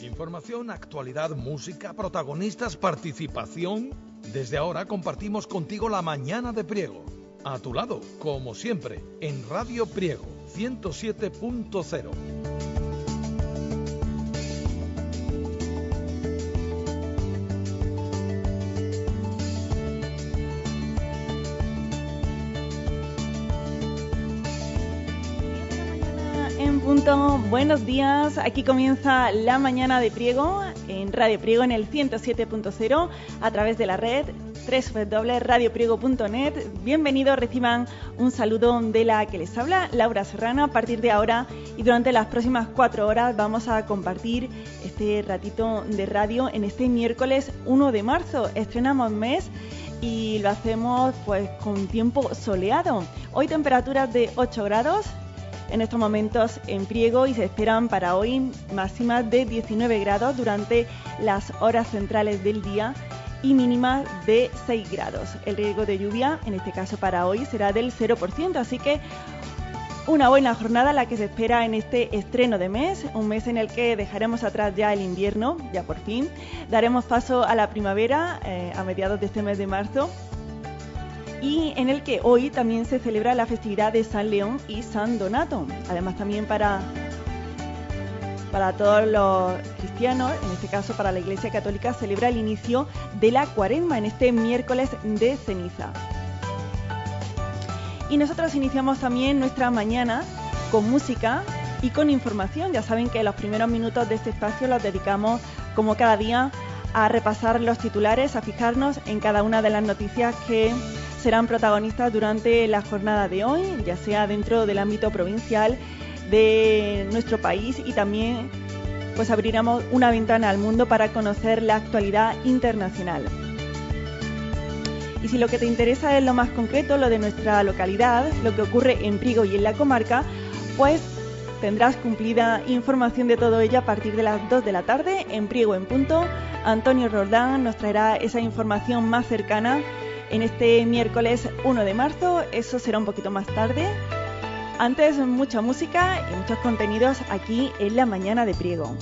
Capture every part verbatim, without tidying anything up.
Información, actualidad, música, protagonistas, participación. Desde ahora compartimos contigo la mañana de Priego. A tu lado, como siempre, en Radio Priego, ciento siete punto cero. Buenos días, aquí comienza la mañana de Priego en Radio Priego en el ciento siete punto cero a través de la red doble u doble u doble u punto radio priego punto net. Bienvenidos, reciban un saludo de la que les habla, Laura Serrano. A partir de ahora y durante las próximas cuatro horas vamos a compartir este ratito de radio en este miércoles uno de marzo. Estrenamos mes y lo hacemos pues con tiempo soleado. Hoy temperaturas de ocho grados. En estos momentos en Priego y se esperan para hoy máximas de diecinueve grados durante las horas centrales del día y mínimas de seis grados. El riesgo de lluvia, en este caso para hoy, será del cero por ciento, así que una buena jornada la que se espera en este estreno de mes, un mes en el que dejaremos atrás ya el invierno, ya por fin, daremos paso a la primavera eh, a mediados de este mes de marzo, y en el que hoy también se celebra la festividad de San León y San Donato. Además también para, para todos los cristianos, en este caso para la Iglesia Católica, celebra el inicio de la Cuaresma en este miércoles de ceniza. Y nosotros iniciamos también nuestra mañana con música y con información. Ya saben que los primeros minutos de este espacio los dedicamos, como cada día, a repasar los titulares, a fijarnos en cada una de las noticias que serán protagonistas durante la jornada de hoy, ya sea dentro del ámbito provincial de nuestro país, y también pues abriremos una ventana al mundo para conocer la actualidad internacional. Y si lo que te interesa es lo más concreto, lo de nuestra localidad, lo que ocurre en Priego y en la comarca, pues tendrás cumplida información de todo ello a partir de las dos de la tarde en Priego en Punto. Antonio Roldán nos traerá esa información más cercana en este miércoles uno de marzo, eso será un poquito más tarde. Antes, mucha música y muchos contenidos aquí en la mañana de Priego.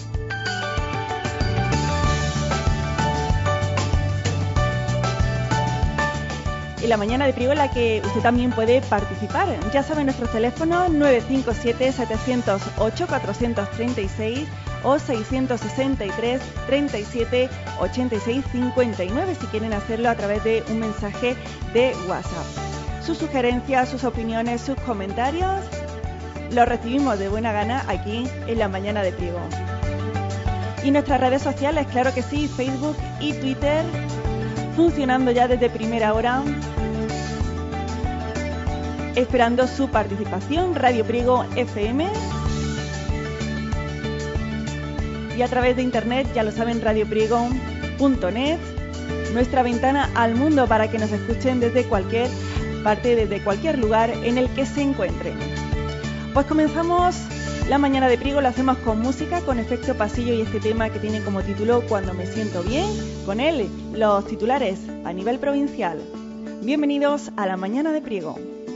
En la mañana de Priego en la que usted también puede participar. Ya saben nuestros teléfonos nueve cinco siete, siete cero ocho, cuatro tres seis o seiscientos sesenta y tres, treinta y siete, ochenta y seis, cincuenta y nueve si quieren hacerlo a través de un mensaje de WhatsApp. Sus sugerencias, sus opiniones, sus comentarios los recibimos de buena gana aquí en la mañana de Priego. Y nuestras redes sociales, claro que sí, Facebook y Twitter, funcionando ya desde primera hora, esperando su participación. Radio Priego F M. Y a través de internet, ya lo saben, radio priego punto net, nuestra ventana al mundo para que nos escuchen desde cualquier parte, desde cualquier lugar en el que se encuentren. Pues comenzamos la mañana de Priego, lo hacemos con música, con efecto pasillo y este tema que tiene como título Cuando me siento bien, con él los titulares a nivel provincial. Bienvenidos a la mañana de Priego.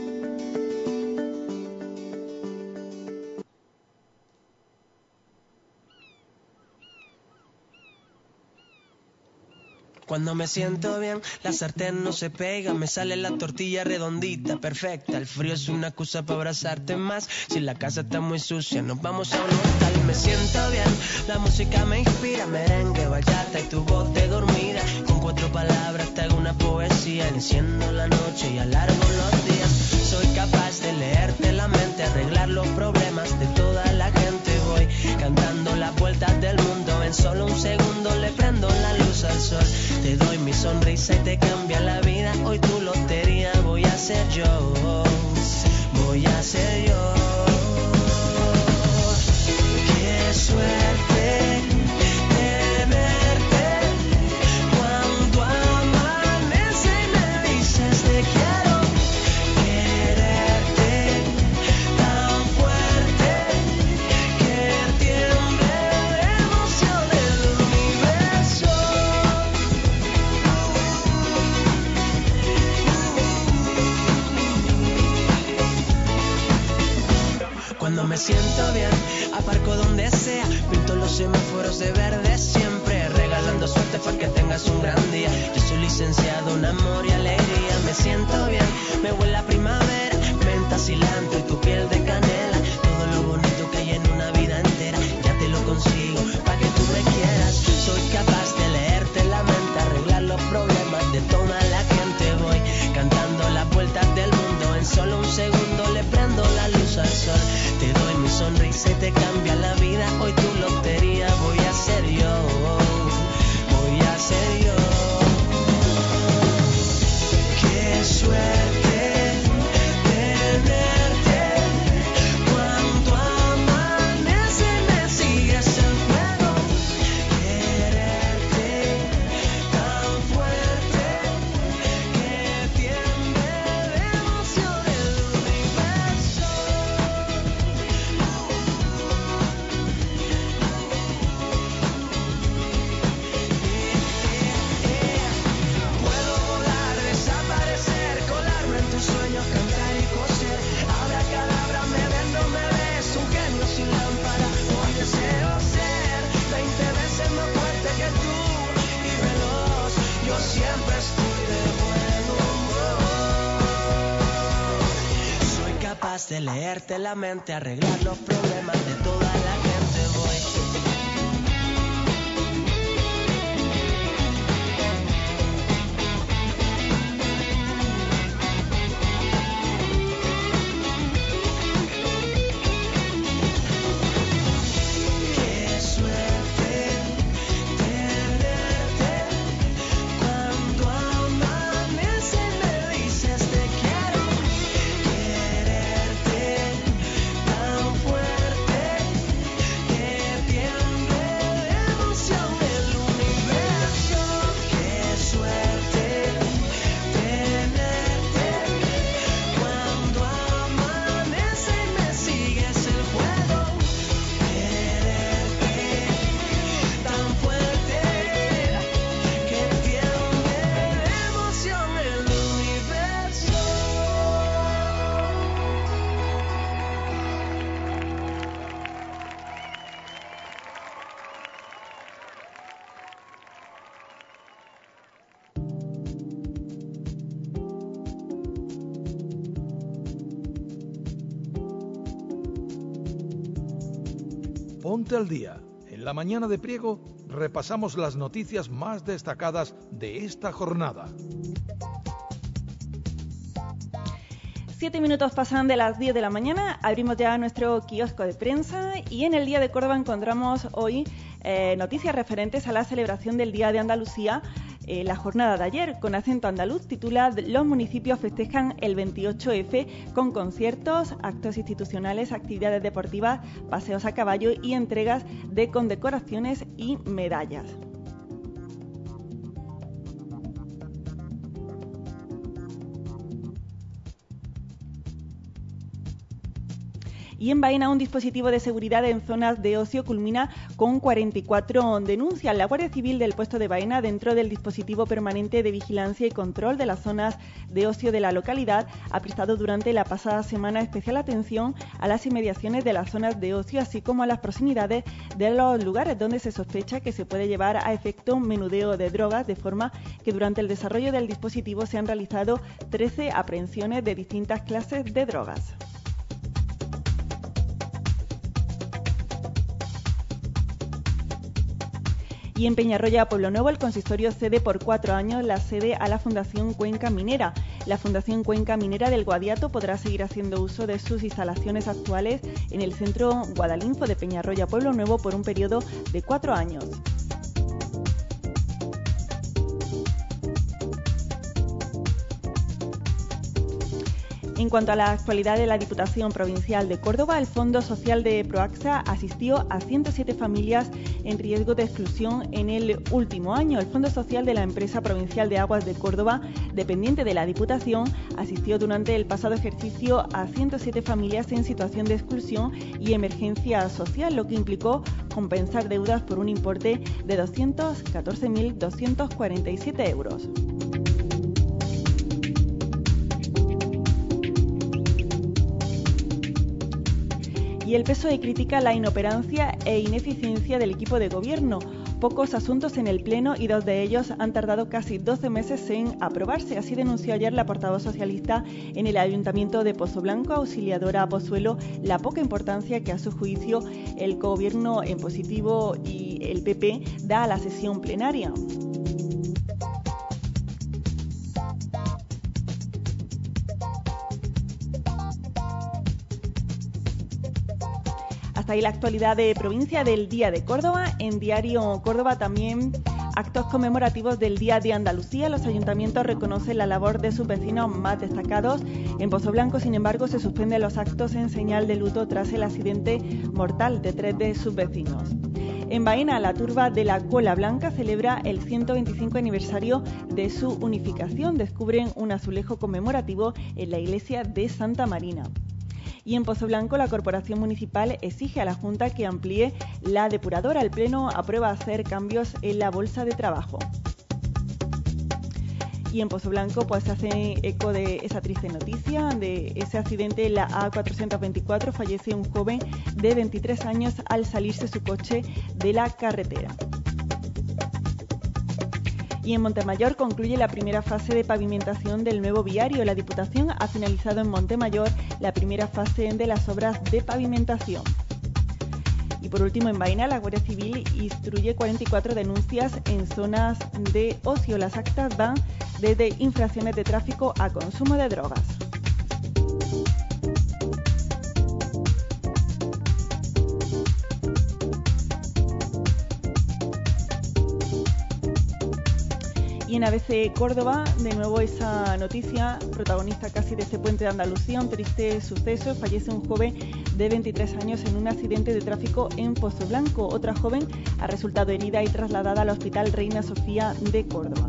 Cuando me siento bien, la sartén no se pega, me sale la tortilla redondita, perfecta. El frío es una excusa para abrazarte más. Si la casa está muy sucia, nos vamos a un hostal. Me siento bien, la música me inspira, merengue, bachata y tu voz de dormida. Con cuatro palabras te hago una poesía, enciendo la noche y alargo los días. Soy capaz de leerte la mente, arreglar los problemas de toda la gente. Voy cantando las vueltas del mundo, en solo un segundo le prendo la luz al sol. Te doy mi sonrisa y te cambia la vida. Hoy tu lotería voy a ser yo, voy a ser yo. Qué suerte tenerte cuando amanece y me dices te quiero. Quererte tan fuerte que tiemble de emoción el universo. sea. Pinto los semáforos de verde siempre, regalando suerte para que tengas un gran día. Yo soy licenciado en amor y alegría. Me siento bien, me huele a primavera, menta, cilantro y tu piel de canela. Todo lo bonito que hay en una vida entera, ya te lo consigo para que tú me quieras. Soy capaz de leerte la mente, arreglar los problemas de toda la gente. Voy cantando las vueltas del mundo, en solo un segundo le prendo la luz al sol. Te doy mi sonrisa y te cambia la vida. Hoy tu lotería voy a ser yo, voy a ser yo. Qué suerte tenerte, cuando amanece me sigues el juego. Quererte tan fuerte que tiembla de emoción el universo. Puedo volar, desaparecer, colarme en tus sueños, cantar y coser. Abracadabra, me ves, no me ves, un genio sin lámpara. Hoy deseo ser veinte veces más fuerte que tú y veloz. Yo siempre estoy de buen humor. Soy capaz de leerte la mente, arreglar los problemas de toda la gente. Voy. Qué suerte tenerte, cuando amanece me dices te quiero. Quererte tan fuerte que tiemble de emoción el universo. Qué suerte tenerte, cuando amanece me sigues el juego. Quererte tan fuerte que tiemble de emoción el universo. Ponte al día. En la mañana de Priego repasamos las noticias más destacadas de esta jornada. Siete minutos pasan de las diez de la mañana, abrimos ya nuestro kiosco de prensa y en el Día de Córdoba encontramos hoy eh, noticias referentes a la celebración del Día de Andalucía. Eh, la jornada de ayer, con acento andaluz, titula Los municipios festejan el veintiocho efe con conciertos, actos institucionales, actividades deportivas, paseos a caballo y entregas de condecoraciones y medallas. Y en Baena, un dispositivo de seguridad en zonas de ocio culmina con cuarenta y cuatro denuncias. La Guardia Civil del puesto de Baena, dentro del dispositivo permanente de vigilancia y control de las zonas de ocio de la localidad, ha prestado durante la pasada semana especial atención a las inmediaciones de las zonas de ocio, así como a las proximidades de los lugares donde se sospecha que se puede llevar a efecto un menudeo de drogas, de forma que durante el desarrollo del dispositivo se han realizado trece aprehensiones de distintas clases de drogas. Y en Peñarroya, Pueblo Nuevo, el consistorio cede por cuatro años la sede a la Fundación Cuenca Minera. La Fundación Cuenca Minera del Guadiato podrá seguir haciendo uso de sus instalaciones actuales en el centro Guadalinfo de Peñarroya, Pueblo Nuevo, por un periodo de cuatro años. En cuanto a la actualidad de la Diputación Provincial de Córdoba, el Fondo Social de Proaxa asistió a ciento siete familias en riesgo de exclusión en el último año. El Fondo Social de la Empresa Provincial de Aguas de Córdoba, dependiente de la Diputación, asistió durante el pasado ejercicio a ciento siete familias en situación de exclusión y emergencia social, lo que implicó compensar deudas por un importe de doscientos catorce mil doscientos cuarenta y siete euros. Y Y el P S O E critica la inoperancia e ineficiencia del equipo de gobierno. Pocos asuntos en el Pleno y dos de ellos han tardado casi doce meses en aprobarse. Así denunció ayer la portavoz socialista en el Ayuntamiento de Pozoblanco, Auxiliadora a Pozuelo, la poca importancia que a su juicio el gobierno en positivo y el P P da a la sesión plenaria. Hasta ahí la actualidad de provincia del Día de Córdoba. En Diario Córdoba también actos conmemorativos del Día de Andalucía. Los ayuntamientos reconocen la labor de sus vecinos más destacados. En Pozoblanco, sin embargo, se suspenden los actos en señal de luto tras el accidente mortal de tres de sus vecinos. En Baena, la turba de la Cola Blanca celebra el ciento veinticinco aniversario de su unificación. Descubren un azulejo conmemorativo en la iglesia de Santa Marina. Y en Pozoblanco, la Corporación Municipal exige a la Junta que amplíe la depuradora. El Pleno aprueba hacer cambios en la bolsa de trabajo. Y en Pozoblanco pues se hace eco de esa triste noticia, de ese accidente en la A cuatrocientos veinticuatro. Fallece un joven de veintitrés años al salirse su coche de la carretera. Y en Montemayor concluye la primera fase de pavimentación del nuevo viario. La Diputación ha finalizado en Montemayor la primera fase de las obras de pavimentación. Y por último, en Baena, la Guardia Civil instruye cuarenta y cuatro denuncias en zonas de ocio. Las actas van desde infracciones de tráfico a consumo de drogas. Y en A B C Córdoba, de nuevo esa noticia, protagonista casi de este puente de Andalucía, un triste suceso. Fallece un joven de veintitrés años en un accidente de tráfico en Pozoblanco. Otra joven ha resultado herida y trasladada al Hospital Reina Sofía de Córdoba.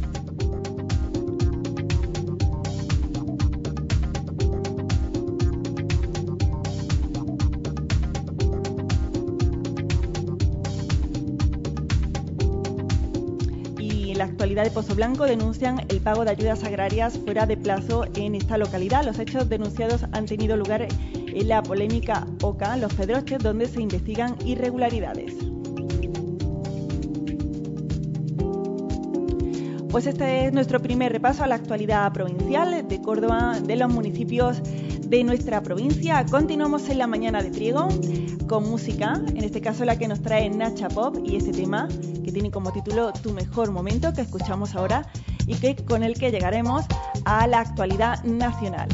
En la actualidad de Pozoblanco denuncian el pago de ayudas agrarias fuera de plazo en esta localidad. Los hechos denunciados han tenido lugar en la polémica OCA, Los Pedroches, donde se investigan irregularidades. Pues este es nuestro primer repaso a la actualidad provincial de Córdoba, de los municipios de nuestra provincia. Continuamos en la mañana de Priego con música, en este caso la que nos trae Nacha Pop y este tema que tiene como título Tu Mejor Momento, que escuchamos ahora y que con el que llegaremos a la actualidad nacional.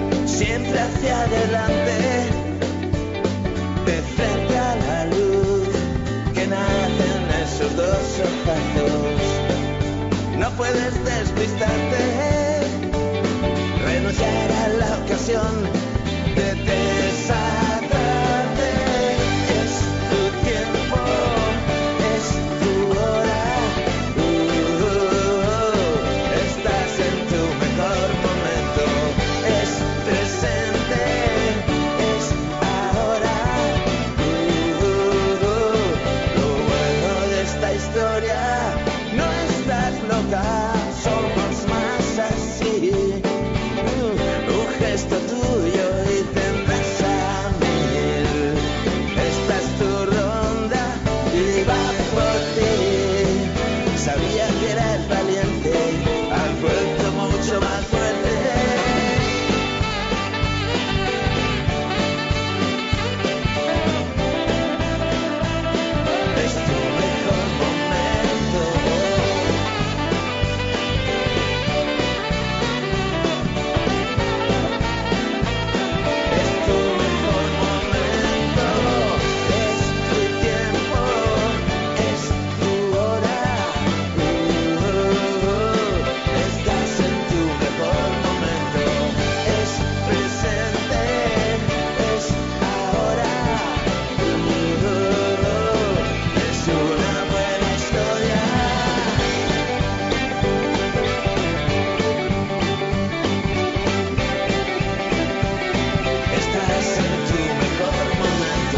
Siempre hacia adelante, de frente a la luz. iba por ti. Sabía que eras valiente, has vuelto mucho más fuerte. Es tu mejor momento. Es tu mejor momento. Es tu tiempo. Es tu hora. Uh, estás en tu mejor momento. Es presente. Es ahora. Uh, es una buena historia. Estás en tu mejor momento.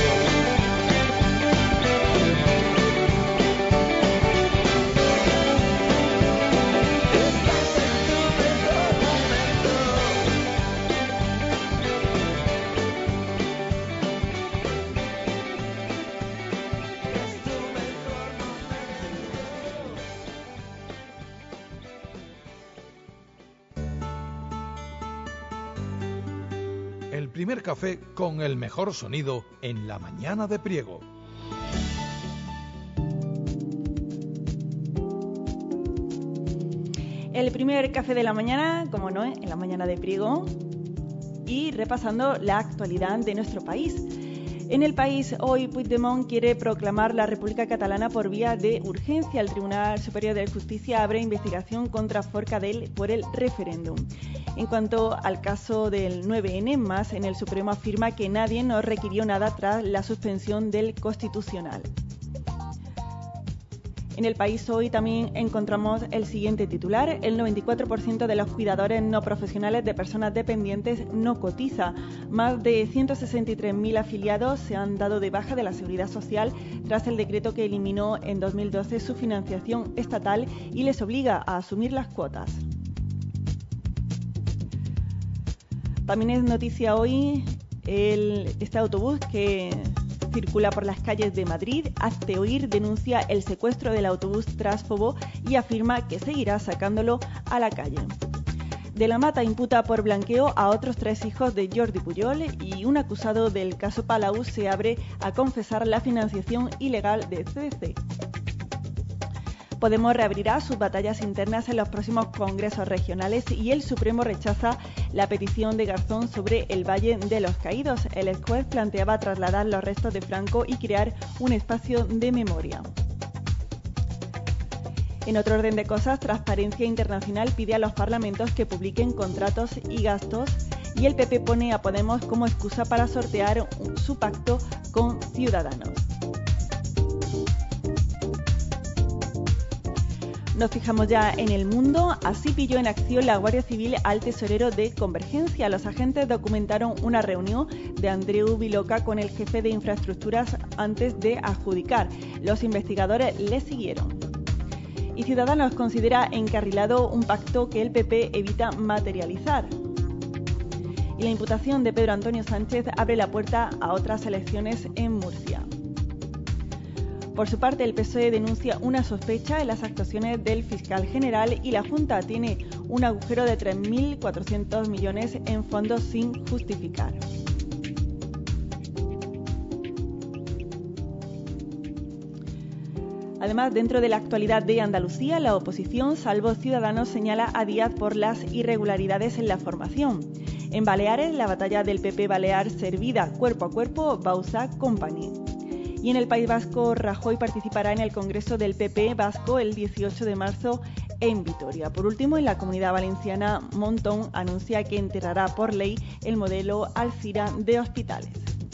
Estás en tu mejor momento. Es tu mejor momento. El primer café con el mejor sonido en la mañana de Priego. El primer café de la mañana, como no, en la mañana de Priego, y repasando la actualidad de nuestro país. En el país, hoy Puigdemont quiere proclamar la República Catalana por vía de urgencia. El Tribunal Superior de Justicia abre investigación contra Forcadell por el referéndum. En cuanto al caso del nueve ene más, en el Supremo afirma que nadie nos requirió nada tras la suspensión del Constitucional. En el país hoy también encontramos el siguiente titular: el noventa y cuatro por ciento de los cuidadores no profesionales de personas dependientes no cotiza. Más de ciento sesenta y tres mil afiliados se han dado de baja de la Seguridad Social tras el decreto que eliminó en dos mil doce su financiación estatal y les obliga a asumir las cuotas. También es noticia hoy el, este autobús que circula por las calles de Madrid. Hazte Oír denuncia el secuestro del autobús tránsfobo y afirma que seguirá sacándolo a la calle. De la Mata imputa por blanqueo a otros tres hijos de Jordi Pujol y un acusado del caso Palau se abre a confesar la financiación ilegal de C D C. Podemos reabrirá sus batallas internas en los próximos congresos regionales y el Supremo rechaza la petición de Garzón sobre el Valle de los Caídos. El ex juez planteaba trasladar los restos de Franco y crear un espacio de memoria. En otro orden de cosas, Transparencia Internacional pide a los parlamentos que publiquen contratos y gastos y el P P pone a Podemos como excusa para sortear su pacto con Ciudadanos. Nos fijamos ya en el mundo. Así pilló en acción la Guardia Civil al tesorero de Convergencia. Los agentes documentaron una reunión de Andreu Viloca con el jefe de infraestructuras antes de adjudicar. Los investigadores le siguieron. Y Ciudadanos considera encarrilado un pacto que el P P evita materializar. Y la imputación de Pedro Antonio Sánchez abre la puerta a otras elecciones en Murcia. Por su parte, el P S O E denuncia una sospecha en las actuaciones del fiscal general y la Junta tiene un agujero de tres mil cuatrocientos millones en fondos sin justificar. Además, dentro de la actualidad de Andalucía, la oposición, salvo Ciudadanos, señala a Díaz por las irregularidades en la formación. En Baleares, la batalla del P P Balear servida cuerpo a cuerpo, Bauza Company. Y en el País Vasco, Rajoy participará en el Congreso del P P Vasco el dieciocho de marzo en Vitoria. Por último, en la Comunidad Valenciana, Montón anuncia que enterrará por ley el modelo Alcira de hospitales.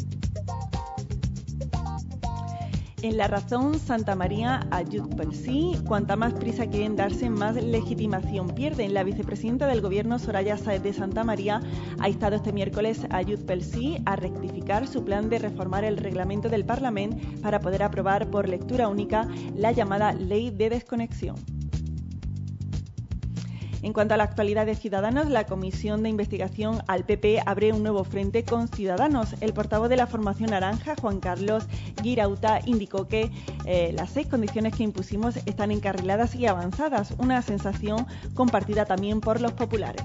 En La Razón, Santa María, ayud per sí. Cuanta más prisa quieren darse, más legitimación pierden. La vicepresidenta del Gobierno, Soraya Sáez de Santa María, ha instado este miércoles a ayud per sí a rectificar su plan de reformar el reglamento del Parlamento para poder aprobar por lectura única la llamada Ley de Desconexión. En cuanto a la actualidad de Ciudadanos, la Comisión de Investigación al P P abre un nuevo frente con Ciudadanos. El portavoz de la formación naranja, Juan Carlos Guirauta, indicó que eh, las seis condiciones que impusimos están encarriladas y avanzadas, una sensación compartida también por los populares.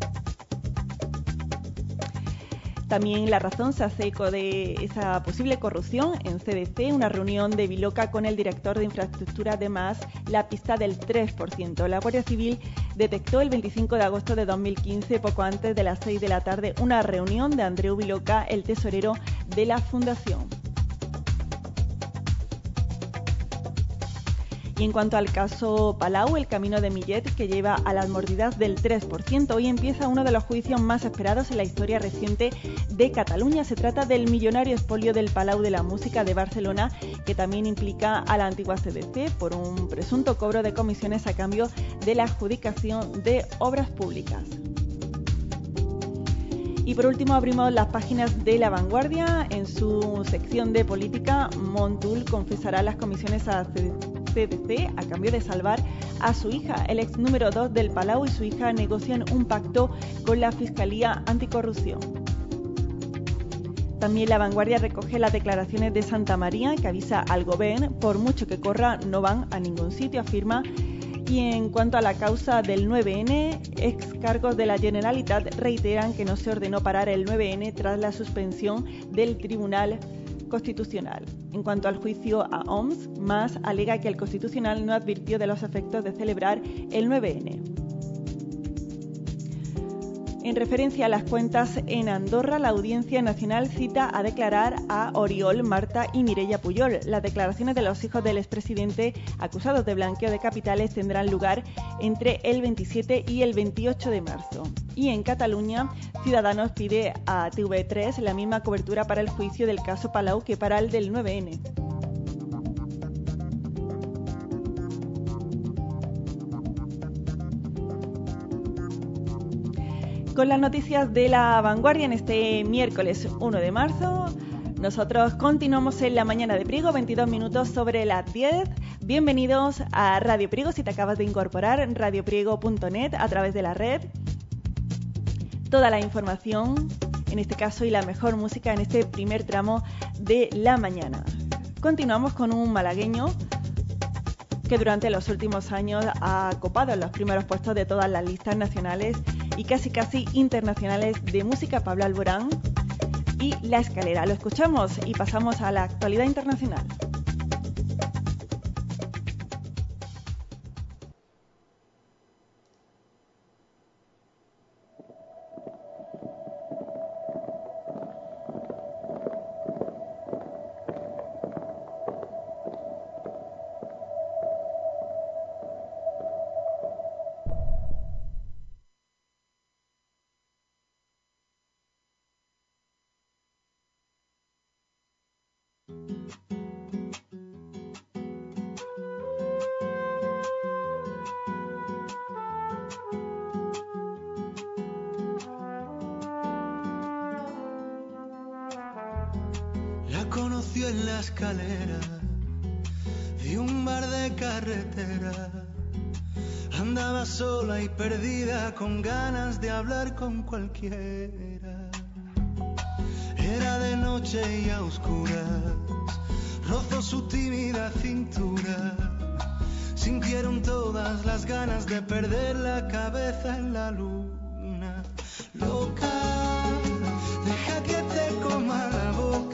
También La Razón se hace eco de esa posible corrupción en C D C, una reunión de Biloca con el director de infraestructura de más, la pista del tres por ciento. La Guardia Civil detectó el veinticinco de agosto de dos mil quince, poco antes de las seis de la tarde, una reunión de Andreu Biloca, el tesorero de la Fundación. Y en cuanto al caso Palau, el camino de Millet, que lleva a las mordidas del tres por ciento, hoy empieza uno de los juicios más esperados en la historia reciente de Cataluña. Se trata del millonario expolio del Palau de la Música de Barcelona, que también implica a la antigua C D C por un presunto cobro de comisiones a cambio de la adjudicación de obras públicas. Y por último abrimos las páginas de La Vanguardia. En su sección de política, Montul confesará las comisiones a C D C a cambio de salvar a su hija. El ex número dos del Palau y su hija negocian un pacto con la Fiscalía Anticorrupción. También La Vanguardia recoge las declaraciones de Santa María, que avisa al gobierno: por mucho que corra, no van a ningún sitio, afirma. Y en cuanto a la causa del nueve ene, ex cargos de la Generalitat reiteran que no se ordenó parar el nueve ene tras la suspensión del Tribunal Constitucional. En cuanto al juicio a Homs, Mas alega que el Constitucional no advirtió de los efectos de celebrar el nueve ene. En referencia a las cuentas en Andorra, la Audiencia Nacional cita a declarar a Oriol, Marta y Mireia Pujol. Las declaraciones de los hijos del expresidente acusados de blanqueo de capitales tendrán lugar entre el veintisiete y el veintiocho de marzo. Y en Cataluña, Ciudadanos pide a T V tres la misma cobertura para el juicio del caso Palau que para el del nueve ene. Con las noticias de La Vanguardia en este miércoles uno de marzo, nosotros continuamos en la mañana de Priego, veintidós minutos sobre las diez. Bienvenidos a Radio Priego, si te acabas de incorporar, en radio priego punto net a través de la red. Toda la información, en este caso, y la mejor música en este primer tramo de la mañana. Continuamos con un malagueño que durante los últimos años ha copado los primeros puestos de todas las listas nacionales y casi casi internacionales de música, Pablo Alborán y La Escalera. Lo escuchamos y pasamos a la actualidad internacional. Conoció en la escalera de un bar de carretera. Andaba sola y perdida, con ganas de hablar con cualquiera. Era de noche y a oscuras, rozó su tímida cintura. Sintieron todas las ganas de perder la cabeza en la luna. Loca, deja que te coma la boca.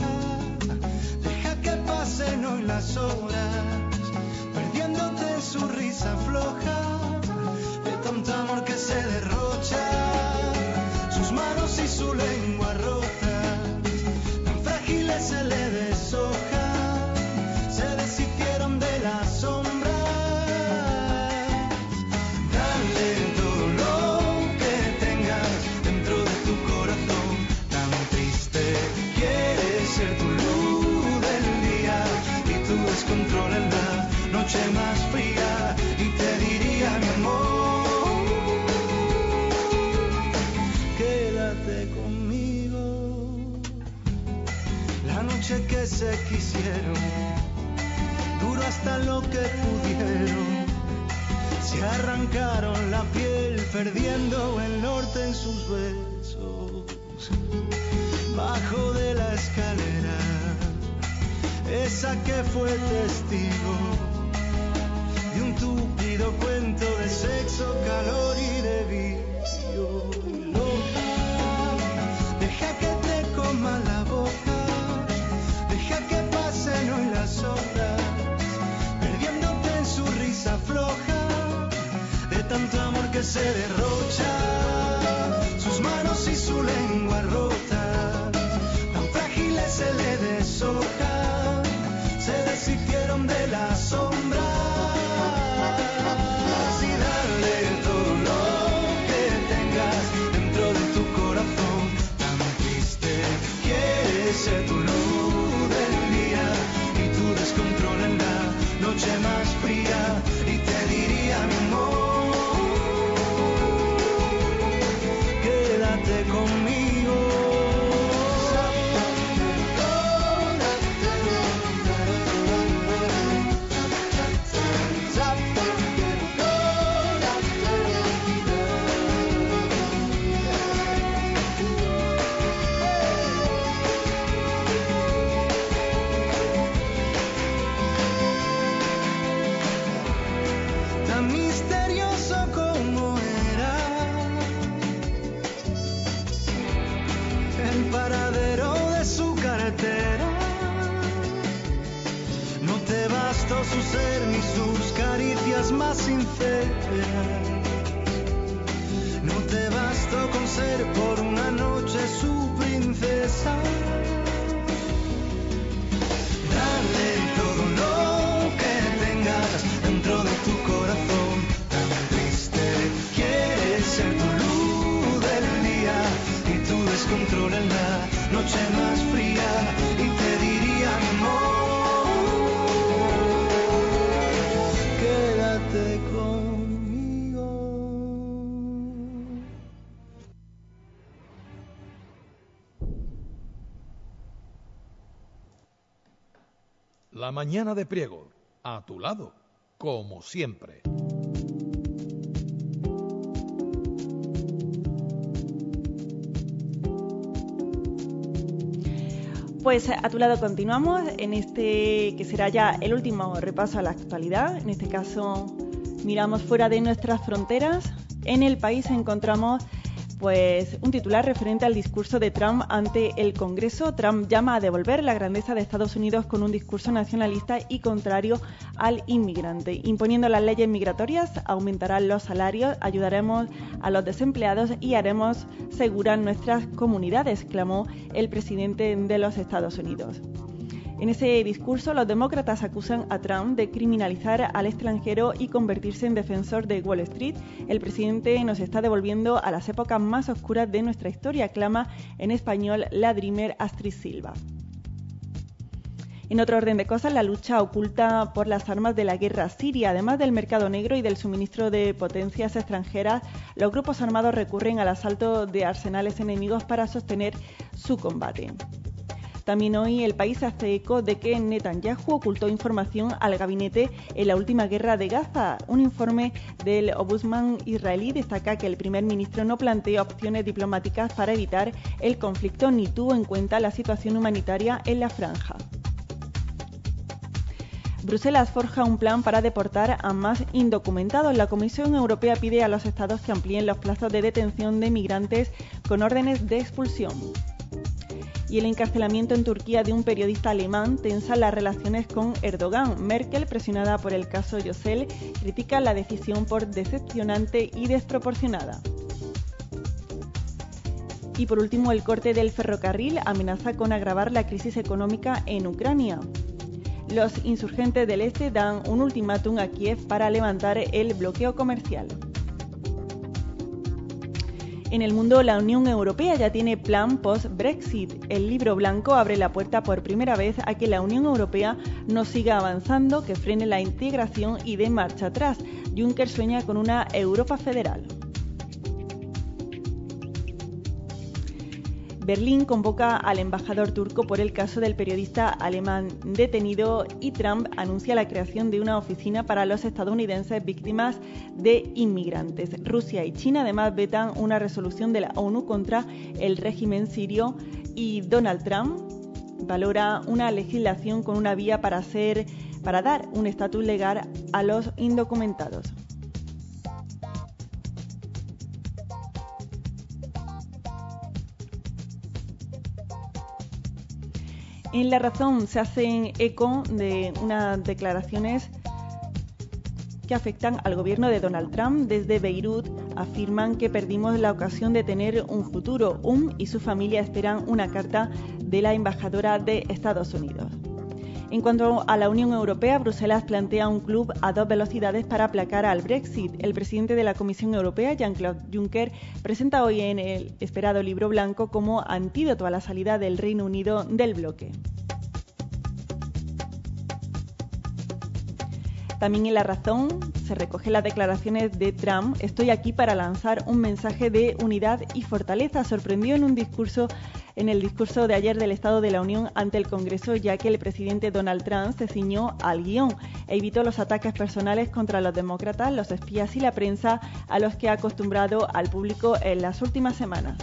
Pasen hoy las horas, perdiéndote en su risa floja, de tanto amor que se derrocha, sus manos y su lengua rota, tan frágiles se le deshoja, se deshicieron de las sombras. Dale todo lo que tengas dentro de tu corazón, tan triste quieres ser tu luz. Descontrola en la noche más fría y te diría, mi amor, quédate conmigo. La noche que se quisieron duró hasta lo que pudieron. Si se arrancaron la piel perdiendo el norte en sus besos. Bajo de la escalera, esa que fue testigo de un túpido cuento de sexo, calor y de vicio. Loca, deja que te coma la boca, deja que pasen hoy las horas, perdiéndote en su risa floja, de tanto amor que se derrocha, sus manos y su lengua rota, tan frágiles se le deshoja, se deshicieron de la sombra. Y darle todo lo que tengas dentro de tu corazón, tan triste quieres ser tu luz del día y tu descontrol en la noche más fría. Y te diría, mi amor, quédate conmigo. Tan misterioso como era el paradero de su cartera, no te bastó su ser ni sus caricias más sinceras, no te bastó con ser por una noche su princesa. Dale todo lo que tengas dentro de tu corazón, tan triste quieres ser tu luz del día y tu descontrol en la noche más fría. Y te diría, mi amor, quédate conmigo. La mañana de Priego, a tu lado, como siempre. Pues a tu lado continuamos en este que será ya el último repaso a la actualidad. En este caso miramos fuera de nuestras fronteras. En el país encontramos pues un titular referente al discurso de Trump ante el Congreso. Trump llama a devolver la grandeza de Estados Unidos con un discurso nacionalista y contrario al inmigrante. Imponiendo las leyes migratorias, aumentarán los salarios, ayudaremos a los desempleados y haremos seguras nuestras comunidades, clamó el presidente de los Estados Unidos. En ese discurso, los demócratas acusan a Trump de criminalizar al extranjero y convertirse en defensor de Wall Street. El presidente nos está devolviendo a las épocas más oscuras de nuestra historia, clama en español la Dreamer Astrid Silva. En otro orden de cosas, la lucha oculta por las armas de la guerra siria, además del mercado negro y del suministro de potencias extranjeras, los grupos armados recurren al asalto de arsenales enemigos para sostener su combate. También hoy el país hace eco de que Netanyahu ocultó información al gabinete en la última guerra de Gaza. Un informe del ombudsman israelí destaca que el primer ministro no planteó opciones diplomáticas para evitar el conflicto ni tuvo en cuenta la situación humanitaria en la franja. Bruselas forja un plan para deportar a más indocumentados. La Comisión Europea pide a los estados que amplíen los plazos de detención de migrantes con órdenes de expulsión. Y el encarcelamiento en Turquía de un periodista alemán tensa las relaciones con Erdogan. Merkel, presionada por el caso Yosel, critica la decisión por decepcionante y desproporcionada. Y por último, el corte del ferrocarril amenaza con agravar la crisis económica en Ucrania. Los insurgentes del este dan un ultimátum a Kiev para levantar el bloqueo comercial. En el mundo, la Unión Europea ya tiene plan post-Brexit. El libro blanco abre la puerta por primera vez a que la Unión Europea no siga avanzando, que frene la integración y dé marcha atrás. Juncker sueña con una Europa federal. Berlín convoca al embajador turco por el caso del periodista alemán detenido y Trump anuncia la creación de una oficina para los estadounidenses víctimas de inmigrantes. Rusia y China además vetan una resolución de la ONU contra el régimen sirio y Donald Trump valora una legislación con una vía para, hacer, para dar un estatus legal a los indocumentados. En La Razón se hacen eco de unas declaraciones que afectan al gobierno de Donald Trump. Desde Beirut afirman que perdimos la ocasión de tener un futuro. Um y su familia esperan una carta de la embajadora de Estados Unidos. En cuanto a la Unión Europea, Bruselas plantea un club a dos velocidades para aplacar al Brexit. El presidente de la Comisión Europea, Jean-Claude Juncker, presenta hoy en el esperado Libro Blanco como antídoto a la salida del Reino Unido del bloque. También en La Razón se recogen las declaraciones de Trump. Estoy aquí para lanzar un mensaje de unidad y fortaleza. Sorprendió en un discurso en el discurso de ayer del Estado de la Unión ante el Congreso, ya que el presidente Donald Trump se ciñó al guión e evitó los ataques personales contra los demócratas, los espías y la prensa a los que ha acostumbrado al público en las últimas semanas.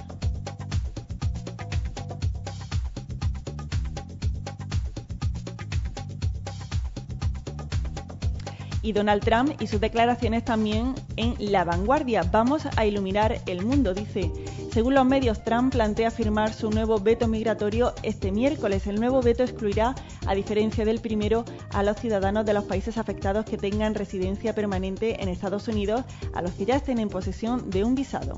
Y Donald Trump y sus declaraciones también en La Vanguardia. Vamos a iluminar el mundo, dice. Según los medios, Trump plantea firmar su nuevo veto migratorio este miércoles. El nuevo veto excluirá, a diferencia del primero, a los ciudadanos de los países afectados que tengan residencia permanente en Estados Unidos, a los que ya estén en posesión de un visado.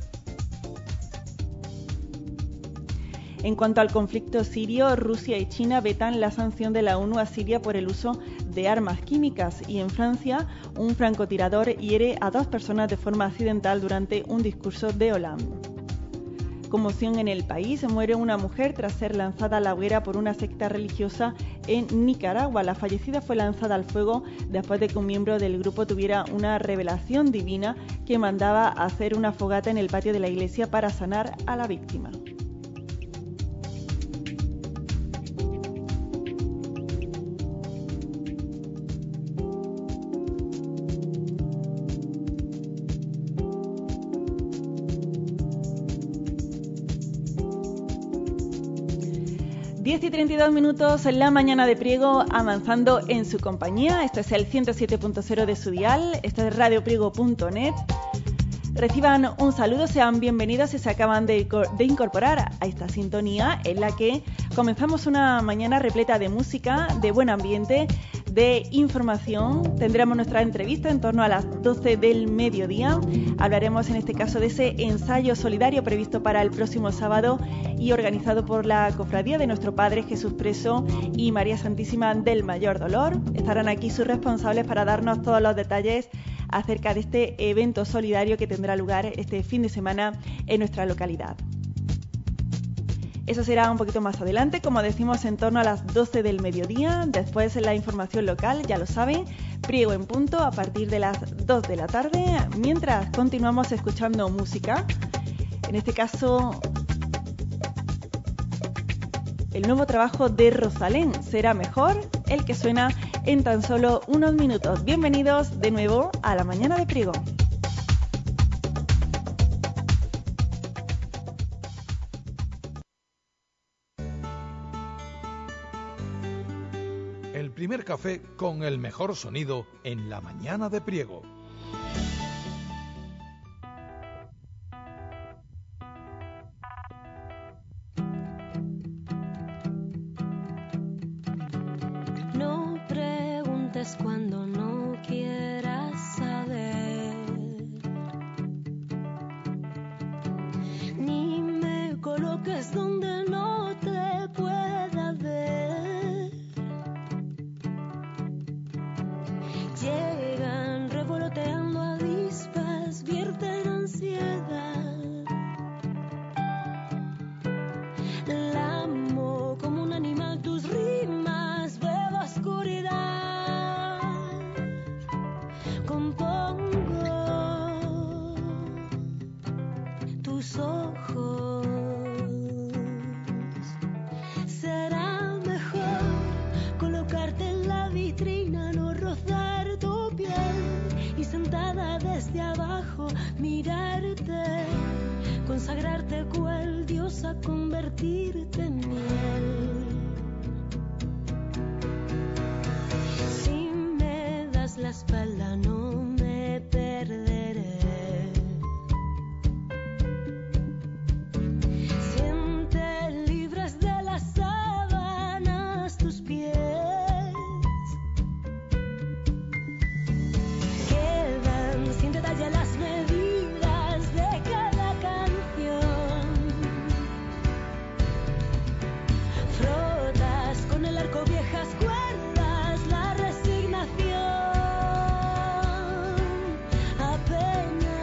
En cuanto al conflicto sirio, Rusia y China vetan la sanción de la ONU a Siria por el uso de armas químicas, y en Francia un francotirador hiere a dos personas de forma accidental durante un discurso de Hollande. Conmoción en el país. Muere una mujer tras ser lanzada a la hoguera por una secta religiosa en Nicaragua. La fallecida fue lanzada al fuego después de que un miembro del grupo tuviera una revelación divina que mandaba a hacer una fogata en el patio de la iglesia para sanar a la víctima. diez y treinta y dos minutos en la mañana de Priego, avanzando en su compañía. Esto es el ciento siete punto cero de su dial, esto es radio priego punto net. Reciban un saludo, sean bienvenidos si se acaban de, de incorporar a esta sintonía en la que comenzamos una mañana repleta de música, de buen ambiente, de información. Tendremos nuestra entrevista en torno a las doce del mediodía. Hablaremos en este caso de ese ensayo solidario previsto para el próximo sábado y organizado por la Cofradía de Nuestro Padre Jesús Preso y María Santísima del Mayor Dolor. Estarán aquí sus responsables para darnos todos los detalles acerca de este evento solidario que tendrá lugar este fin de semana en nuestra localidad. Eso será un poquito más adelante, como decimos, en torno a las doce del mediodía. Después la información local, ya lo saben, Priego en punto a partir de las dos de la tarde. Mientras continuamos escuchando música, en este caso el nuevo trabajo de Rosalén, Será Mejor, el que suena en tan solo unos minutos. Bienvenidos de nuevo a la mañana de Priego. El primer café con el mejor sonido en la mañana de Priego. No preguntes cuando no quieras saber, ni me coloques donde no te pueda ver. Llegan revoloteando avispas, vierten ansiedad. La amo como un animal, tus rimas, veo oscuridad. mirarte, consagrarte cual diosa, convertirte en miel. Si me das la espalda no me perderé. Siente libres de las sábanas tus pies. Quedan sin detalle las medidas de cada canción. Frotas con el arco viejas cuerdas, la resignación apenas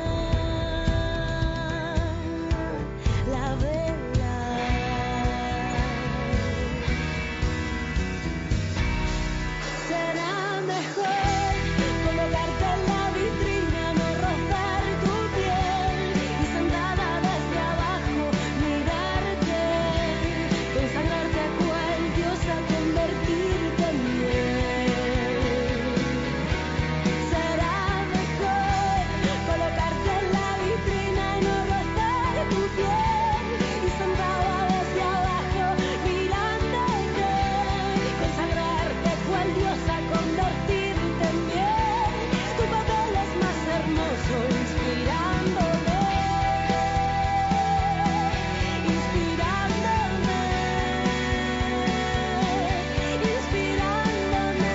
la vela. Será mejor colocarte en la vitrina, no rozar tu piel y sentada desde abajo mirarte, consagrarte a cual diosa, convertirte en miel. Será mejor colocarte en la vitrina y no rozar tu piel y sentada desde abajo mirándote, consagrarte cual diosa, convertirte en miel. Tu papel es más hermoso, inspirándome, inspirándome, inspirándome, inspirándome,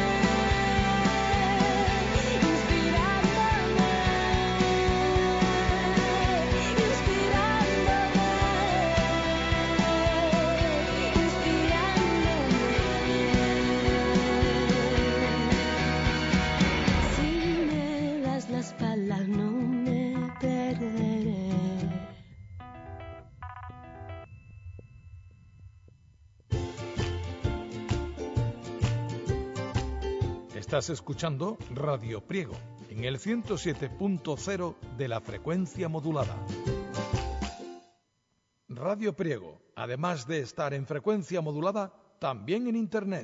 inspirándome. Si me das la espalda no me perderé. Estás escuchando Radio Priego en el ciento siete punto cero de la frecuencia modulada. Radio Priego, además de estar en frecuencia modulada, también en Internet.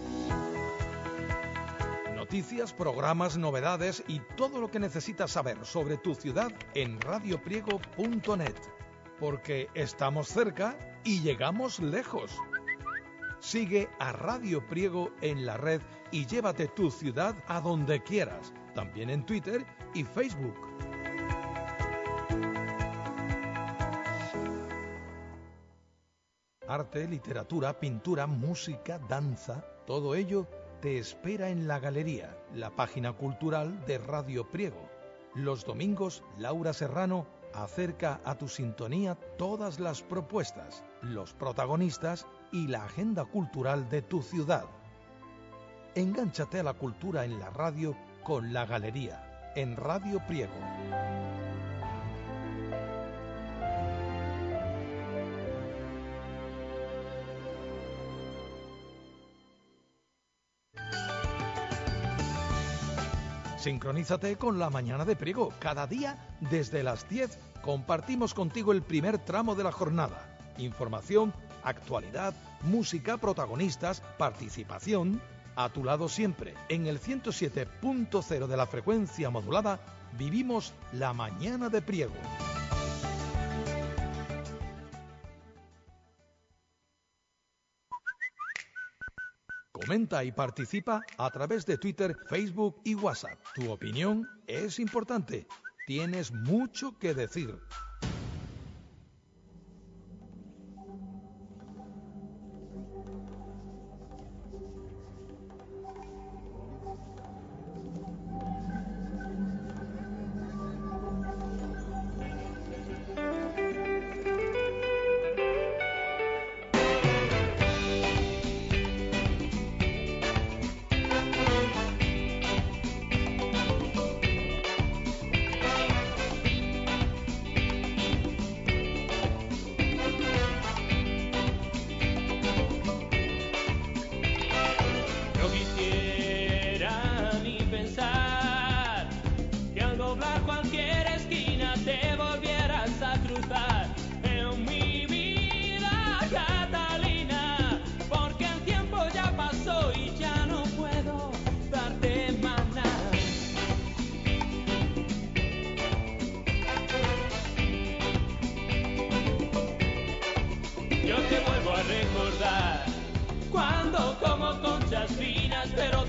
Noticias, programas, novedades y todo lo que necesitas saber sobre tu ciudad en radio priego punto net. Porque estamos cerca y llegamos lejos. Sigue a Radio Priego en la red y llévate tu ciudad a donde quieras, también en Twitter y Facebook. Arte, literatura, pintura, música, danza, todo ello te espera en La Galería, la página cultural de Radio Priego. Los domingos, Laura Serrano acerca a tu sintonía todas las propuestas, los protagonistas y la agenda cultural de tu ciudad. Engánchate a la cultura en la radio con La Galería, en Radio Priego. Sincronízate con La Mañana de Priego. Cada día, desde las diez, compartimos contigo el primer tramo de la jornada. Información, actualidad, música, protagonistas, participación. A tu lado siempre, en el ciento siete punto cero de la frecuencia modulada, vivimos La Mañana de Priego. Comenta y participa a través de Twitter, Facebook y WhatsApp. Tu opinión es importante. Tienes mucho que decir.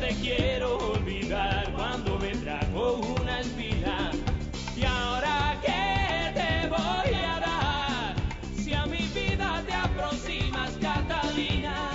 te quiero olvidar cuando me trajo una espina. Y ahora que te voy a dar, si a mi vida te aproximas, Catalina.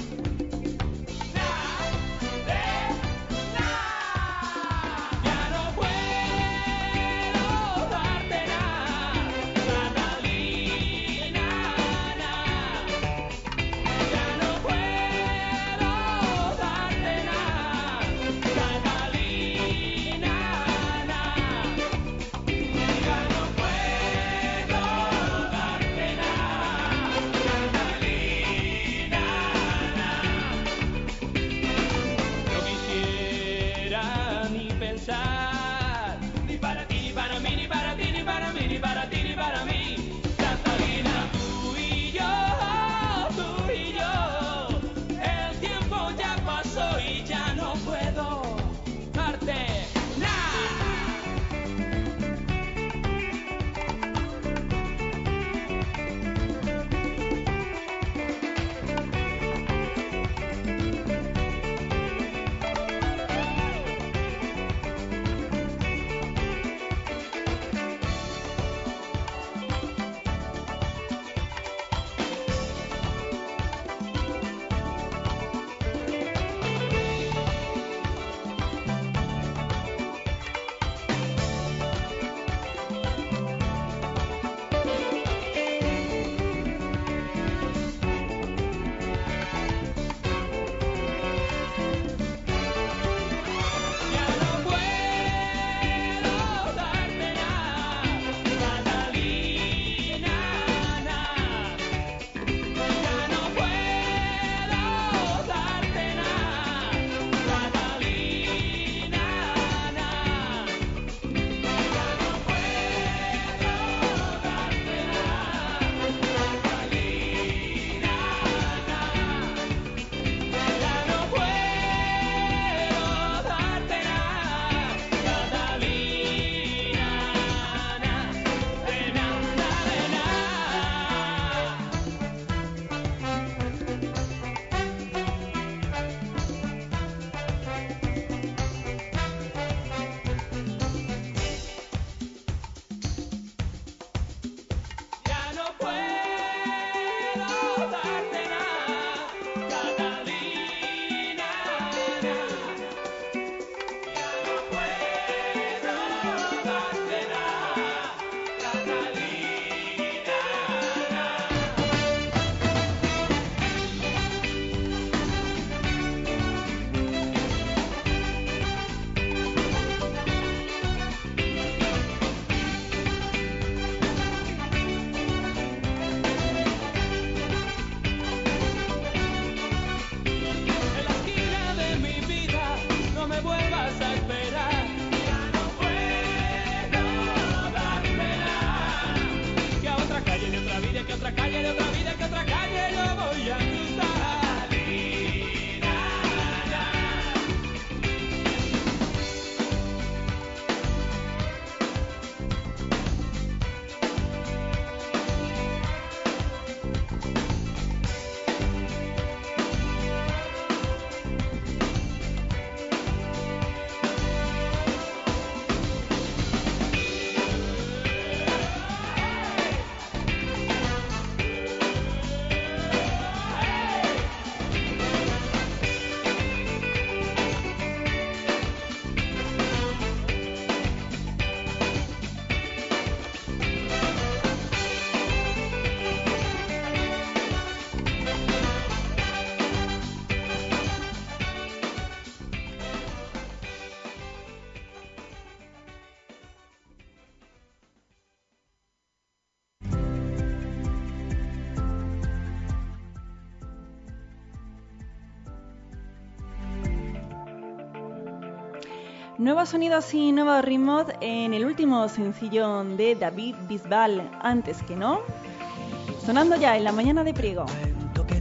Nuevos sonidos y nuevos ritmos en el último sencillo de David Bisbal, Antes que no, sonando ya en la mañana de Priego. Que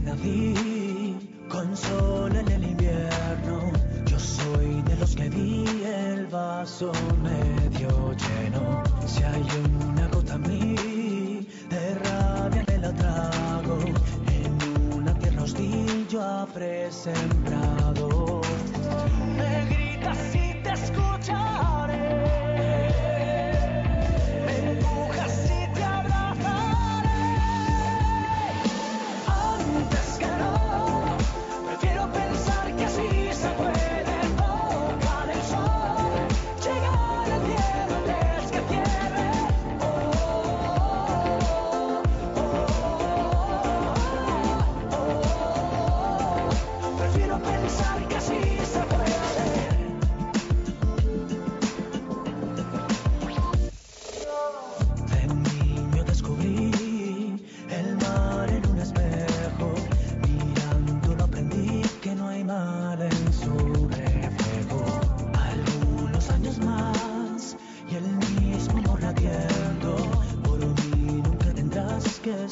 nací con sol en el invierno, yo soy de los que vi el vaso medio lleno. Si hay una gota en mí de rabia que la trago, en una tierra hostil yo habré sembrado.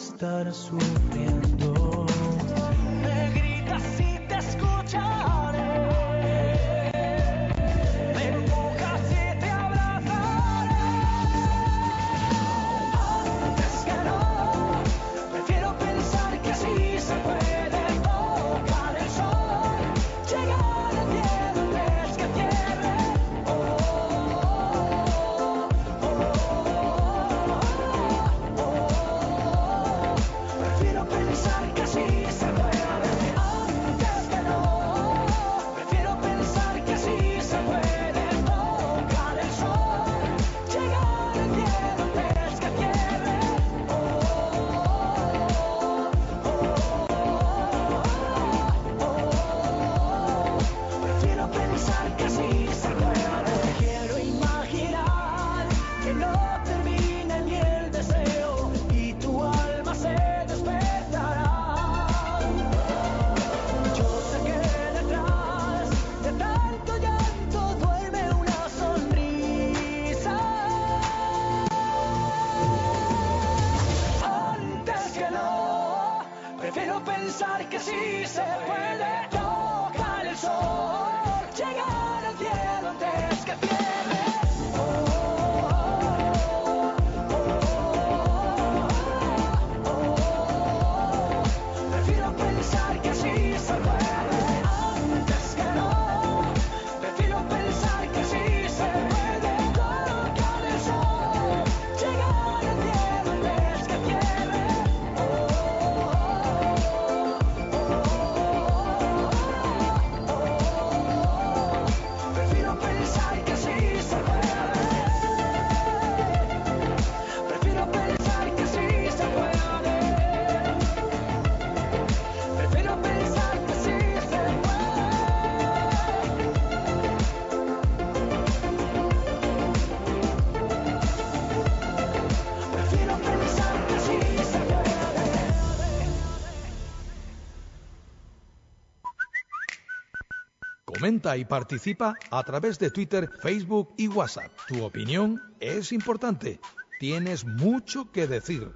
estar sufriendo. Me gritas y te escucharé. Me empujas y te abrazaré. Antes que no, prefiero pensar que sí se puede tocar el sol, llegar al cielo antes que cierre. Oh, oh, oh, oh, oh. Prefiero pensar que sí se puede. Antes que no, prefiero pensar que sí se puede tocar el sol, llegar al cielo antes que cierre. Oh, oh, oh, oh. Prefiero pensar que sí se puede. Quiero imaginar que no termine ni el deseo y tu alma se despertará. Yo sé que detrás de tanto llanto duerme una sonrisa. Antes que no, prefiero pensar que sí se puede tocar el sol, llegar al cielo antes que cierre. Oh, oh, oh, oh. Prefiero pensar que sí se puede. Antes que no, prefiero pensar que sí se puede tocar el sol, llegar al cielo antes que cierre. Oh, oh, oh. Prefiero pensar que sí se puede. Prefiero pensar que sí se puede. Prefiero pensar que sí se puede. Prefiero pensar que sí se puede. Comenta y participa a través de Twitter, Facebook y WhatsApp. Tu opinión es importante. Tienes mucho que decir.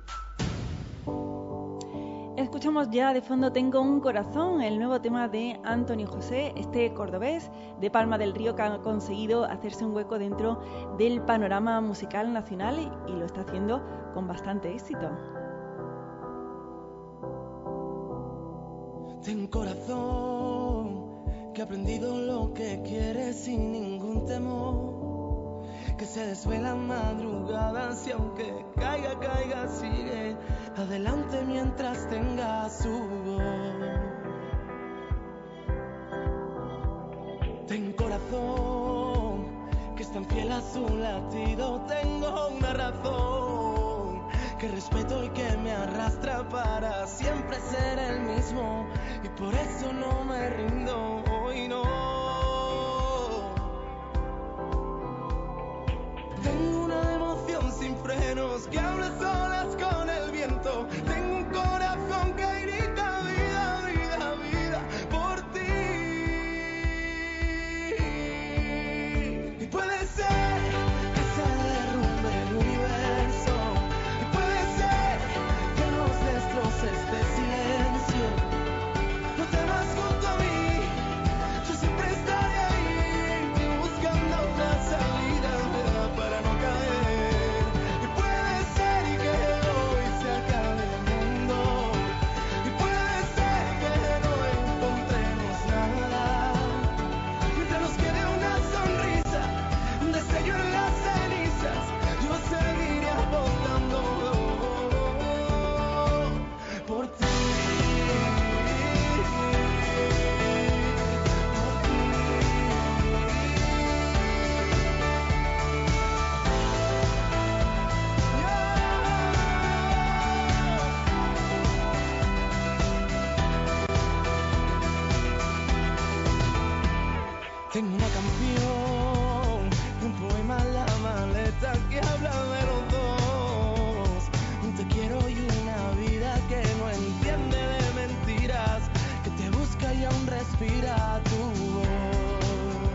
Escuchamos ya de fondo Tengo un corazón, el nuevo tema de Antonio José, este cordobés de Palma del Río que ha conseguido hacerse un hueco dentro del panorama musical nacional y lo está haciendo con bastante éxito. Ten corazón, que ha aprendido lo que quiere sin ningún temor, que se desvela madrugadas y aunque caiga, caiga, sigue adelante mientras tenga su voz. Ten corazón, que es tan fiel a su latido, tengo una razón, que respeto y que me arrastra para siempre ser el mismo, y por eso no me rindo hoy, no. Tengo una emoción sin frenos que habla solas con el viento. Tengo un corazón que grita vida, vida, vida por ti. Y puede ser que se derrumbe el universo. Y puede ser que nos destroce este silencio. No temas junto a mí, yo siempre estaré ahí, buscando una salida para no caer. Y puede ser que hoy se acabe el mundo. Y puede ser que no encontremos nada. Mientras nos quede una sonrisa, un destello en las cenizas, yo seguiré apostando por ti. Tengo una canción, un poema en la maleta que habla de los dos. Un te quiero y una vida que no entiende de mentiras, que te busca y aún respira tu voz.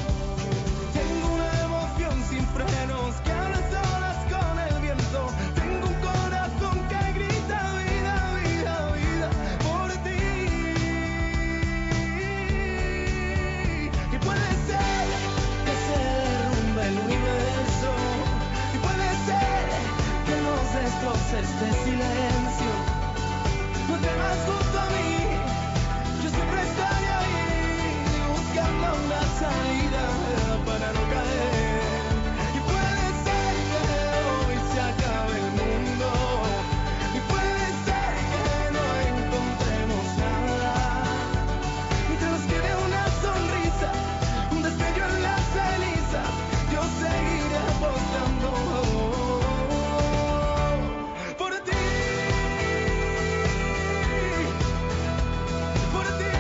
Tengo una emoción sin frenos que habla solas con el viento. Tengo este silencio. No te vas junto a mí, yo siempre estaré ahí, buscando una salida para no caer. Y puede ser que hoy se acabe el mundo, y puede ser que no encontremos nada. Mientras nos quede una sonrisa, un destello en las cenizas, yo seguiré apostando por ti, por ti.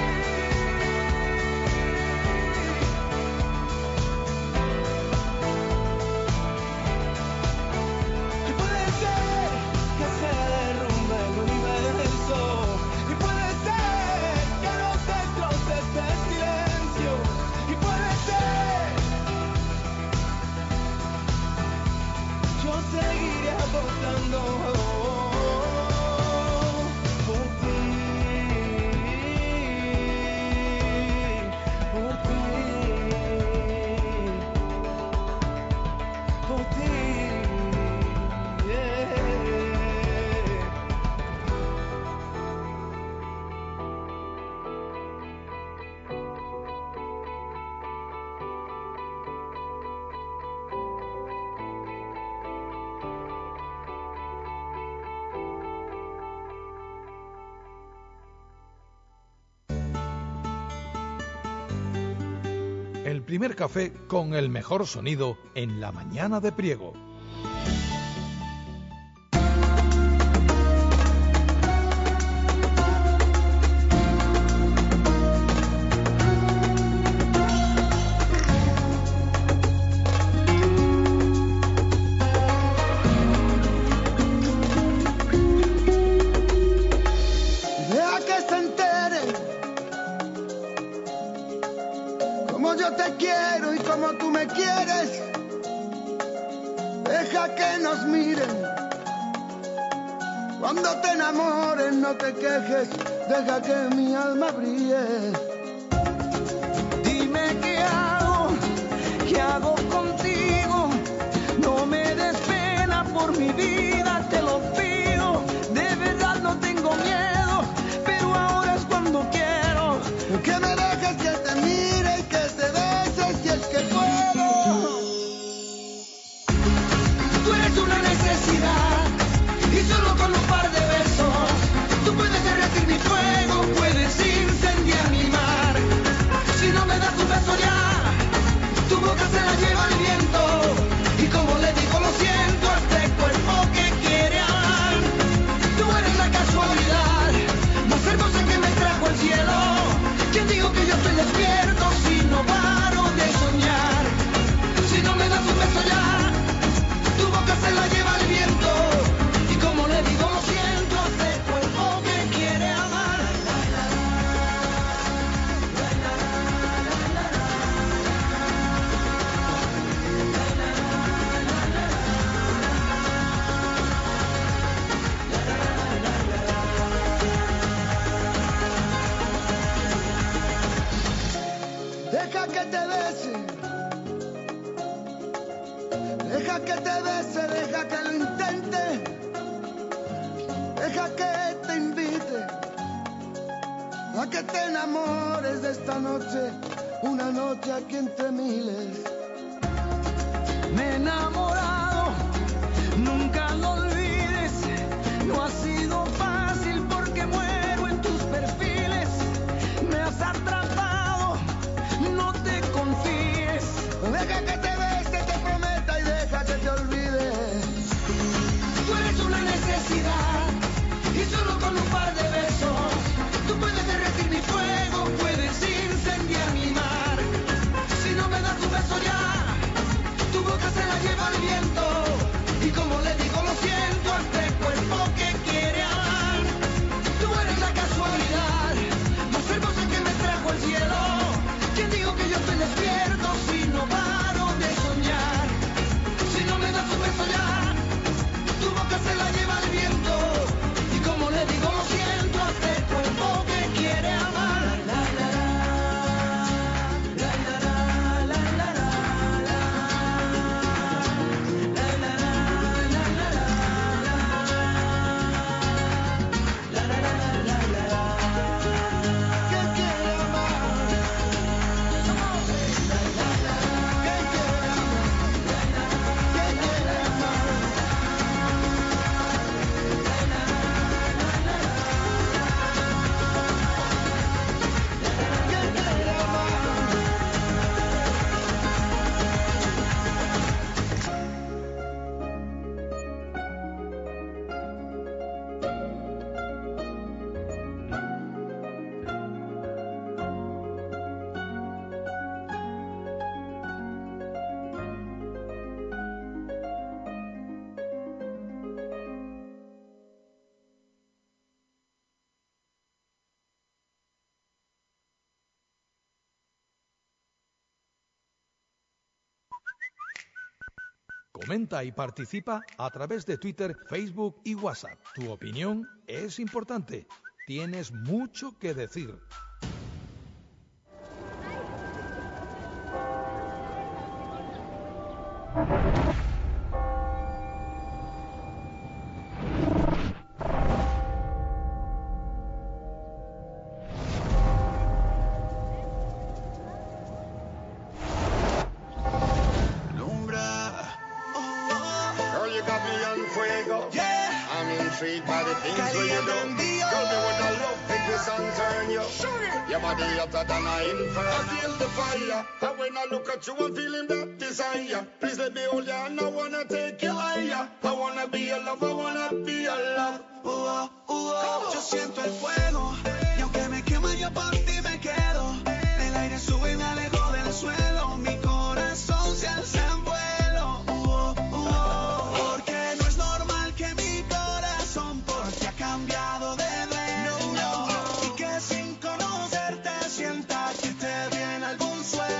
Y puede ser que se derrumbe el universo, y puede ser que nos destroce este silencio, y puede ser, yo seguiré apostando por ti, por ti, por ti, yeah. El primer café con el mejor sonido en la mañana de Priego. Deja que se entere como yo te quiero y como tú me quieres. Deja que nos miren cuando te enamores, no te quejes. Deja que mi alma brille. Dime qué hago, qué hago contigo. No me des pena por mi vida, te lo pido. De verdad no tengo miedo, pero ahora es cuando quiero. Que me dejes que te mire y que te bese si es que puedo. Tú eres una necesidad y solo con un par de besos tú puedes derretir mi fuego, puedes incendiar mi mar. Si no me das un beso ya, tu boca se la lleva el viento. Y como le digo lo siento a este cuerpo que quiere amar. Tú eres la casualidad más hermosa que me trajo el cielo. ¿Quién digo que yo estoy despierto si no paro de soñar? Si no me das un beso ya, tu boca se la lleva el viento. Y como le digo lo siento a este cuerpo que quiere amar. Deja que te bese, deja que te bese, deja que lo intente, deja que te invite a que te enamores de esta noche, una noche aquí entre miles. Me he enamorado, nunca lo olvides. No ha sido fácil porque muero en tus perfiles. Me has atrapado, no te confíes. Deja que te bese, te prometa y deja que te olvide. Tú eres una necesidad y solo con un par de besos tú puedes derretir mi fuego, puedes incendiar mi mar. Si no me das un beso ya, tu boca se la lleva el viento. Y como le digo lo siento a este cuerpo que quiere amar. Tú eres la casualidad más hermosa que me trajo el cielo. ¿Quién digo que yo estoy despierto si no paro de soñar? Si no me das un beso ya, tu boca se la lleva el viento. Y como le digo lo siento a este cuerpo que quiere amar. La, la, la, la, la, la, la, la, la, la, la, la, la, la, la, la. Comenta y participa a través de Twitter, Facebook y WhatsApp. Tu opinión es importante. Tienes mucho que decir. You are feeling that desire. Please let me hold you and I wanna take you higher. I wanna be your love, I wanna be your love. Uh, uh, yo siento el fuego y aunque me quema yo por ti me quedo. El aire sube y me alejo del suelo. Mi corazón se alza en vuelo. Uh, uh, porque no es normal que mi corazón por ti ha cambiado de dueño. Y que sin conocerte sienta que te viene algún sueño.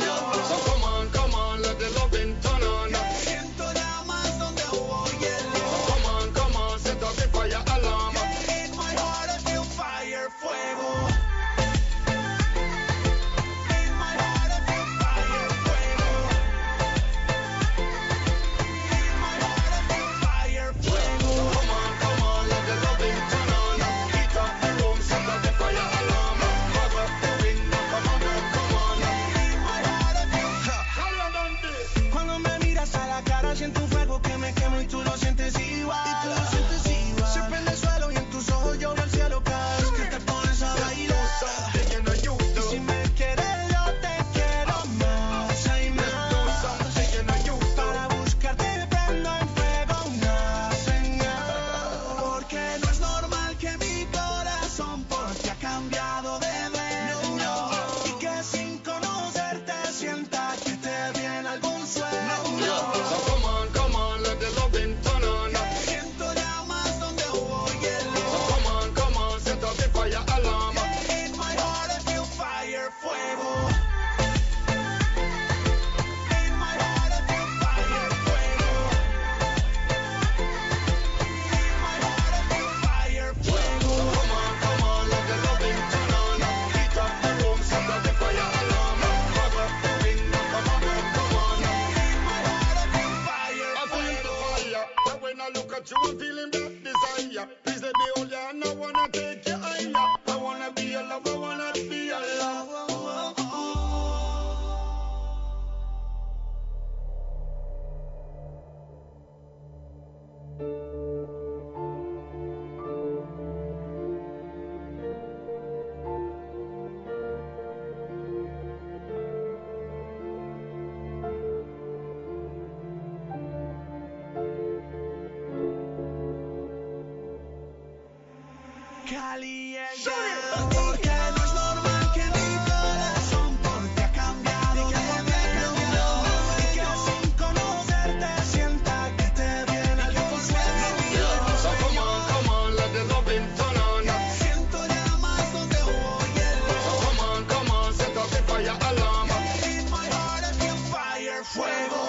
Porque no es normal que mi corazón por ti ha cambiado de dueño. Y que sin conocerte sienta que te viene algún sueño. So come on, come on, let the loving turn on. Siento llamas donde hubo hielo. So come on, come on, set up the fire alarm. In my heart I feel fire, fuego.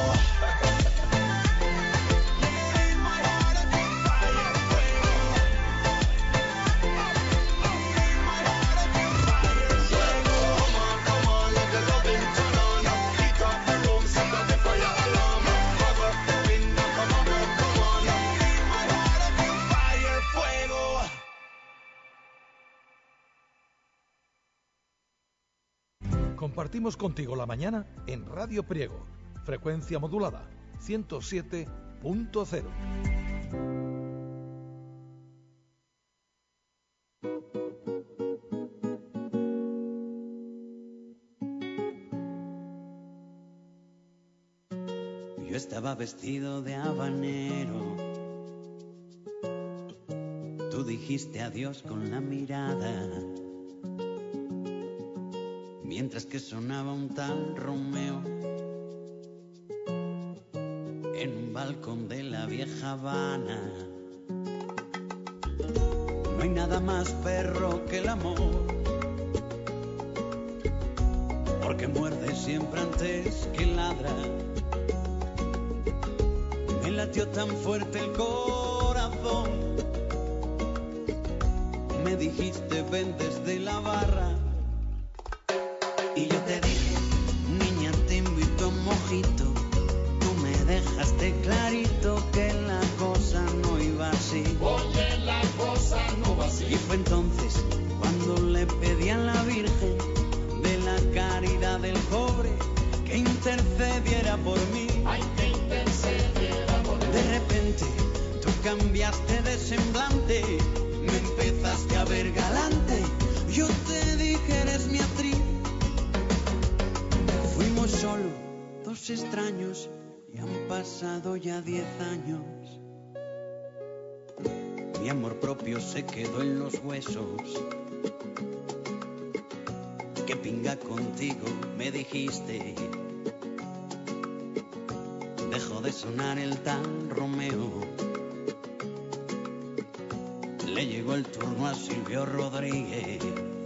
Compartimos contigo la mañana en Radio Priego, frecuencia modulada ciento siete punto cero. Yo estaba vestido de habanero, tú dijiste adiós con la mirada, mientras que sonaba un tal Romeo en un balcón de la vieja Habana. No hay nada más perro que el amor, porque muerde siempre antes que ladra. me latió tan fuerte el corazón. Me dijiste ven desde la barra y yo te dije, niña te invito a un mojito. Tú me dejaste clarito que la cosa no iba así. Oye, la cosa no va así. Y fue entonces cuando le pedí a la Virgen de la caridad del cobre que intercediera por mí. Ay, que intercediera por mí. De repente tú cambiaste de semblante, me empezaste a ver galante. Yo te dije eres mi actriz. Fuimos solo dos extraños y han pasado ya diez años. Mi amor propio se quedó en los huesos. Que pinga contigo, me dijiste. Dejó de sonar el tal Romeo. Le llegó el turno a Silvio Rodríguez.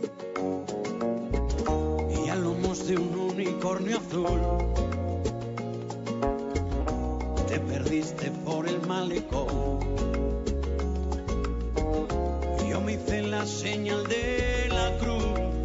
Y a lomos de un unicornio azul te perdiste por el malecón. Yo me hice la señal de la cruz.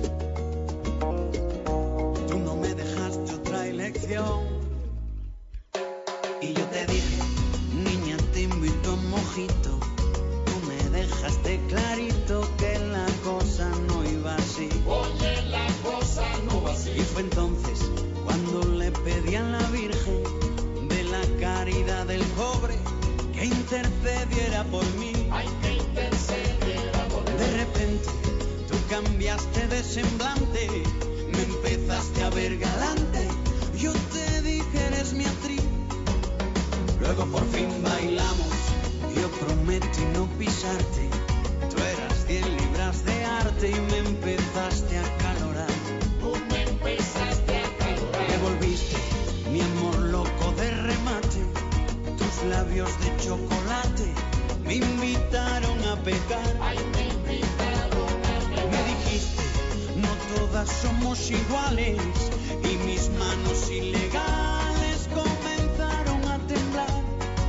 Tú no me dejaste otra elección. Y yo te dije, niña te invito a un mojito. Tú me dejaste clarito que la cosa no iba así. Oye, la cosa no va así. Y fue entonces cuando le pedí a la Virgen de la caridad del cobre que intercediera por mí. Ay, que intercediera por mí. De repente tú cambiaste de semblante, me empezaste a ver galante. Yo te dije eres mi actriz. Luego por fin bailamos, yo prometí no pisarte. Tú eras cien libras de arte y me empezaste a calorar. Tú me empezaste a calorar. Te volviste mi amor loco de remate. Tus labios de chocolate me invitaron a pecar. Ay, me invitaron a pecar. Me dijiste, no todas somos iguales. Y mis manos ilegales comenzaron a temblar.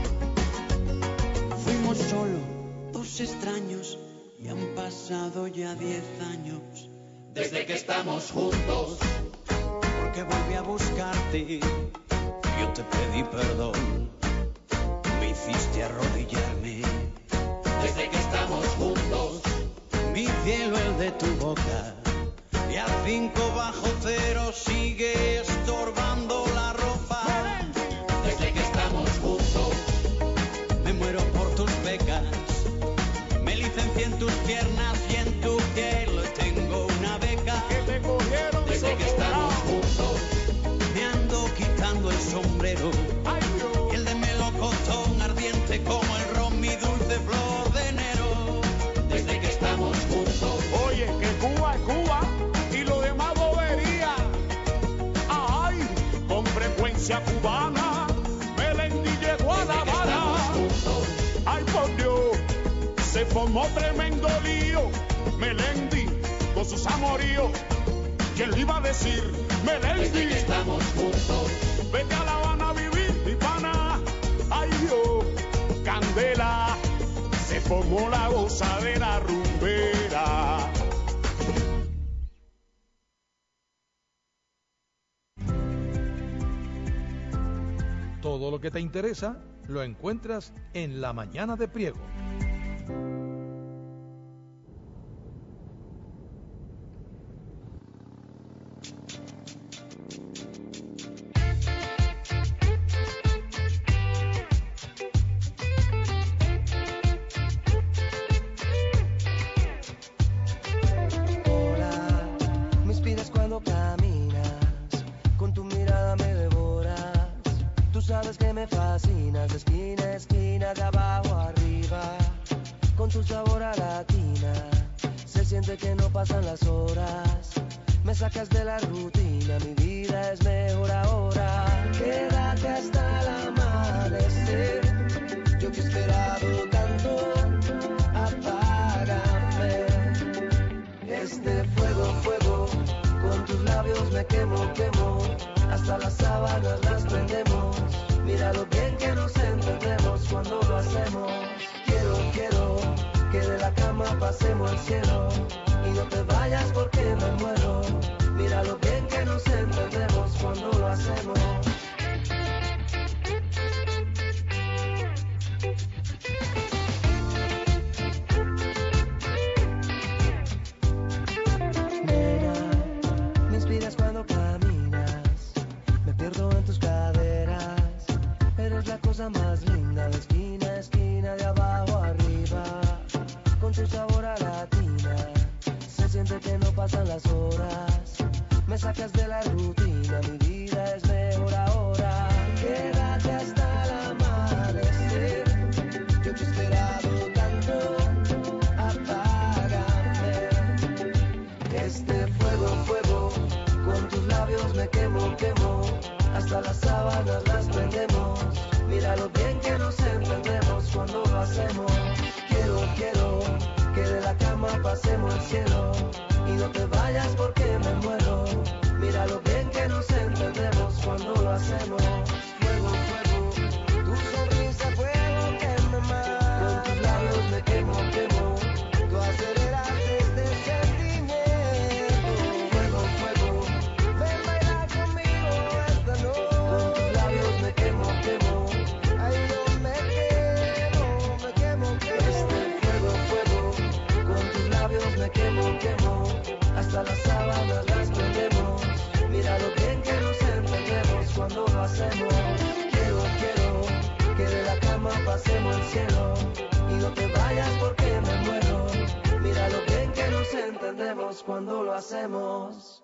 Fuimos solo dos extraños y han pasado ya diez años desde que estamos juntos. Porque volví a buscarte, yo te pedí perdón, me hiciste arrodillarme. Desde que estamos juntos, mi cielo el de tu boca, y a cinco bajo cero sigue estorbando la ropa. Desde que estamos juntos, me muero por tus becas, me licencié en tus piernas y en tu piel tengo una beca. que me cogieron. Desde que estamos juntos, Me ando quitando el sombrero, ay Dios. y el de melocotón ardiente como el ron, mi dulce flor de enero. Desde que estamos juntos, Oye, que Cuba es Cuba y lo demás bobería. Ay, con frecuencia cubana, Melendi llegó a La desde que estamos Habana. juntos, Ay, por Dios, se formó tremendo lío. Melendi con sus amoríos. ¿Quién le iba a decir? desde Melendi, que estamos juntos, vete a La Habana a vivir, mi pana. Ay, Dios, candela, se formó la gozadera rumbera. Todo lo que te interesa lo encuentras en La Mañana de Priego. Hola, me inspiras cuando caminas, con tu mirada me devoras. Tú sabes que me fascinas, de esquina a esquina, de abajo a arriba. Con tu sabor a latina, se siente que no pasan las horas. Me sacas de la rutina, mi vida es mejor ahora. Quédate hasta el amanecer, yo que he esperado tanto, apágame. Este fuego, fuego, con tus labios me quemo, quemo. Hasta las sábanas las prendemos. Mira lo bien que nos entendemos. pasemos el cielo. Y no te vayas porque me muero. Mira lo bien que nos entendemos cuando lo hacemos. Nena, me inspiras cuando caminas. Me pierdo en tus caderas. Eres la cosa más linda de esquina a esquina, de abajo a arriba. Con tu sabor a latina, se siente que no pasan las horas. Me sacas de la rutina, mi vida es mejor ahora. Quédate hasta el amanecer, yo te he esperado tanto, apágame. Este fuego, fuego, con tus labios me quemo, quemo. Hasta las sábanas las prendemos. Mira lo bien que nos entendemos cuando lo hacemos. Quiero, quiero que de la cama pasemos el cielo. Y no te vayas porque me muero. Mira lo bien que nos entendemos cuando lo hacemos. Fuego, fuego, tu sonrisa, fuego que me mata. Con tus labios me quemo, quemo. Tú aceleras este sentimiento. Fuego, fuego, ven baila conmigo esta noche. Con tus labios me quemo, quemo. Ay, yo me quemo, me quemo, quemo. Este fuego, fuego, con tus labios me quemo, quemo. Hasta las sábanas las prendemos. Mira lo bien que nos entendemos cuando lo hacemos. Quiero, quiero que de la cama pasemos el cielo. Y no te vayas porque me muero. Mira lo bien que nos entendemos cuando lo hacemos.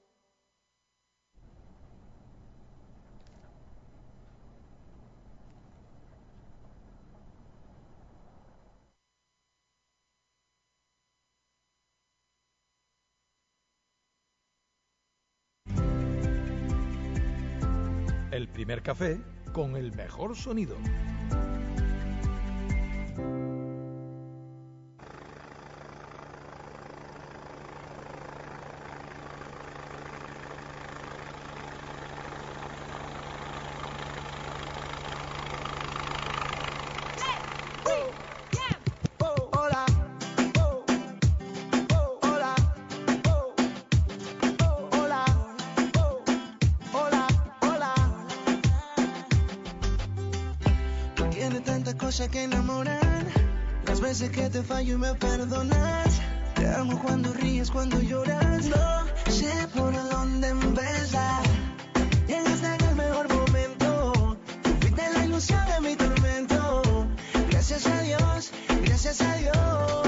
El primer café con el mejor sonido. Hola, oh, oh, hola, oh, oh, hola, oh, hola, hola. Tú tienes tantas cosas que enamoran. Las veces que te fallo y me perdonas. Te amo cuando ríes, cuando lloras. No sé por dónde empezar. Llegaste en el mejor momento. Fuiste la ilusión de mi tormento. Gracias a Dios, gracias a Dios.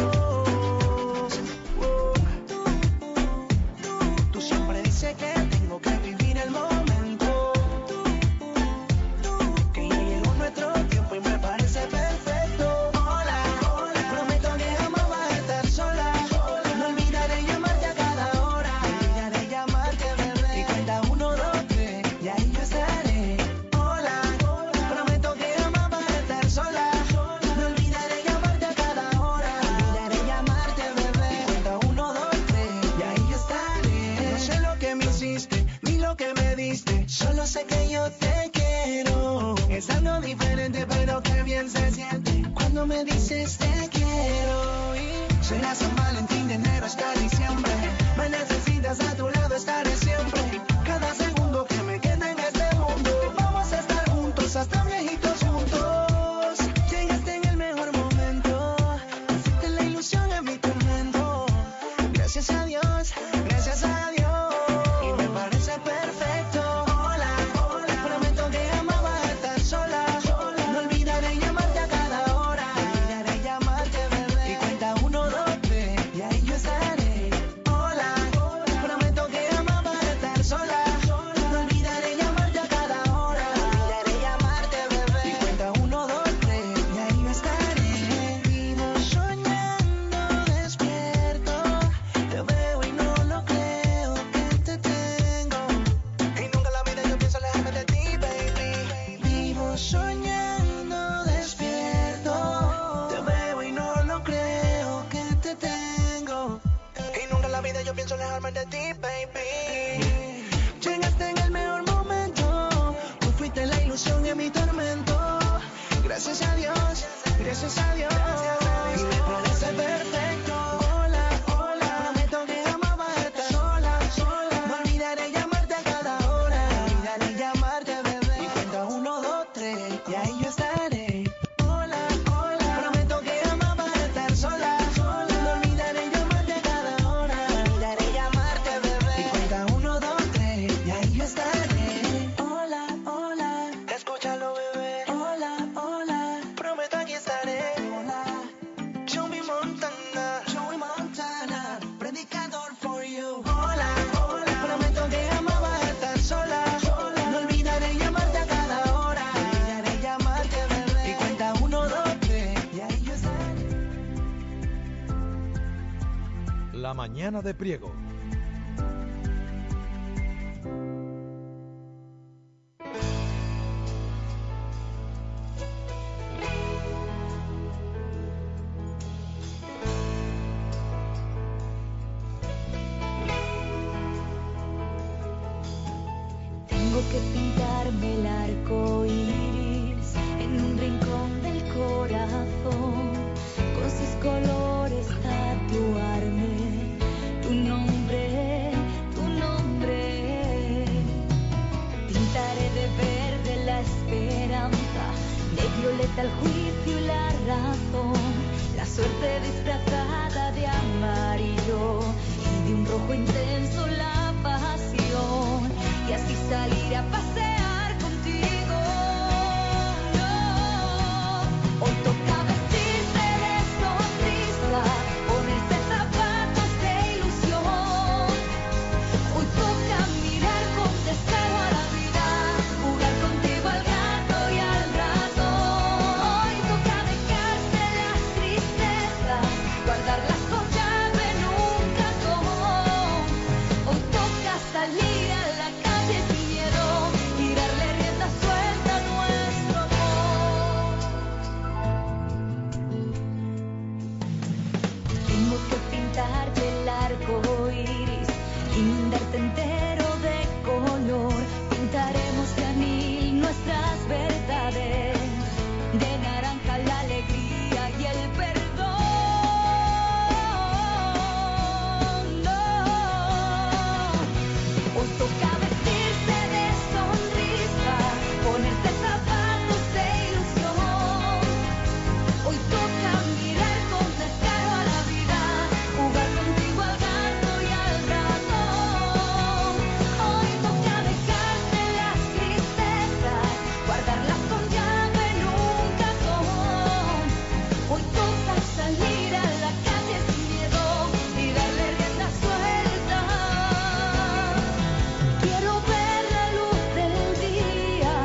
Oh, tú, tú, tú siempre dices que tengo que vivir el momento. Tú, tú, que ya llegó nuestro tiempo y me parece perfecto. Hola, hola, prometo que jamás vas a estar sola. No olvidaré llamarte a cada hora. No olvidaré llamarte, bebé. Y cuenta uno, dos, tres, y ahí yo estaré. Hola, prometo que jamás vas a estar sola. No olvidaré llamarte a cada hora. No olvidaré llamarte, bebé. Y cuenta uno, dos, tres, y ahí yo estaré. No sé lo que me hiciste, ni lo que me diste. Solo sé que yo te quiero. Es algo diferente, pero que bien se siente cuando me dices te quiero. Y será San Valentín, de enero hasta diciembre. Me necesitas a tu lado, estaré siempre. Cada segundo que me queda en este mundo, vamos a estar juntos hasta viejitos juntos. Llegaste en el mejor momento. Fuiste la ilusión en mi tormento. Gracias a Dios, gracias a Dios. Y me parece perfecto. Hola, hola, prometo que jamás vas a estar sola. No olvidaré llamarte a cada hora. No olvidaré llamarte, bebé. Y cuenta uno, dos, tres, y ahí yo estaré. Hola, prometo que jamás vas a estar sola. mañana de Priego. Tengo que pintarme el arco iris en un rincón del corazón, con sus colores tatuarme tu nombre, tu nombre. Pintaré de verde la esperanza, de violeta el juicio y la razón, la suerte disfrazada de amarillo y de un rojo intenso la pasión. Y así salir a pasear contigo. No, hoy toca vestirse de sonrisa, ponerse zapatos de ilusión. Hoy toca mirar con deseo a la vida, jugar contigo al gato y al ratón. Hoy toca dejarse las tristezas, guardarlas con llave en un cajón. Hoy toca salir a la calle sin miedo y darle rienda suelta a nuestro amor. Tengo que pintarte el arco iris, inundarte entero de color. Pintaremos de anil nuestras verdades, de naranja la alegría y el perdón. No, hoy toca vestirse de sonrisa, ponerse zapatos de ilusión. Hoy toca mirar con descaro a la vida, jugar contigo al gato y al ratón. Hoy toca dejarse las tristezas, guardarlas con llave en un cajón. Hoy toca salir a la calle sin miedo y darle rienda suelta. Quiero ver la luz del día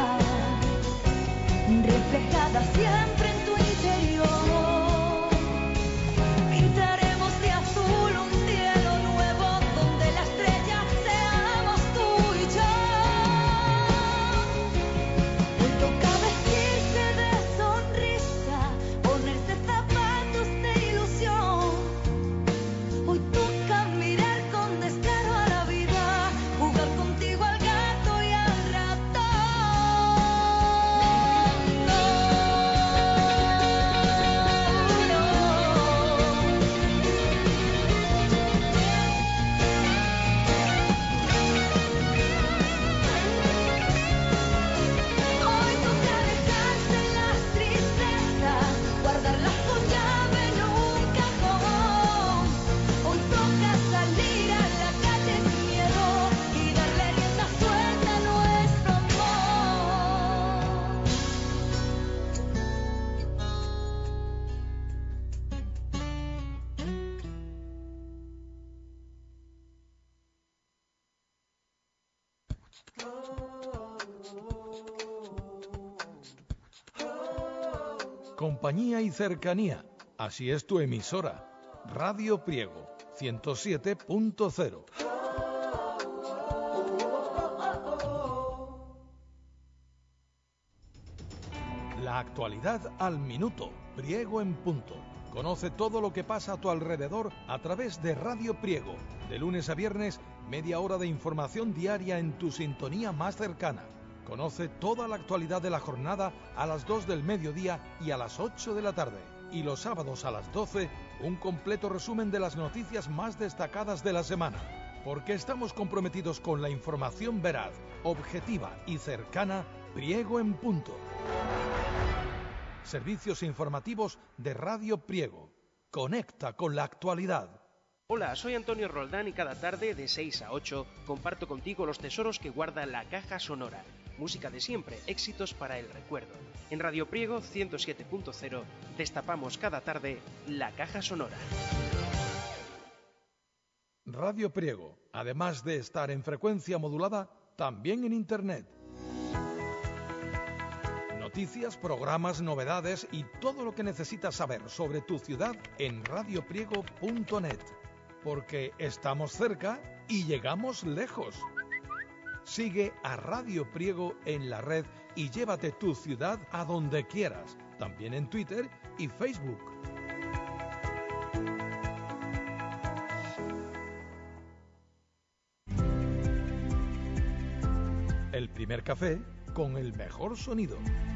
reflejada siempre en tu interior. Pintaremos de azul un cielo nuevo donde la estrella seamos tú y yo. Hoy toca vestirse de sonrisa, ponerse zapatos de ilusión. Hoy toca mirar con descaro a la vida, jugar contigo al gato y al ratón. Hoy toca dejarse las tristezas, guardarlas con llave en un cajón. Hoy toca salir a la calle sin miedo y darle rienda suelta a nuestro amor. Compañía y cercanía. Así es tu emisora. Radio Priego, ciento siete punto cero. La actualidad al minuto. Priego en punto. Conoce todo lo que pasa a tu alrededor a través de Radio Priego. De lunes a viernes, media hora de información diaria en tu sintonía más cercana. Conoce toda la actualidad de la jornada a las dos del mediodía y a las ocho de la tarde. Y los sábados a las doce, un completo resumen de las noticias más destacadas de la semana. Porque estamos comprometidos con la información veraz, objetiva y cercana. Priego en punto. Servicios informativos de Radio Priego. Conecta con la actualidad. Hola, soy Antonio Roldán y cada tarde de seis a ocho comparto contigo los tesoros que guarda la caja sonora. Música de siempre, éxitos para el recuerdo. En Radio Priego ciento siete punto cero destapamos cada tarde la caja sonora. Radio Priego, además de estar en frecuencia modulada, también en Internet. Noticias, programas, novedades y todo lo que necesitas saber sobre tu ciudad en radio priego punto net. porque estamos cerca y llegamos lejos. Sigue a Radio Priego en la red y llévate tu ciudad a donde quieras, también en Twitter y Facebook. El primer café con el mejor sonido.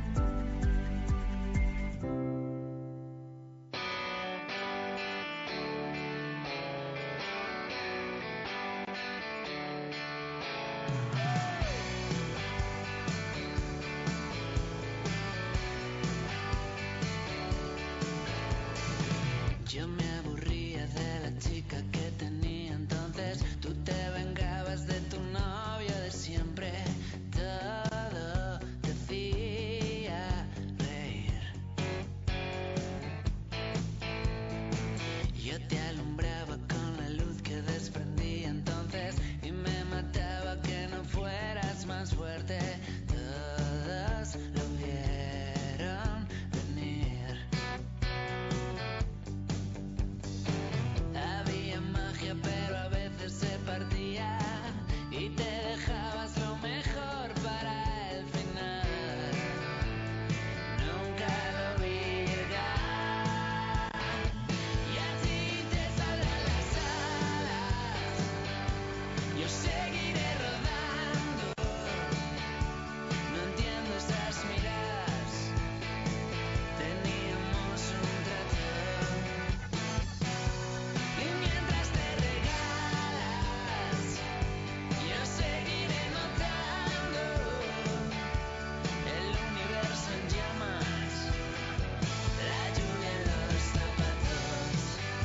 Yo me aburría de la chica que tenía entonces. Tú te vengabas de tu novio de siempre. Todo te hacía reír. Yo te alumbraba con la luz que desprendía entonces y me mataba que no fueras más fuerte. Todos lo vieron venir. Había magia, pero a veces se partía y te dejabas lo mejor para el final. Nunca lo vi llegar y así te saldrán las alas. Yo seguiré rodando. No entiendo esas miradas. Teníamos un trato. Y mientras te regalas, yo seguiré notando el universo en llamas, la lluvia en los zapatos.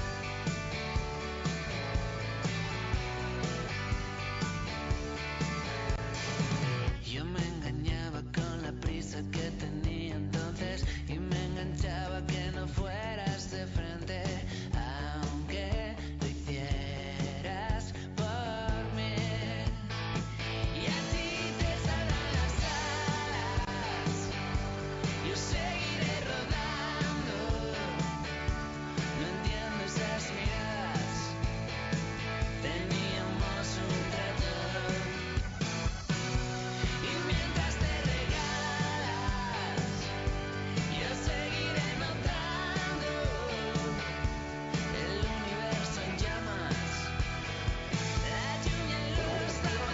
Yo me engañaba con la prisa que tenía entonces y me enganchaba que no fueras de frente, aunque lo hicieras por mí. Y así te saldrán las alas. Yo seguiré rodando. No entiendo esas miradas. Teníamos un trato. Y mientras te regalas, yo seguiré notando el universo en llamas, la lluvia en los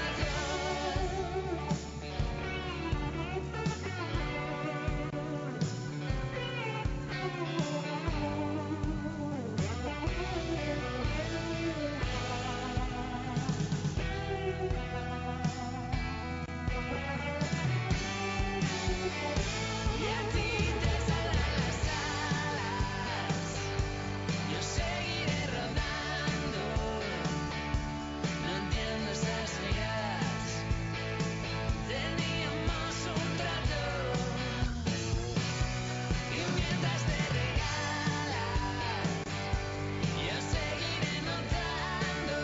Y a ti te saldrán las alas. Yo seguiré rodando. No entiendo esas miradas. Teníamos un trato. Y mientras te regalas, yo seguiré notando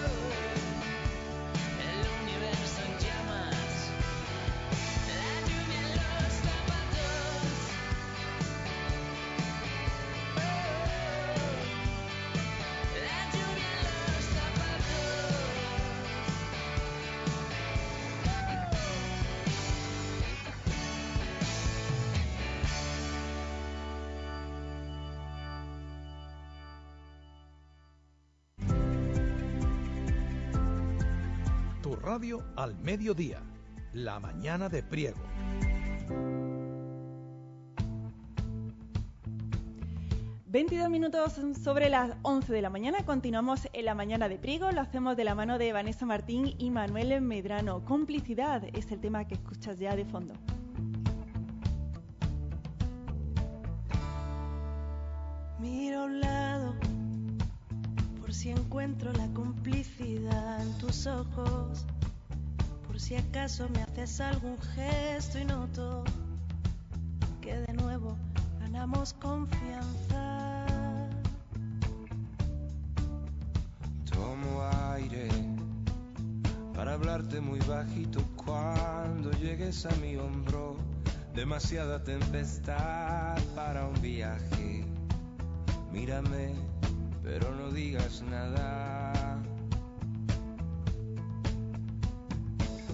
el universo en llamas, la lluvia en los zapatos. La lluvia en los zapatos. Tu radio al mediodía, la mañana de Priego. veintidós minutos sobre las once de la mañana, continuamos en la mañana de Priego, lo hacemos de la mano de Vanessa Martín y Manuel Medrano. Complicidad es el tema que escuchas ya de fondo. Miro a un lado por si encuentro la complicidad en tus ojos, por si acaso me haces algún gesto y noto que de nuevo ganamos confianza. Tomo aire para hablarte muy bajito cuando llegues a mi hombro. Demasiada tempestad para un viaje. Mírame, pero no digas nada.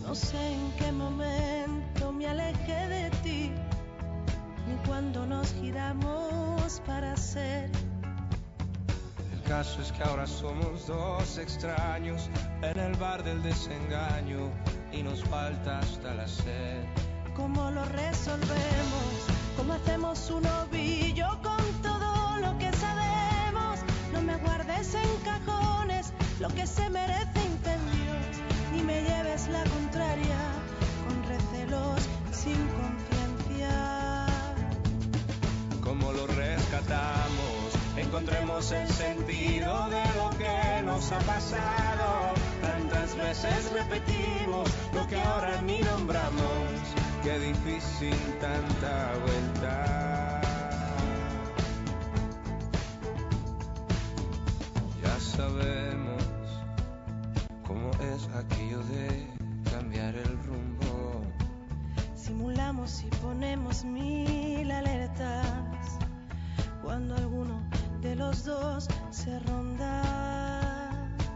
No sé en qué momento me alejé de ti, ni cuando nos giramos para ser. El caso es que ahora somos dos extraños en el bar del desengaño y nos falta hasta la sed. ¿Cómo lo resolvemos? ¿Cómo hacemos un ovillo con todo lo que sabemos? No me guardes en cajones lo que se merece incendios, ni me lleves la contraria con recelos sin conciencia. ¿Cómo lo rescatamos? Encontremos el sentido de lo que nos ha pasado. Tantas veces repetimos lo que ahora ni nombramos. Qué difícil tanta vuelta. Ya sabemos cómo es aquello de cambiar el rumbo. Simulamos y ponemos mil alertas cuando alguno de los dos se ronda.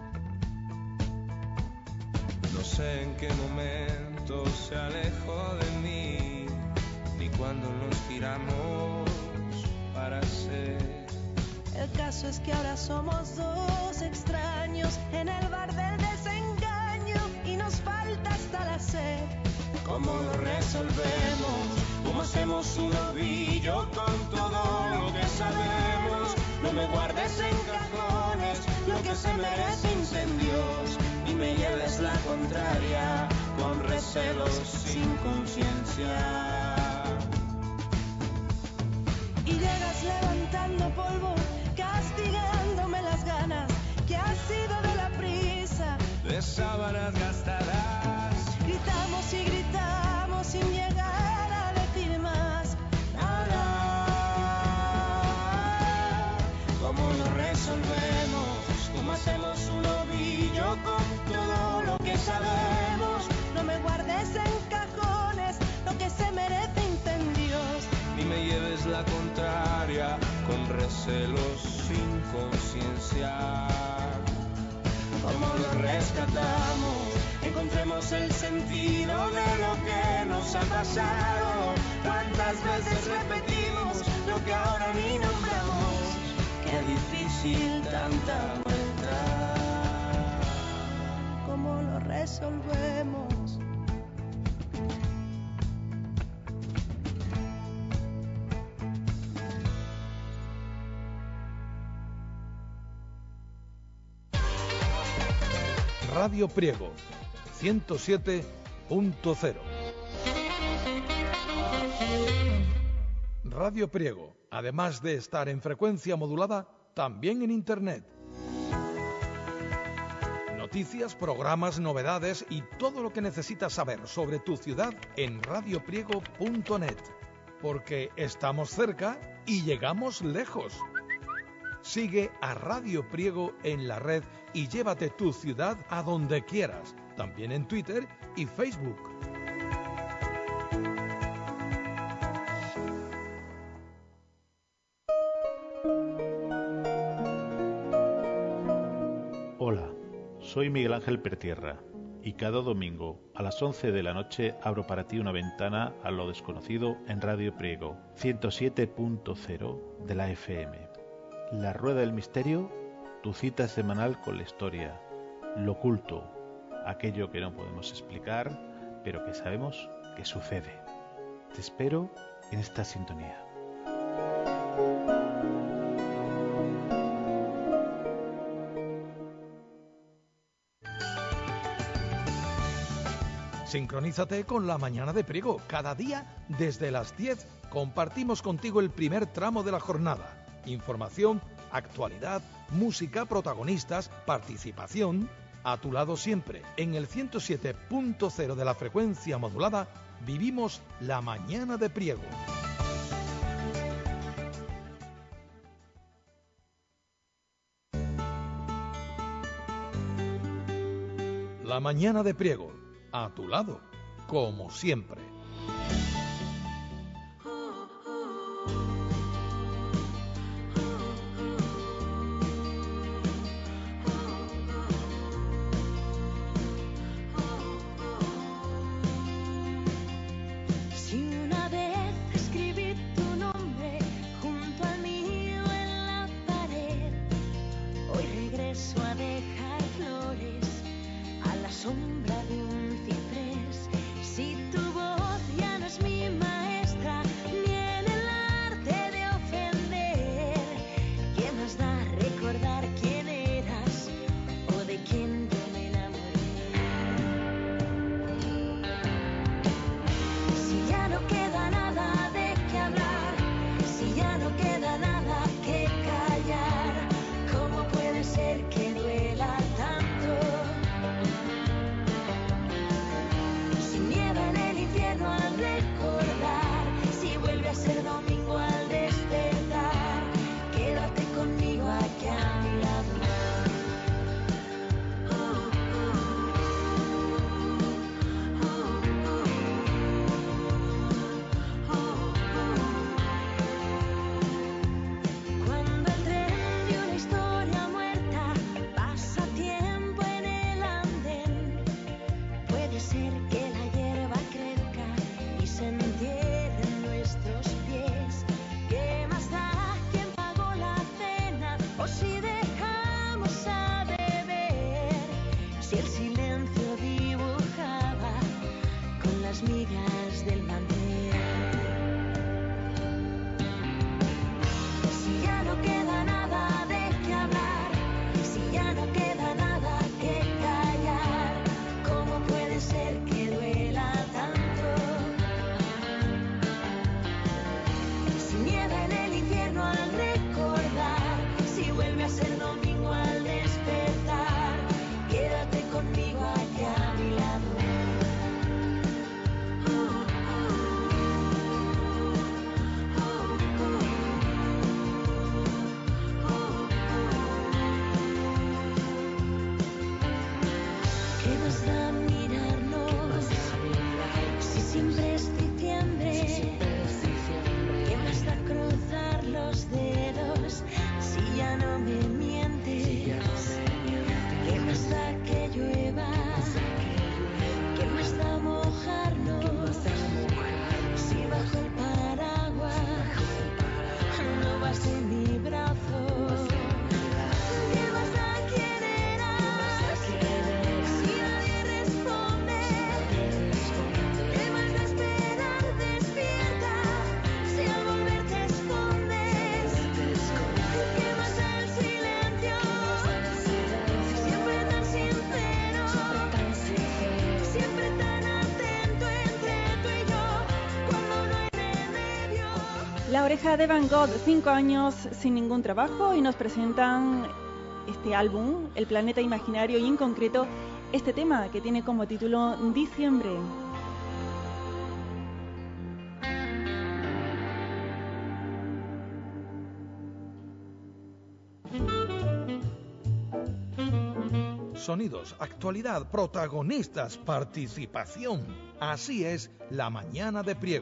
No sé en qué momento se alejó de mí, ni cuando nos giramos para ser. El caso es que ahora somos dos extraños en el bar del desengaño y nos falta hasta la sed. ¿Cómo lo resolvemos? ¿Cómo hacemos un ovillo con todo lo que sabemos? No me guardes en cajones lo que se merece incendios, ni me lleves la contraria con recelos sin conciencia. Y llegas levantando polvo, castigándome las ganas que ha sido de la prisa, de sábanas gastadas. Gritamos y gritamos sin llegar a decir más nada. ¿Cómo lo resolvemos? ¿Cómo hacemos un ovillo con todo lo que sabemos? No me guardes en cajones lo que se merece incendios, ni me lleves la contraria con recelos sin conciencia. ¿Cómo lo rescatamos? Encontremos el sentido de lo que nos ha pasado. ¿Cuántas veces repetimos lo que ahora ni nombramos? Qué difícil tanta vuelta. ¿Cómo lo resolvemos? Radio Priego, ciento siete punto cero. Radio Priego, además de estar en frecuencia modulada, también en Internet. Noticias, programas, novedades y todo lo que necesitas saber sobre tu ciudad en radio priego punto net. Porque estamos cerca y llegamos lejos. Sigue a Radio Priego en la red y llévate tu ciudad a donde quieras, también en Twitter y Facebook. Hola, soy Miguel Ángel Pertierra y cada domingo a las once de la noche abro para ti una ventana a lo desconocido en Radio Priego, ciento siete punto cero de la F M. La Rueda del Misterio, tu cita semanal con la historia, lo oculto, aquello que no podemos explicar, pero que sabemos que sucede. Te espero en esta sintonía. Sincronízate con La Mañana de Priego. Cada día, desde las diez, compartimos contigo el primer tramo de la jornada. Información, actualidad, música, protagonistas, participación. A tu lado siempre, en el ciento siete punto cero de la frecuencia modulada, vivimos La Mañana de Priego. La Mañana de Priego, a tu lado, como siempre. orillas del Mané. Si ya no queda nada de qué hablar, si ya no queda nada que callar, ¿cómo puede ser que duela tanto? Si nieva en el infierno al recordar, si vuelve a ser domingo al despertar, quédate conmigo aquí a mi lado. ¿Qué nos da mirarnos? Si siempre es diciembre. ¿Qué más da cruzar los dedos si ya no me mientes? ¿Qué más da que llueva? ¿Qué más da mojarnos? Si bajo el paraguas no vas en mi brazo. ¿Qué más da quién eras? Si nadie responde. ¿Qué más da esperar despierta si al volver te escondes? ¿Qué más da el silencio? Siempre tan sincero, siempre tan atento entre tú y yo, cuando no hay remedio. La Oreja de Van Gogh, cinco años sin ningún trabajo, y nos presentan este álbum, El Planeta Imaginario, y en concreto este tema que tiene como título Diciembre. Sonidos, actualidad, protagonistas, participación. Así es la mañana de Priego.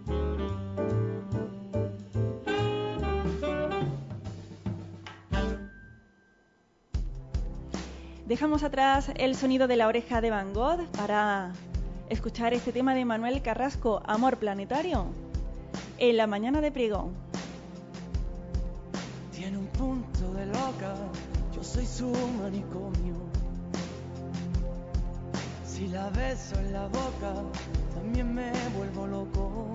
Dejamos atrás el sonido de La Oreja de Van Gogh para escuchar este tema de Manuel Carrasco, Amor Planetario, en la mañana de Priego. Tiene un punto de loca, yo soy su manicomio. Si la beso en la boca, también me vuelvo loco.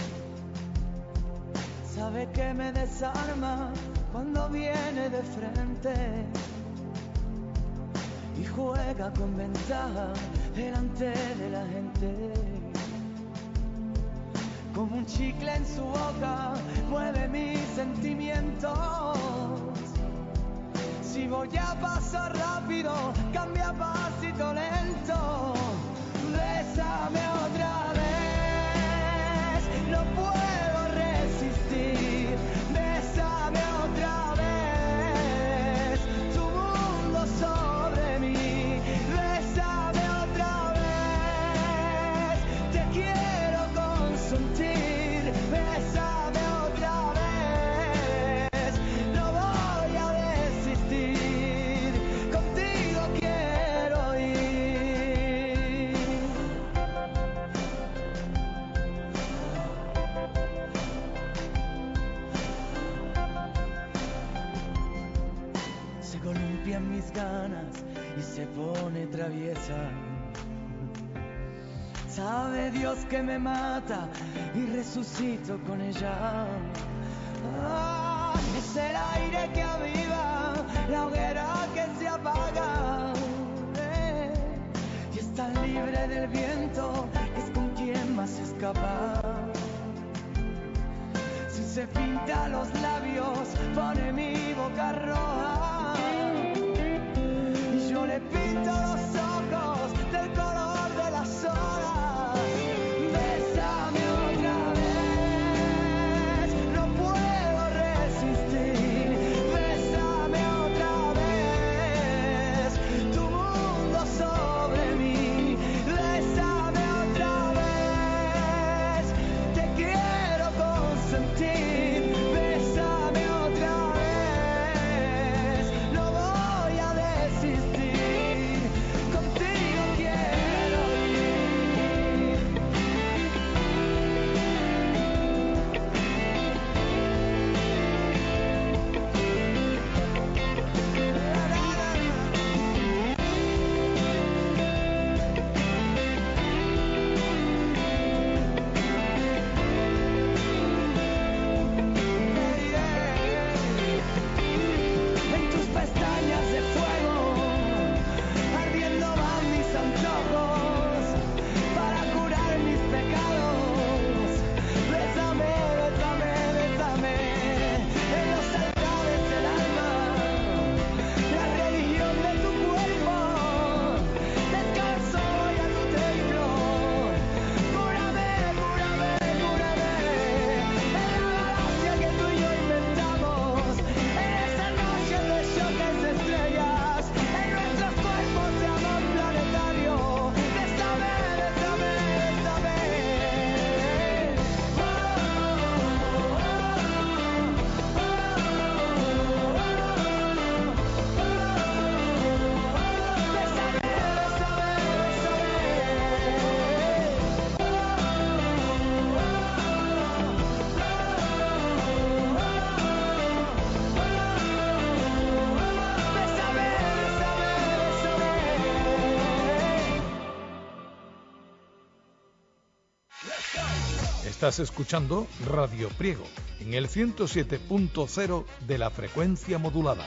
Sabe que me desarma cuando viene de frente y juega con ventaja delante de la gente. Como un chicle en su boca, mueve mis sentimientos. Si voy a paso rápido, cambia a pasito lento. Bésame otra vez, no puedo resistir. Bésame otra vez, tu mundo sobre mí. Bésame otra vez, te quiero consentir. Bésame otra vez, no voy a desistir. Contigo quiero ir. Se columpian mis ganas y se pone traviesa. Sabe Dios que me mata y resucito con ella. Ah, es el aire que aviva, la hoguera que se apaga. Eh, y es tan libre del viento, es con quien más escapa. Si se pinta los labios, pone mi boca roja. Y yo le pinto los ojos del color de las olas. Bésame otra vez, no puedo resistir. Bésame otra vez, tu mundo sobre mí. Bésame otra vez, te quiero consentir. Bésame otra vez, Estás escuchando Radio Priego en el ciento siete punto cero de la frecuencia modulada.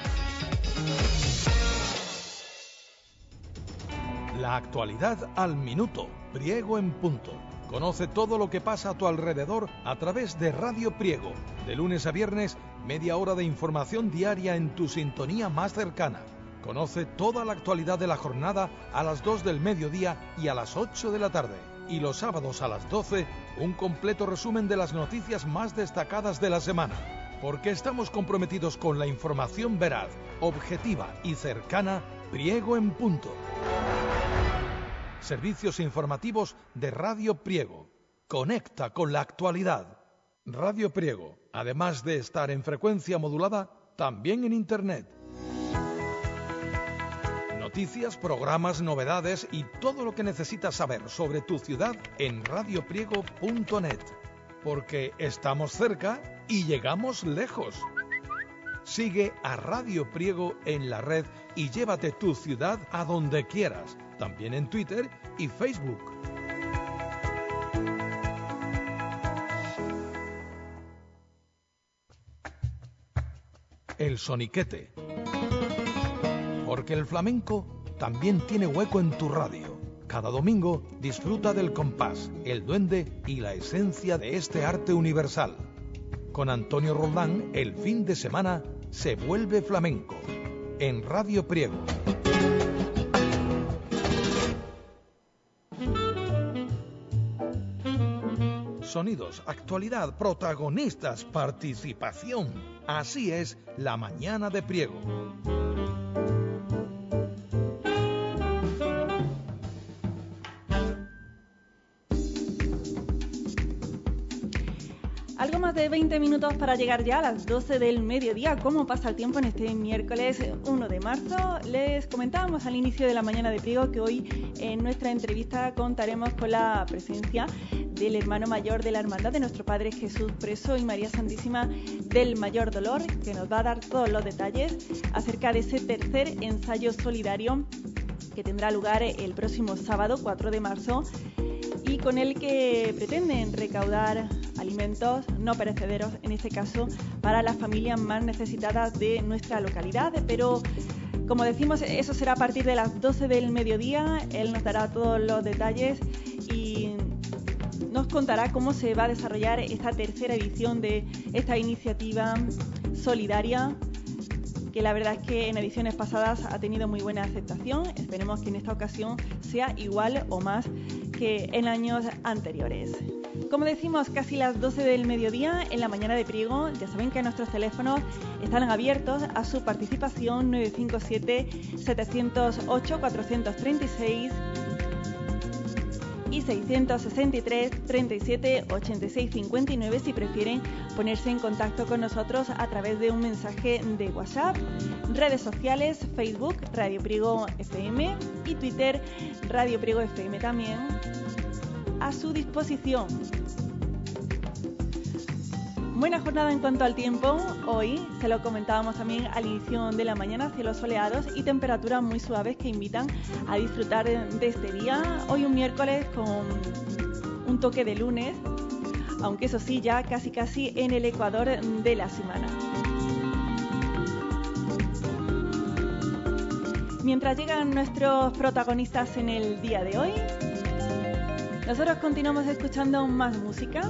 La actualidad al minuto, Priego en punto. Conoce todo lo que pasa a tu alrededor a través de Radio Priego. De lunes a viernes, media hora de información diaria en tu sintonía más cercana. Conoce toda la actualidad de la jornada a las dos del mediodía y a las ocho de la tarde. Y los sábados a las doce, un completo resumen de las noticias más destacadas de la semana. Porque estamos comprometidos con la información veraz, objetiva y cercana, Priego en punto. Servicios informativos de Radio Priego. Conecta con la actualidad. Radio Priego, además de estar en frecuencia modulada, también en Internet. Noticias, programas, novedades y todo lo que necesitas saber sobre tu ciudad en radio priego punto net. Porque estamos cerca y llegamos lejos. Sigue a Radio Priego en la red y llévate tu ciudad a donde quieras. También en Twitter y Facebook. El soniquete. Porque el flamenco también tiene hueco en tu radio. Cada domingo disfruta del compás, el duende y la esencia de este arte universal. Con Antonio Roldán, el fin de semana se vuelve flamenco. En Radio Priego. Sonidos, actualidad, protagonistas, participación. Así es la mañana de Priego. Algo más de veinte minutos para llegar ya a las doce del mediodía. ¿Cómo pasa el tiempo en este miércoles uno de marzo? Les comentábamos al inicio de la mañana de Priego que hoy en nuestra entrevista contaremos con la presencia del hermano mayor de la Hermandad de Nuestro Padre Jesús Preso y María Santísima del Mayor Dolor, que nos va a dar todos los detalles acerca de ese tercer ensayo solidario que tendrá lugar el próximo sábado cuatro de marzo y con el que pretenden recaudar alimentos no perecederos, en este caso para las familias más necesitadas de nuestra localidad. Pero como decimos, eso será a partir de las doce del mediodía. Él nos dará todos los detalles y nos contará cómo se va a desarrollar esta tercera edición de esta iniciativa solidaria, que la verdad es que en ediciones pasadas ha tenido muy buena aceptación. Esperemos que en esta ocasión sea igual o más que en años anteriores. Como decimos, casi las doce del mediodía en la mañana de Priego. Ya saben que nuestros teléfonos están abiertos a su participación: nueve cinco siete, siete cero ocho, cuatro tres seis y seiscientos sesenta y tres, treinta y siete, ochenta y seis, cincuenta y nueve si prefieren ponerse en contacto con nosotros a través de un mensaje de WhatsApp. Redes sociales: Facebook Radio Priego F M y Twitter Radio Priego F M también a su disposición. Buena jornada en cuanto al tiempo. Hoy se lo comentábamos también al inicio de la mañana: cielos soleados y temperaturas muy suaves que invitan a disfrutar de este día. Hoy un miércoles con un toque de lunes, aunque eso sí, ya casi casi en el ecuador de la semana. Mientras llegan nuestros protagonistas en el día de hoy, nosotros continuamos escuchando más música.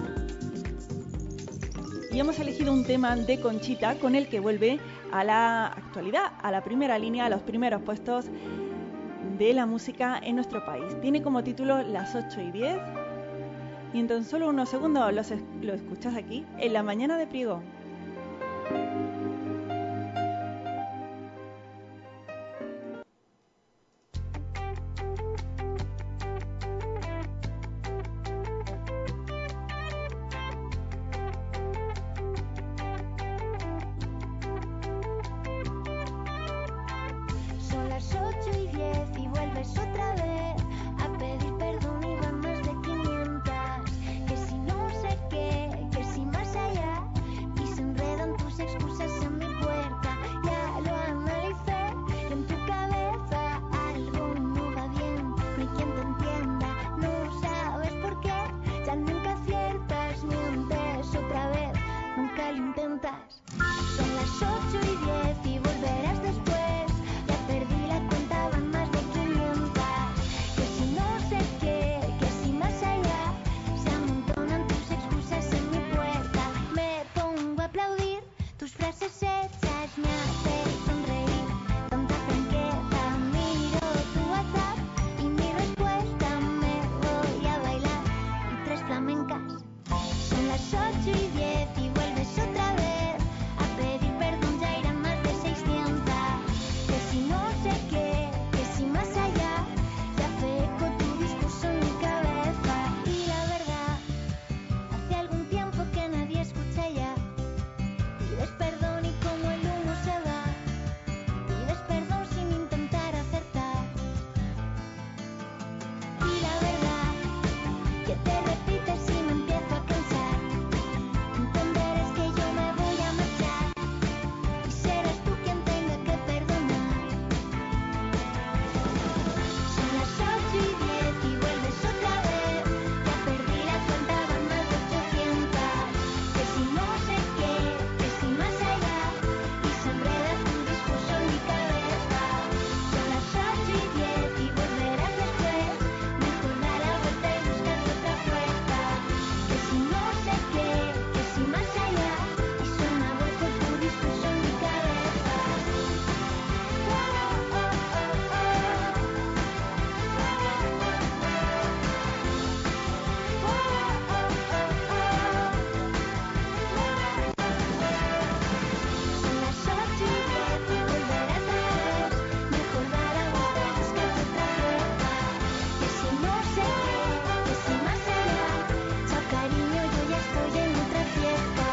Y hemos elegido un tema de Conchita con el que vuelve a la actualidad, a la primera línea, a los primeros puestos de la música en nuestro país. Tiene como título Las ocho y diez y en tan solo unos segundos los, lo escuchas aquí en la mañana de Priego. Que si no sé qué, que si más allá, y ocho y diez y volverás después. Ya perdí la cuenta, van más de quinientas. Que si no sé qué, que si más allá, se amontonan tus excusas en mi puerta. Me pongo a aplaudir tus frases hechas, me hace sonreír tanta franqueza. Miro tu WhatsApp y mi respuesta, me voy a bailar y tres flamencas. Son las ocho y diez y vuelves otra vez a pedir perdón, ya irán más de seiscientas. Que si no sé qué, que si más allá, ya hace eco tu discurso en mi cabeza. Y la verdad, hace algún tiempo que nadie escucha ya. Pides perdón y como el humo se va, pides perdón sin intentar acertar. Y la verdad, que te repites y me empiezo a cansar. Entender es que yo me voy a marchar y serás tú quien tenga que perdonar. Son las ocho y diez y vuelves otra vez. Ya perdí la cuenta, van más de ochocientas. Que si no sé qué, que si más allá, y se enreda tu discurso en mi cabeza. Son las ocho y diez y volverás después. Mejor dar la vuelta y buscarte otra puerta. Que si no sé qué, que si más allá, y suena vuelco tu discurso en mi cabeza. Oh, oh, oh, oh. Son las ocho y diez y volverás después. Mejor dar la vuelta y buscarte otra puerta. Que si no sé qué, que si más allá, chao cariño, yo ya estoy en otra fiesta.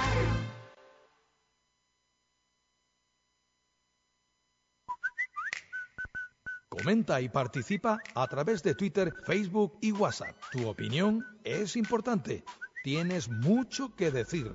Comenta y participa a través de Twitter, Facebook y WhatsApp. Tu opinión es importante. Tienes mucho que decir.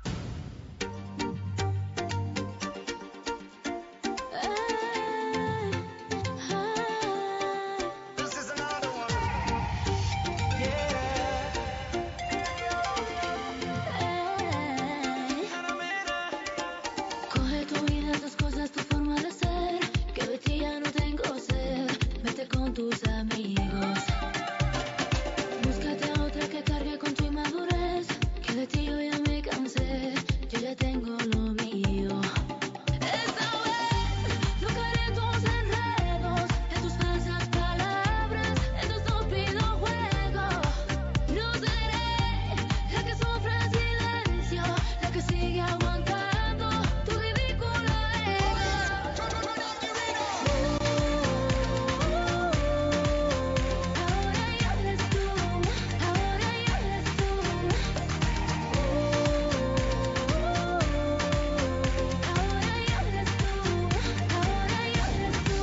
Coge tu vida, tus cosas, tu forma de ser, que de ti ya no tengo sed. Vete con tus amigos. Búscate a otra que cargue con tu inmadurez, que de ti yo ya me cansé. Yo ya tengo lo mío. Esta vez no caeré en tus enredos, en tus falsas palabras, en tu estúpido juego. No seré la que sufre en silencio, la que sigue aguantando tu ridículo ego. Ahora ya eres tú, ahora ya eres tú. Ahora ya eres tú, ahora ya eres tú.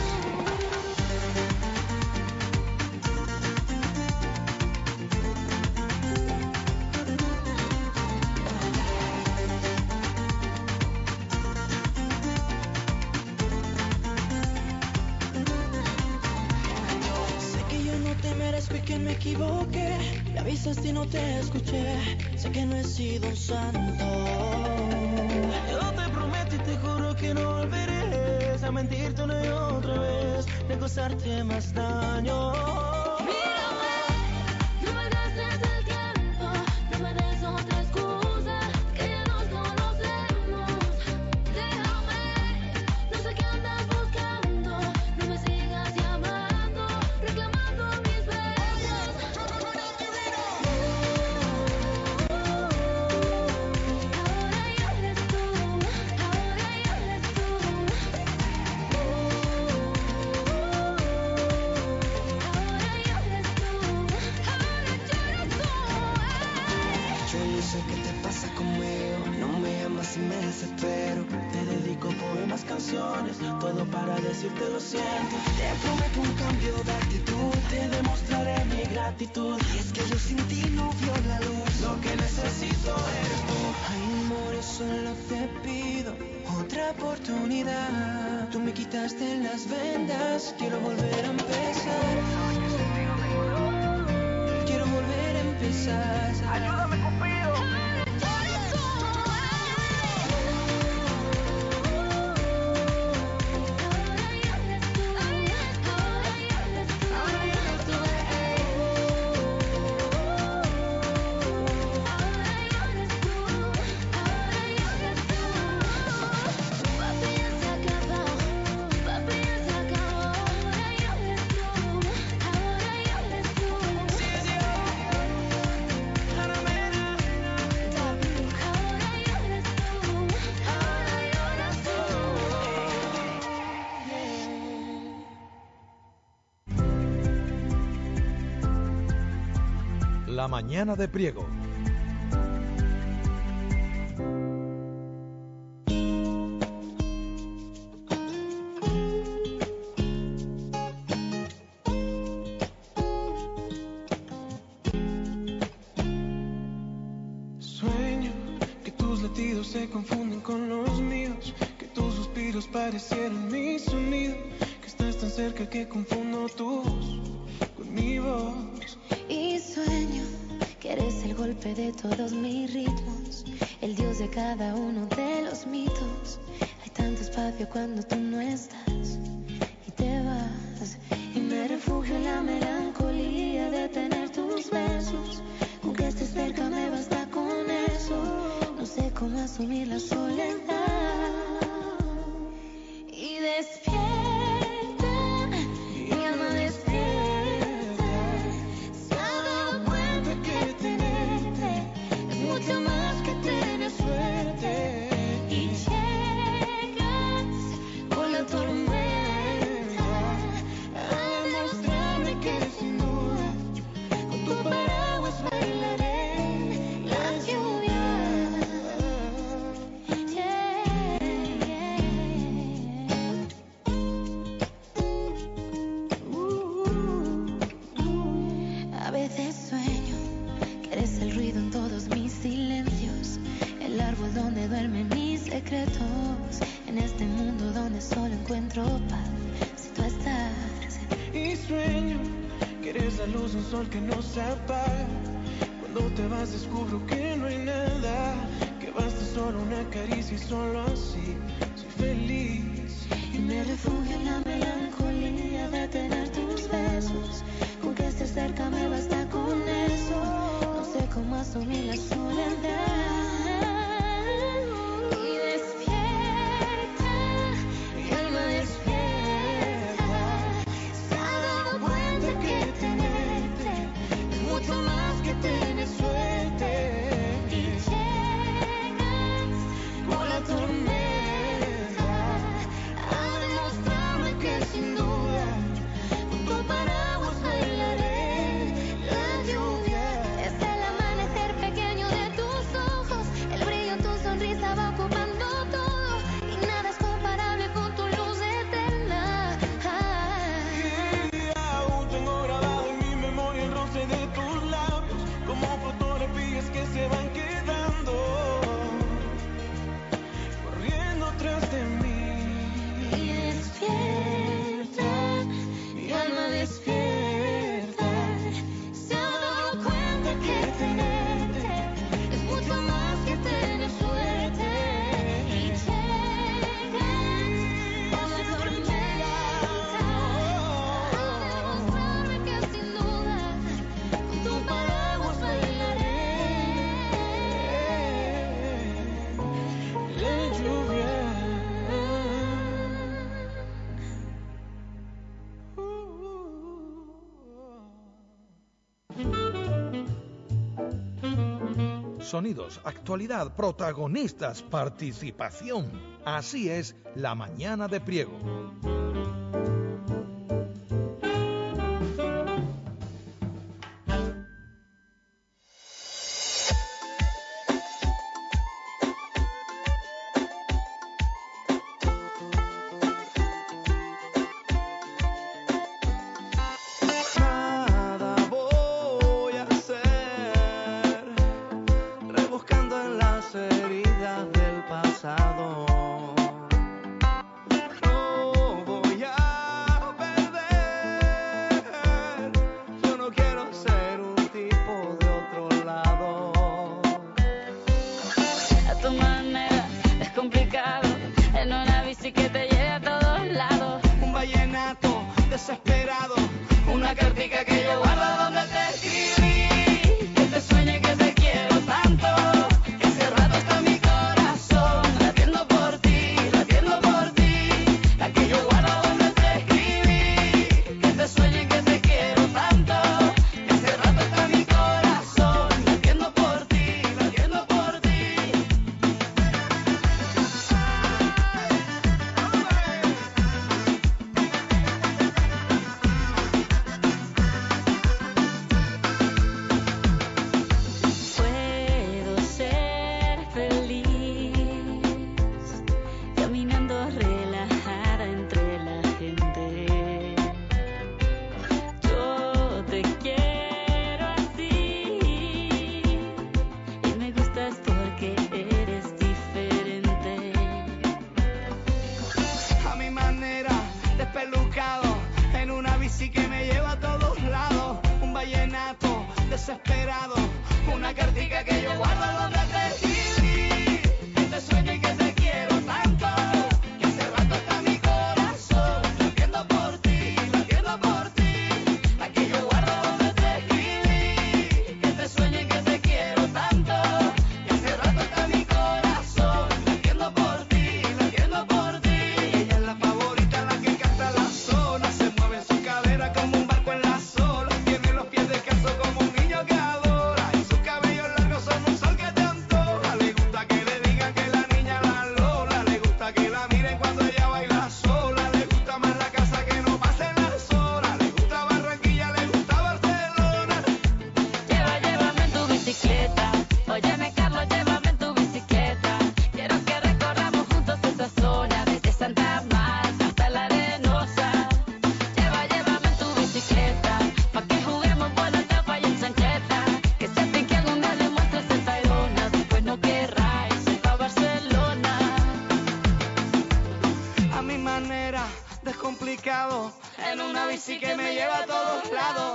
Sé que yo no te merezco y que me equivoqué. Me avisaste y no te escuché. Sé que no he sido un santo. Yo te prometo y te juro que no volveré a mentirte una y otra vez, de causarte más daño. Mírame, no me gastes el tiempo, no me des otra excusa, que ya nos conocemos. Déjame, no sé qué andas buscando, no me sigas llamando, reclamando mis besos. Ahora ya eres tú, ahora ya eres tú. Yo no sé qué te pasa conmigo, no me llamas y me desespero. Te dedico poemas, canciones, todo para decirte lo siento. Te prometo un cambio de actitud, te demostraré mi gratitud. Y es que yo sin ti no veo la luz, lo que necesito eres tú. Ay, amor, yo solo te pido otra oportunidad. Tú me quitaste las vendas, quiero volver a empezar. Quiero volver a empezar. Ayúdame, Cupido. La mañana de Priego. Se confunden con los míos, que tus suspiros parecieran mi sonido, que estás tan cerca que confundo tu voz con mi voz. Y sueño que eres el golpe de todos mis ritmos, el dios de cada uno de los mitos. Hay tanto espacio cuando tú no estás y te vas, y me refugio en la melancolía de tener tus besos. Con que estés cerca me basta con eso. No sé cómo asumir la soledad. Y despierta, mi alma despierta. Se ha dado cuenta que tenerte es mucho más que tener suerte. Y llegas con la tormenta a demostrarme que sin duda con tu paraguas bailaré la lluvia. Donde duermen mis secretos, en este mundo donde solo encuentro paz si tú estás. Y sueño que eres la luz de un sol que no se apaga. Cuando te vas descubro que no hay nada, que basta solo una caricia y solo así soy feliz. Y me refugio en la melancolía de tener tus besos. Con que estés cerca me basta con eso. No sé cómo asumir la soledad. Tienes suerte y llegas con la tormenta a demostrarme que sin duda con tu paraguas bailaré la lluvia. Es el amanecer pequeño de tus ojos, el brillo en tu sonrisa va ocupando todo y nada es comparable con tu luz eterna. Y aún tengo grabado en mi memoria el roce de tus labios, como fotografías que se van quedando, corriendo tras de mí. Y despierta, mi alma despierta. Se ha dado cuenta que tenerte es mucho más que tener suerte. Y llegas con la tormenta a demostrarme que sin duda con tu paraguas bailaré la lluvia. Sonidos, actualidad, protagonistas, participación. Así es La mañana de Priego. Nada voy a hacer, rebuscando en las heridas del pasado. No voy a perder, yo no quiero ser un tipo de otro lado. A tu manera es complicado, en una bici que te lleve a todos lados. Un vallenato desesperado, una cartica que yo guardo donde te escribí. Que te sueñe que te quiero tanto, Que hace rato está mi corazón latiendo por ti, latiendo por ti. la que yo guardo donde te escribí. Que te sueñe que te quiero tanto, Que hace rato está mi corazón latiendo por ti, latiendo por ti.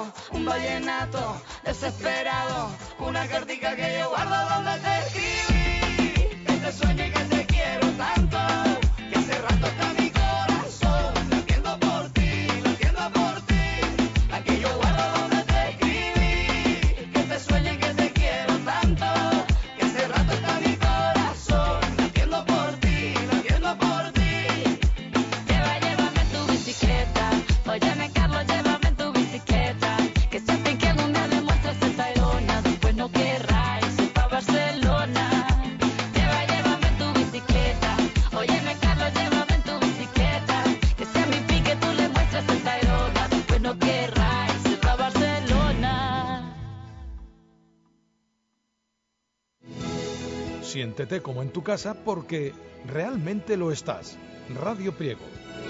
un vallenato desesperado, una cartica que yo guardo donde te escribí, que te sueño y que te quiero tanto, que hace rato está mi corazón latiendo por ti, latiendo por ti, la que yo guardo donde te escribí, que te sueño y que te quiero tanto, que hace rato está mi corazón latiendo por ti, latiendo por ti. Lleva, llévame en tu bicicleta. Óyeme, Carlos, llévame en tu bicicleta. Que siempre que algún día demuestres el Tayrona, después no querrás irse pa' Barcelona. Lleva, llévame en tu bicicleta. Óyeme, Carlos, llévame en tu bicicleta. Que sea mi pique, tú le muestras el Tayrona, después no querrás irse pa' Barcelona. Siéntete como en tu casa porque realmente lo estás. Radio Priego.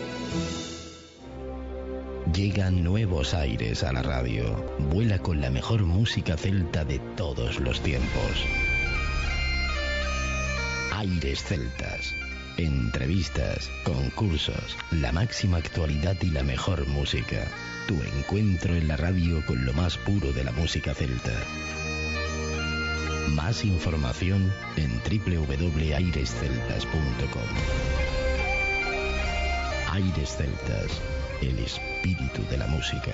Llegan nuevos aires a la radio. Vuela con la mejor música celta de todos los tiempos. Aires Celtas. Entrevistas, concursos, la máxima actualidad y la mejor música. Tu encuentro en la radio con lo más puro de la música celta. Más información en doble u doble u doble u punto aires celtas punto com. Aires Celtas, el espíritu de la música.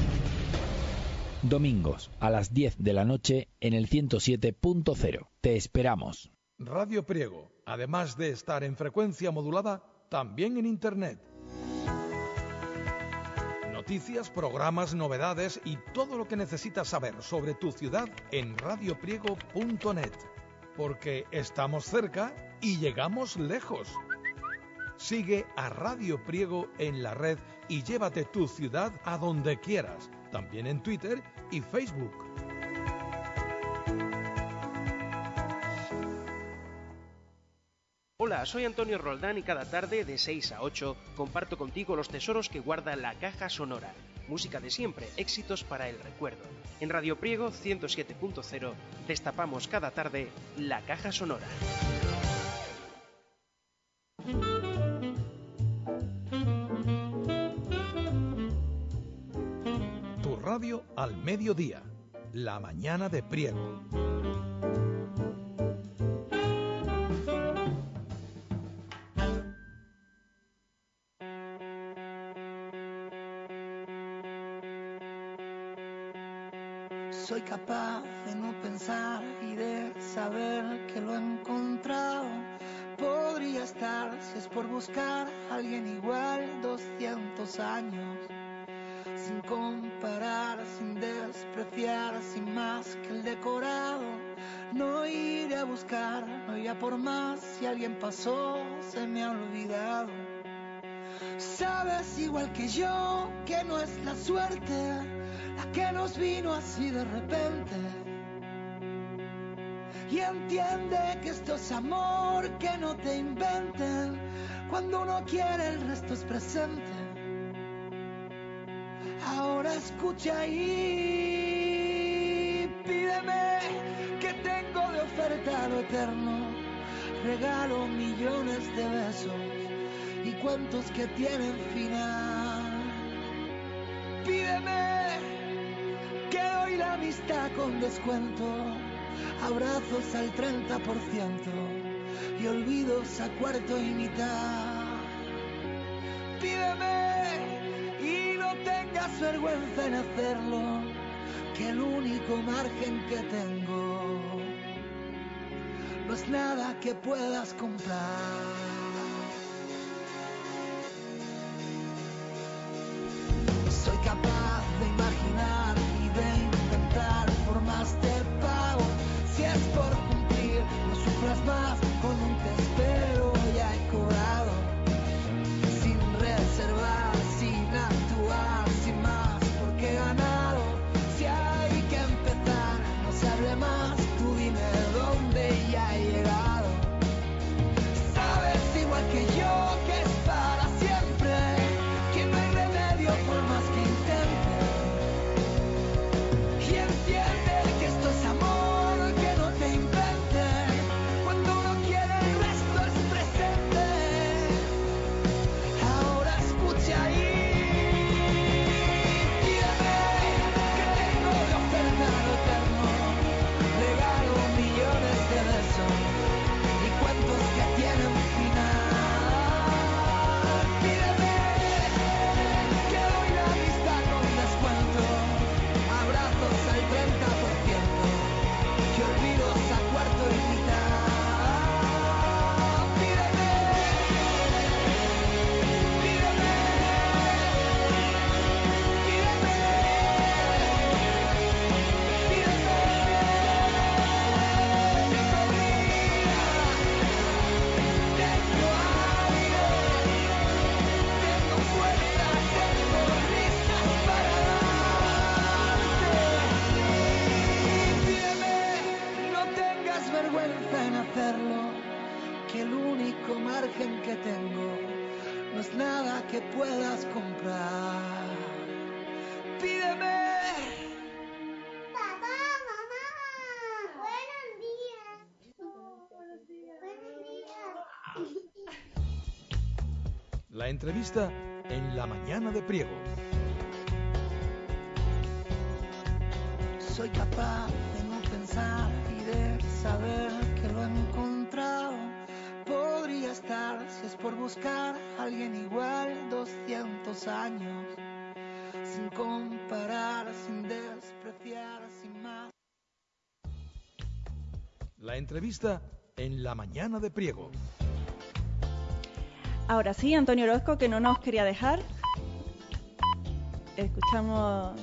Domingos a las diez de la noche en el ciento siete punto cero. Te esperamos. Radio Priego, además de estar en frecuencia modulada, también en Internet. Noticias, programas, novedades y todo lo que necesitas saber sobre tu ciudad en radio priego punto net. Porque estamos cerca y llegamos lejos. Sigue a Radio Priego en la red y llévate tu ciudad a donde quieras, también en Twitter y Facebook. Hola, soy Antonio Roldán y cada tarde de seis a ocho comparto contigo los tesoros que guarda la caja sonora. Música de siempre, éxitos para el recuerdo. En Radio Priego ciento siete punto cero destapamos cada tarde la caja sonora. Tu radio al mediodía, la mañana de Priego. Soy capaz de no pensar y de saber que lo he encontrado. Podría estar, si es por buscar a alguien igual, doscientos años. Sin comparar, sin despreciar, sin más que el decorado. No iré a buscar, no iré a por más. Si alguien pasó, se me ha olvidado. Sabes igual que yo que no es la suerte la que nos vino así de repente. Y entiende que esto es amor, que no te inventen. Cuando uno quiere el resto es presente. Ahora escucha y pídeme que tengo de oferta lo eterno. Regalo millones de besos y cuentos que tienen final. Pídeme que doy la amistad con descuento, abrazos al treinta por ciento y olvidos a cuarto y mitad. Pídeme y no tengas vergüenza en hacerlo, que el único margen que tengo no es nada que puedas comprar. Soy capaz de imaginar y de inventar formas de pago. Si es por cumplir, no sufras más, con un te espero ya he cobrado. Sin reservar, sin actuar, sin más, porque he ganado. Si hay que empezar, no se hable más, tú dime dónde ya he llegado. Sabes igual que yo que es para siempre, que no hay remedio por más que intente. Y entiende que esto es amor, que no te inventen. Cuando uno quiere el resto vergüenza en hacerlo, que el único margen que tengo no es nada que puedas comprar. Pídeme. Papá, mamá, buenos días. Buenos días. Buenos días. La entrevista en la mañana de Priego. Soy capaz de no pensar y de saber que lo he encontrado. Podría estar, si es por buscar a alguien igual, doscientos años. Sin comparar, sin despreciar, sin más. La entrevista en la mañana de Priego. Ahora sí, Antonio Orozco, que no nos quería dejar. Escuchamos...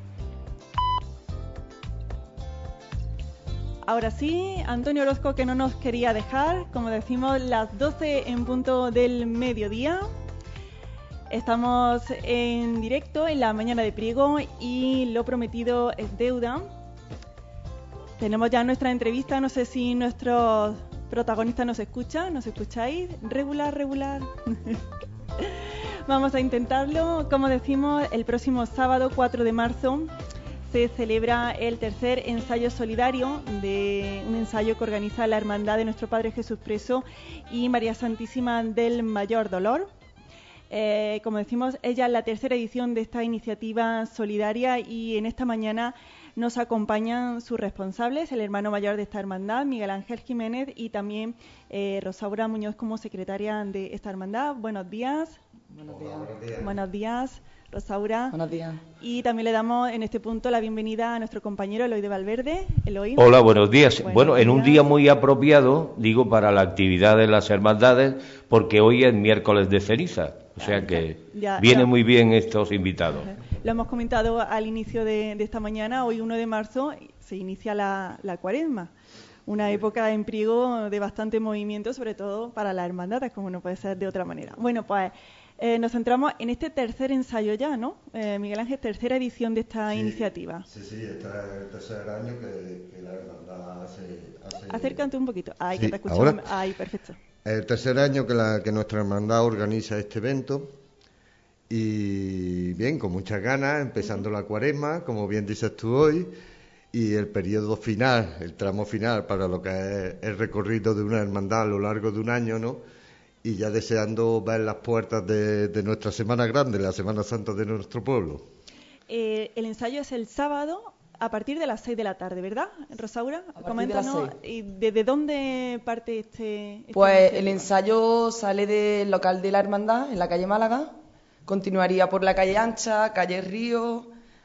Ahora sí, Antonio Orozco, que no nos quería dejar, como decimos, las doce en punto del mediodía. Estamos en directo en la mañana de Priego y lo prometido es deuda. Tenemos ya nuestra entrevista, no sé si nuestros protagonistas nos escuchan, ¿nos escucháis? Regular, regular. Vamos a intentarlo. Como decimos, el próximo sábado cuatro de marzo se celebra el tercer ensayo solidario, de un ensayo que organiza la Hermandad de Nuestro Padre Jesús Preso y María Santísima del Mayor Dolor. Eh, como decimos, ella es la tercera edición de esta iniciativa solidaria y en esta mañana nos acompañan sus responsables, el hermano mayor de esta hermandad, Miguel Ángel Jiménez, y también eh, Rosaura Muñoz como secretaria de esta hermandad. Buenos días. Buenos días. Hola, buenos días. Buenos días, Rosaura. Buenos días. Y también le damos en este punto la bienvenida a nuestro compañero Eloy de Valverde. Eloy. Hola, buenos días. Buenos bueno, en un días. día muy apropiado, digo, para la actividad de las hermandades, porque hoy es miércoles de ceniza. O sea que Ya, viene ya. muy bien estos invitados. Lo hemos comentado al inicio de, de esta mañana. Hoy, uno de marzo, se inicia la, la Cuaresma. Una época en Priego de bastante movimiento, sobre todo para las hermandades, como no puede ser de otra manera. Bueno, pues eh, nos centramos en este tercer ensayo ya, ¿no? Eh, Miguel Ángel, tercera edición de esta Sí, iniciativa. Sí, sí, este es el tercer año que, que la hermandad hace... hace... Acércate un poquito. Ay, Sí, que te escuchamos. ¿ahora? Ay, perfecto. El tercer año que, la, que nuestra hermandad organiza este evento y bien, con muchas ganas, empezando la Cuaresma, como bien dices tú hoy, y el periodo final, el tramo final para lo que es el recorrido de una hermandad a lo largo de un año, ¿no? Y ya deseando ver las puertas de, de nuestra Semana Grande, la Semana Santa de nuestro pueblo. Eh, el ensayo es el sábado a partir de las seis de la tarde, ¿verdad, Rosaura? A partir de las Coméntanos, seis. ¿y desde dónde parte este, este Pues el ensayo sale del local de la Hermandad, en la calle Málaga, continuaría por la calle Ancha, calle Río,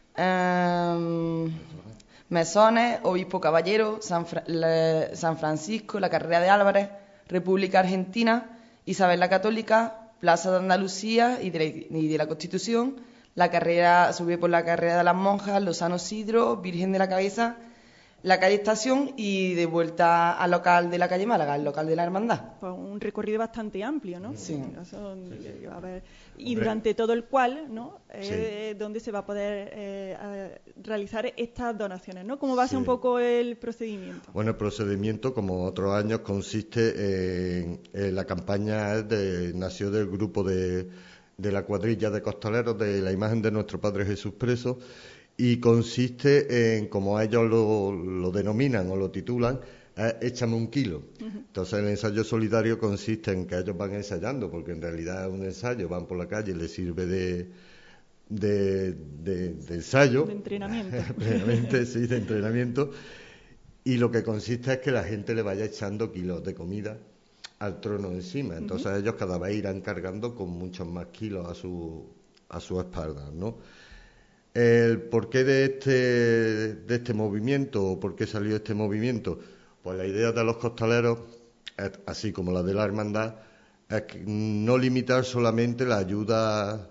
eh, Mesones, Obispo Caballero, San, Fra- la- San Francisco, la Carrera de Álvarez, República Argentina, Isabel la Católica, Plaza de Andalucía y de, la, y de la Constitución, la carrera sube por la Carrera de las Monjas, Lozano Sidro, Virgen de la Cabeza, la calle Estación y de vuelta al local de la calle Málaga, el local de la Hermandad. Pues un recorrido bastante amplio, ¿no? Sí. Eso, a ver, y Hombre. durante todo el cual, ¿no? Eh, donde se va a poder eh, a- realizar estas donaciones, ¿no? ¿Cómo va a ser Sí. un poco el procedimiento? Bueno, el procedimiento, como otros años, consiste en, en la campaña es de, nació del grupo de, de la cuadrilla de costaleros de la imagen de nuestro Padre Jesús Preso y consiste en, como ellos lo, lo denominan o lo titulan, es échame un kilo. Entonces el ensayo solidario consiste en que ellos van ensayando, porque en realidad es un ensayo, van por la calle y les sirve de, de, de, de ensayo. De entrenamiento. Plenamente, sí, de entrenamiento. Y lo que consiste es que la gente le vaya echando kilos de comida al trono encima. Entonces Ujú. ellos cada vez irán cargando con muchos más kilos a su, a su espalda, ¿no? El porqué de este, de este movimiento, o por qué salió este movimiento, pues la idea de los costaleros, es, así como la de la hermandad, es que no limitar solamente la ayuda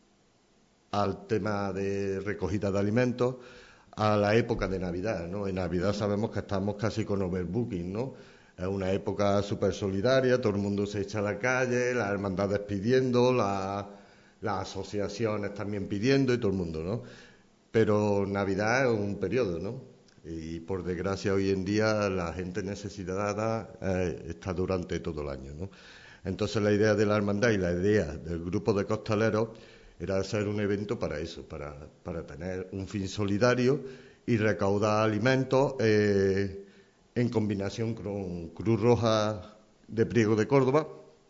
al tema de recogida de alimentos a la época de Navidad, ¿no? En Navidad sabemos que estamos casi con overbooking, ¿no? Es una época súper solidaria, todo el mundo se echa a la calle, las hermandades pidiendo, la, las asociaciones también pidiendo y todo el mundo, ¿no? Pero Navidad es un periodo, ¿no? Y por desgracia hoy en día la gente necesitada eh, está durante todo el año, ¿no? Entonces la idea de la hermandad y la idea del grupo de costaleros era hacer un evento para eso, para, para tener un fin solidario y recaudar alimentos eh, en combinación con Cruz Roja de Priego de Córdoba,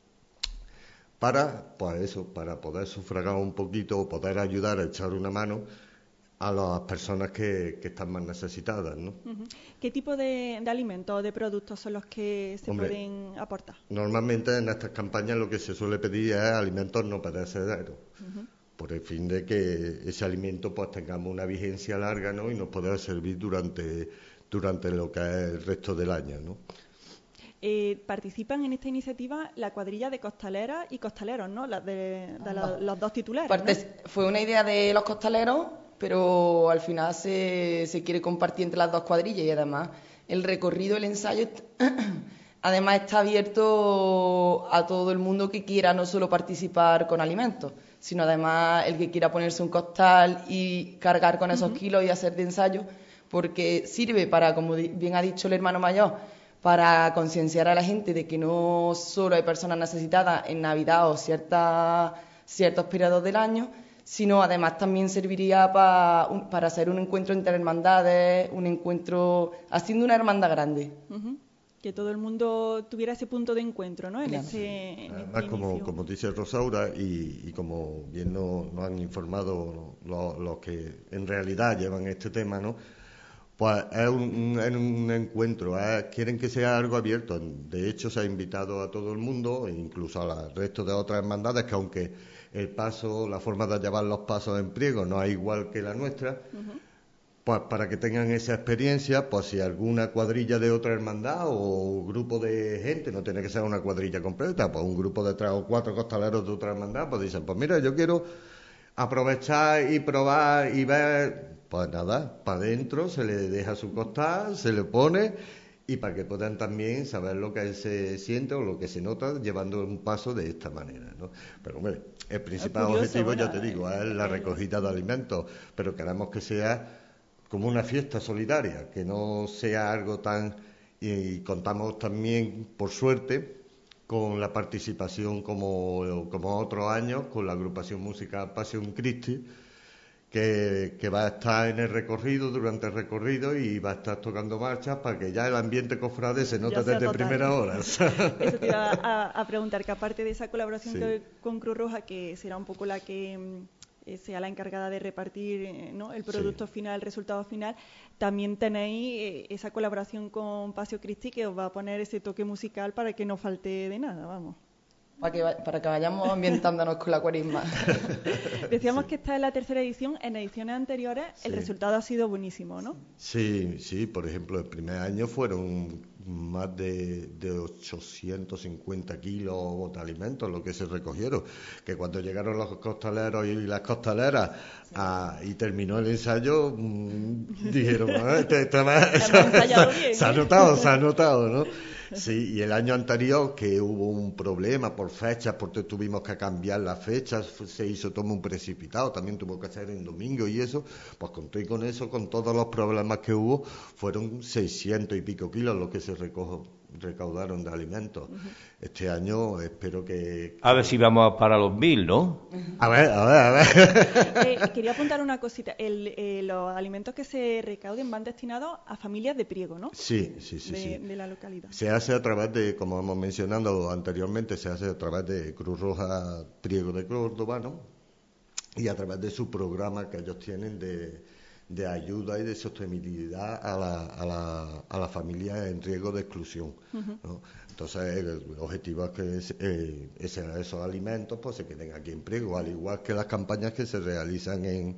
para, pues eso, para poder sufragar un poquito o poder ayudar a echar una mano a las personas que, que están más necesitadas, ¿no? Uh-huh. ¿Qué tipo de, de alimentos o de productos son los que se Hombre, pueden aportar? Normalmente en estas campañas lo que se suele pedir es alimentos no perecederos, Uh-huh. por el fin de que ese alimento pues tengamos una vigencia larga, ¿no? Y nos pueda servir durante, durante lo que es el resto del año, ¿no? Eh, participan en esta iniciativa la cuadrilla de costaleras y costaleros, ¿no? Las de, de la- los dos titulares, Parte- ¿no? Fue una idea de los costaleros, pero al final se, se quiere compartir entre las dos cuadrillas y además el recorrido, el ensayo, est- además está abierto a todo el mundo que quiera no solo participar con alimentos, sino además el que quiera ponerse un costal y cargar con esos Ujú. kilos y hacer de ensayo, porque sirve para, como di- bien ha dicho el hermano mayor, para concienciar a la gente de que no solo hay personas necesitadas en Navidad o ciertas, ciertos periodos del año, sino además también serviría pa- un- para hacer un encuentro entre hermandades, un encuentro haciendo una hermandad grande. Ujú. Que todo el mundo tuviera ese punto de encuentro, ¿no? En Claro. ese, en este Además, como, inicio. como dice Rosaura, y, y como bien nos, nos han informado los, los que en realidad llevan este tema, ¿no? Pues es un, un- es un encuentro, es- quieren que sea algo abierto. De hecho, se ha invitado a todo el mundo, e incluso al resto de otras hermandades, que aunque el paso, la forma de llevar los pasos en Priego no es igual que la nuestra, pues para que tengan esa experiencia, pues si alguna cuadrilla de otra hermandad o grupo de gente, no tiene que ser una cuadrilla completa, pues un grupo de tres o cuatro costaleros de otra hermandad, pues dicen, pues mira, yo quiero aprovechar y probar y ver, pues nada, para adentro se le deja su costal, se le pone y para que puedan también saber lo que se siente o lo que se nota llevando un paso de esta manera, ¿no? Pero hombre, el principal curioso, objetivo, ya bueno, te digo, es la recogida de alimentos, pero queremos que sea como una fiesta solidaria, que no sea algo tan... Y contamos también, por suerte, con la participación, como, como otros años, con la agrupación musical Pasión Christi, que, que va a estar en el recorrido, durante el recorrido, y va a estar tocando marchas para que ya el ambiente cofrade se note Ya sea desde total. primera hora. Eso te iba a, a preguntar, que aparte de esa colaboración Sí. que- con Cruz Roja, que será un poco la que mm, eh, sea la encargada de repartir eh, ¿no? el producto final, el resultado final, también tenéis eh, esa colaboración con Pasio Christi que os va a poner ese toque musical para que no falte de nada, vamos. Para que, va- para que vayamos ambientándonos con la cuaresma. Decíamos que esta es la tercera edición, en ediciones anteriores el Sí. resultado ha sido buenísimo, ¿no? Sí, sí, por ejemplo, el primer año fueron más de, de ochocientos cincuenta kilos de alimentos lo que se recogieron, que cuando llegaron los costaleros y las costaleras a- y terminó el ensayo, mm, dijeron, "Ah, este- este va- se, ensayado bien, se ha ¿eh?". notado, se ha notado, ¿no? Sí, y el año anterior que hubo un problema por fechas, porque tuvimos que cambiar las fechas, fu- se hizo todo un precipitado, también tuvo que ser en domingo y eso, pues conté con eso, con todos los problemas que hubo, fueron seiscientos y pico kilos los que se recojo, recaudaron de alimentos. Este año espero que... A ver si vamos para los mil, ¿no? A ver, a ver, a ver. Eh, quería apuntar una cosita. El, eh, los alimentos que se recauden van destinados a familias de Priego, ¿no? Sí, sí, sí, de, sí. de la localidad. Se hace a través de, como hemos mencionado anteriormente, se hace a través de Cruz Roja Priego de Córdoba, ¿no? Y a través de su programa que ellos tienen de, de ayuda y de sostenibilidad a la, a la, a la familia en riesgo de exclusión, ¿no? Entonces el objetivo es que es- eh, ese- esos alimentos pues se queden aquí en Priego, al igual que las campañas que se realizan en,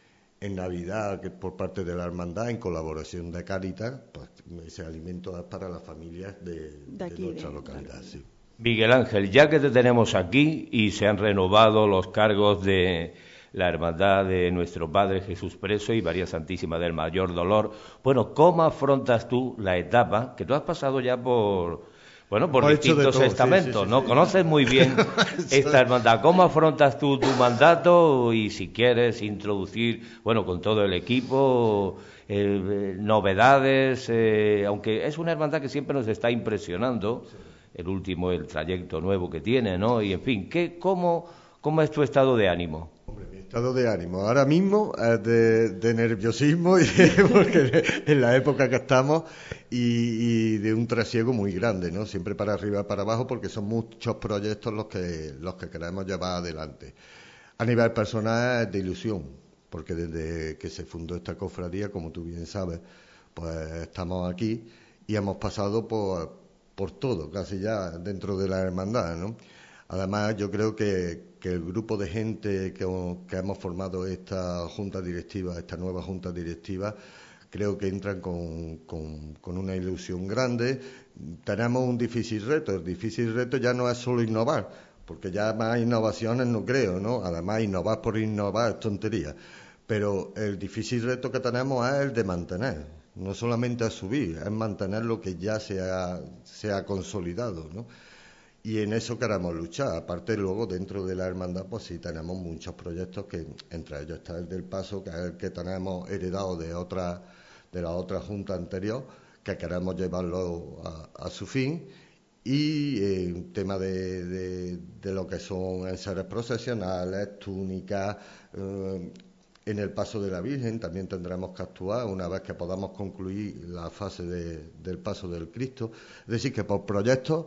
en Navidad que por parte de la hermandad en colaboración de Cáritas, pues ese alimento es para las familias de, de aquí, nuestra de- localidad, sí. Miguel Ángel, ya que te tenemos aquí y se han renovado los cargos de la Hermandad de Nuestro Padre Jesús Preso y María Santísima del Mayor Dolor, bueno, ¿cómo afrontas tú la etapa que tú has pasado ya por, Bueno, por Hemos hecho de distintos todo, sí, estamentos, sí, sí, ¿no? sí. Conoces muy bien esta hermandad. ¿Cómo afrontas tú tu mandato? Y si quieres introducir, bueno, con todo el equipo, eh, novedades, eh, aunque es una hermandad que siempre nos está impresionando, el último, el trayecto nuevo que tiene, ¿no? Y en fin, ¿qué, cómo, cómo es tu estado de ánimo? Estado de ánimo. Ahora mismo es de, de nerviosismo, y porque en la época que estamos, y, y de un trasiego muy grande, ¿no? Siempre para arriba y para abajo, porque son muchos proyectos los que, los que queremos llevar adelante. A nivel personal es de ilusión, porque desde que se fundó esta cofradía, como tú bien sabes, pues estamos aquí y hemos pasado por, por todo, casi ya dentro de la hermandad, ¿no? Además, yo creo que, que el grupo de gente que, que hemos formado esta junta directiva, esta nueva junta directiva, creo que entran con, con, con una ilusión grande. Tenemos un difícil reto. El difícil reto ya no es solo innovar, porque ya más innovaciones no creo, ¿no? Además, innovar por innovar es tontería. Pero el difícil reto que tenemos es el de mantener. No solamente es subir, es mantener lo que ya se ha, se ha consolidado, ¿no? Y en eso queremos luchar. Aparte, luego, dentro de la hermandad, pues sí tenemos muchos proyectos, que entre ellos está el del Paso, que es el que tenemos heredado de otra, de la otra junta anterior, que queremos llevarlo a, a su fin. Y eh, un tema de, de, de lo que son enseres procesionales, túnicas. Eh, en el Paso de la Virgen también tendremos que actuar una vez que podamos concluir la fase de, del Paso del Cristo. Es decir, que por proyectos...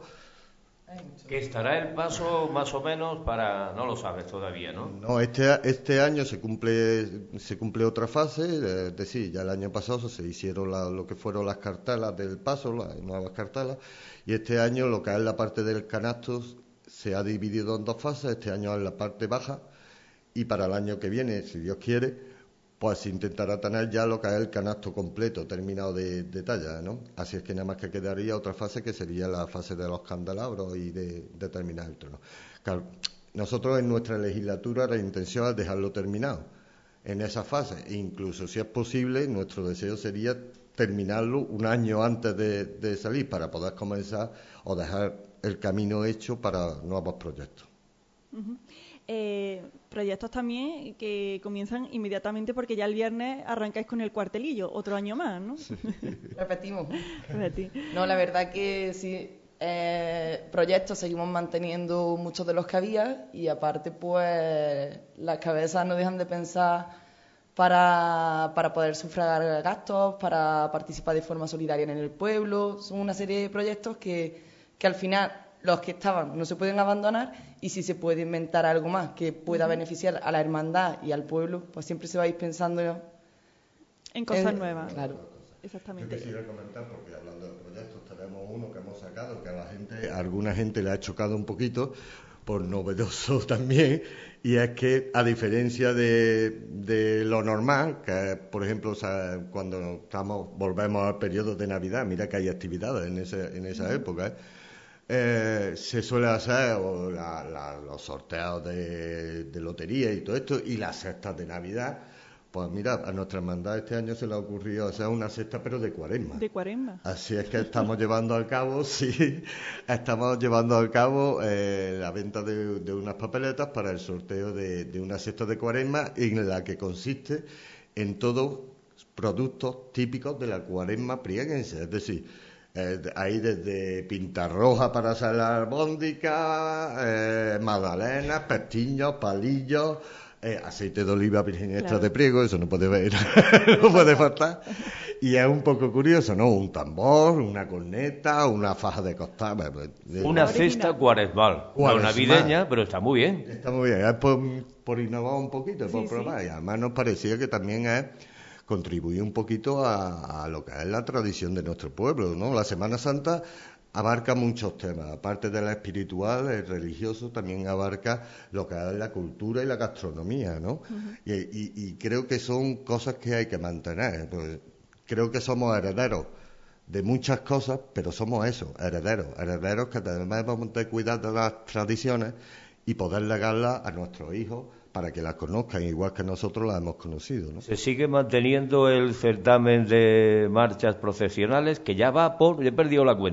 Que estará el paso más o menos para... No lo sabes todavía, ¿no? No, este, este año se cumple se cumple otra fase, es decir, ya el año pasado se hicieron la, lo que fueron las cartelas del paso, las nuevas cartelas, y este año lo que es la parte del canasto se ha dividido en dos fases. Este año es la parte baja, y para el año que viene, si Dios quiere, pues se intentará tener ya lo que es el canasto completo, terminado de, de talla, ¿no? Así es que nada más que quedaría otra fase, que sería la fase de los candelabros y de, de terminar el trono. Claro, nosotros en nuestra legislatura la intención es dejarlo terminado en esa fase, e incluso si es posible, nuestro deseo sería terminarlo un año antes de, de salir, para poder comenzar o dejar el camino hecho para nuevos proyectos. Uh-huh. Eh, proyectos también que comienzan inmediatamente, porque ya el viernes arrancáis con el cuartelillo, otro año más, ¿no? Sí. Repetimos. Repetí. No, la verdad que sí, eh, proyectos seguimos manteniendo muchos de los que había, y aparte pues las cabezas no dejan de pensar para, para poder sufragar gastos, para participar de forma solidaria en el pueblo. Son una serie de proyectos que, que al final los que estaban no se pueden abandonar, y si se puede inventar algo más que pueda uh-huh. beneficiar a la hermandad y al pueblo, pues siempre se va a ir pensando en cosas en, nuevas. Claro. Exactamente. Yo quisiera comentar, porque hablando de proyectos, tenemos uno que hemos sacado, que a la gente, a alguna gente le ha chocado un poquito, por novedoso también, y es que, a diferencia de, de lo normal, que es, por ejemplo, o sea, cuando estamos volvemos al periodo de Navidad, mira que hay actividades en, ese, en esa uh-huh. época, ¿eh? Eh, se suele hacer o la, la, los sorteos de, de lotería y todo esto, y las cestas de Navidad. Pues mira, a nuestra hermandad este año se le ha ocurrido hacer una cesta, pero de cuaresma. De cuaresma. Así es que estamos llevando al cabo, sí, estamos llevando al cabo eh, la venta de, de unas papeletas para el sorteo de, de una cesta de cuaresma, en la que consiste en todos productos típicos de la cuaresma prieguense, es decir, Eh, hay desde pinta roja para hacer la albóndiga, eh, magdalenas, pestiños, palillos, eh, aceite de oliva virgen extra claro. de Priego, eso no puede ver, no puede faltar. Y es un poco curioso, ¿no? Un tambor, una corneta, una faja de costal. Una cesta cuaresmal, no navideña, pero está muy bien. Está muy bien, es por, por innovar un poquito, por sí, probar. Sí. Y además nos parecía que también es contribuir un poquito a, a lo que es la tradición de nuestro pueblo, ¿no? La Semana Santa abarca muchos temas, aparte de la espiritual, el religioso también abarca lo que es la cultura y la gastronomía, ¿no? Uh-huh. Y, y, y creo que son cosas que hay que mantener, pues creo que somos herederos de muchas cosas, pero somos eso, herederos, herederos que debemos de cuidar de las tradiciones y poder legarlas a nuestros hijos, para que la conozcan igual que nosotros la hemos conocido, ¿no? Se sigue manteniendo el certamen de marchas procesionales, que ya va por... he perdido la cuenta.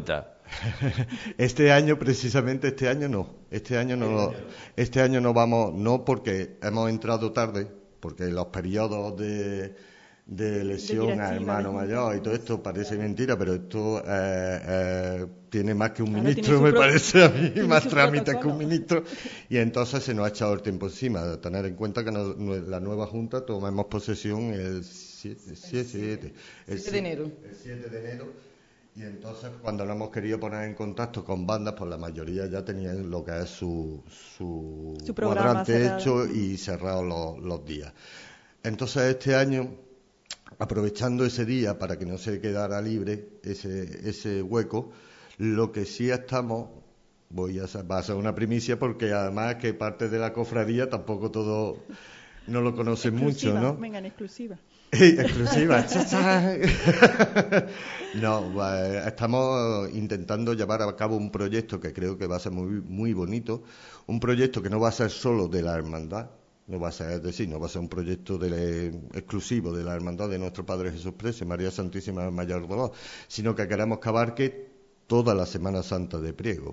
Este año, precisamente este año no. Este año no, este año no vamos, no porque hemos entrado tarde, porque los periodos de, de lesión a hermano mayor y todo esto parece mentira, pero esto eh, eh, tiene más que un Claro, ministro, tiene su me pro- parece a mí, tiene más su trámites que un protocolo. ministro, y entonces se nos ha echado el tiempo encima, de tener en cuenta que no- no- la nueva Junta tomemos posesión el siete, siete, el siete de enero. el siete de enero. Y entonces, cuando nos hemos querido poner en contacto con bandas, pues la mayoría ya tenían lo que es su, su, Su programa cuadrante cerrado. hecho y cerrados los, los días. Entonces, este año, aprovechando ese día para que no se quedara libre ese, ese hueco, lo que sí estamos, voy a hacer, va a ser una primicia, porque además que parte de la cofradía tampoco todo no lo conocen mucho, Exclusiva, ¿no? Venga, en exclusiva. Exclusiva. Cha, cha. No, eh, estamos intentando llevar a cabo un proyecto que creo que va a ser muy, muy bonito, un proyecto que no va a ser solo de la hermandad, no va a ser, es decir, no va a ser un proyecto de, exclusivo de la hermandad de nuestro Padre Jesús Preso y María Santísima Mayor Dolor, sino que queremos que abarque toda la Semana Santa de Priego.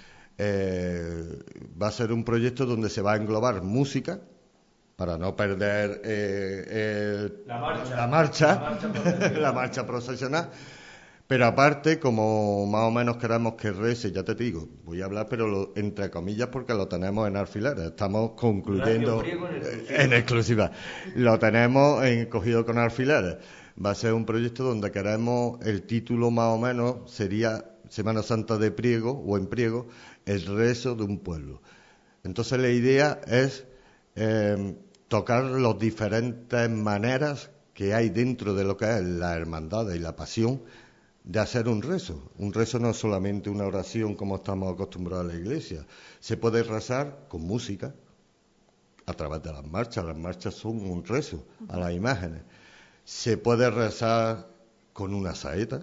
Eh, va a ser un proyecto donde se va a englobar música, para no perder eh, el- La marcha. la marcha, La marcha procesional. la marcha procesional. Pero aparte, como más o menos queremos que rece, ya te digo, voy a hablar, pero lo- entre comillas, porque lo tenemos en alfileres. Estamos concluyendo Radio Priego en exclusiva. en exclusiva. Lo tenemos en- cogido con alfileres. Va a ser un proyecto donde queremos, el título más o menos sería Semana Santa de Priego, o en Priego, el rezo de un pueblo. Entonces la idea es eh, tocar las diferentes maneras que hay dentro de lo que es la hermandad y la pasión de hacer un rezo. Un rezo no es solamente una oración como estamos acostumbrados a la iglesia. Se puede rezar con música, a través de las marchas. Las marchas son un rezo a las imágenes. Se puede rezar con una saeta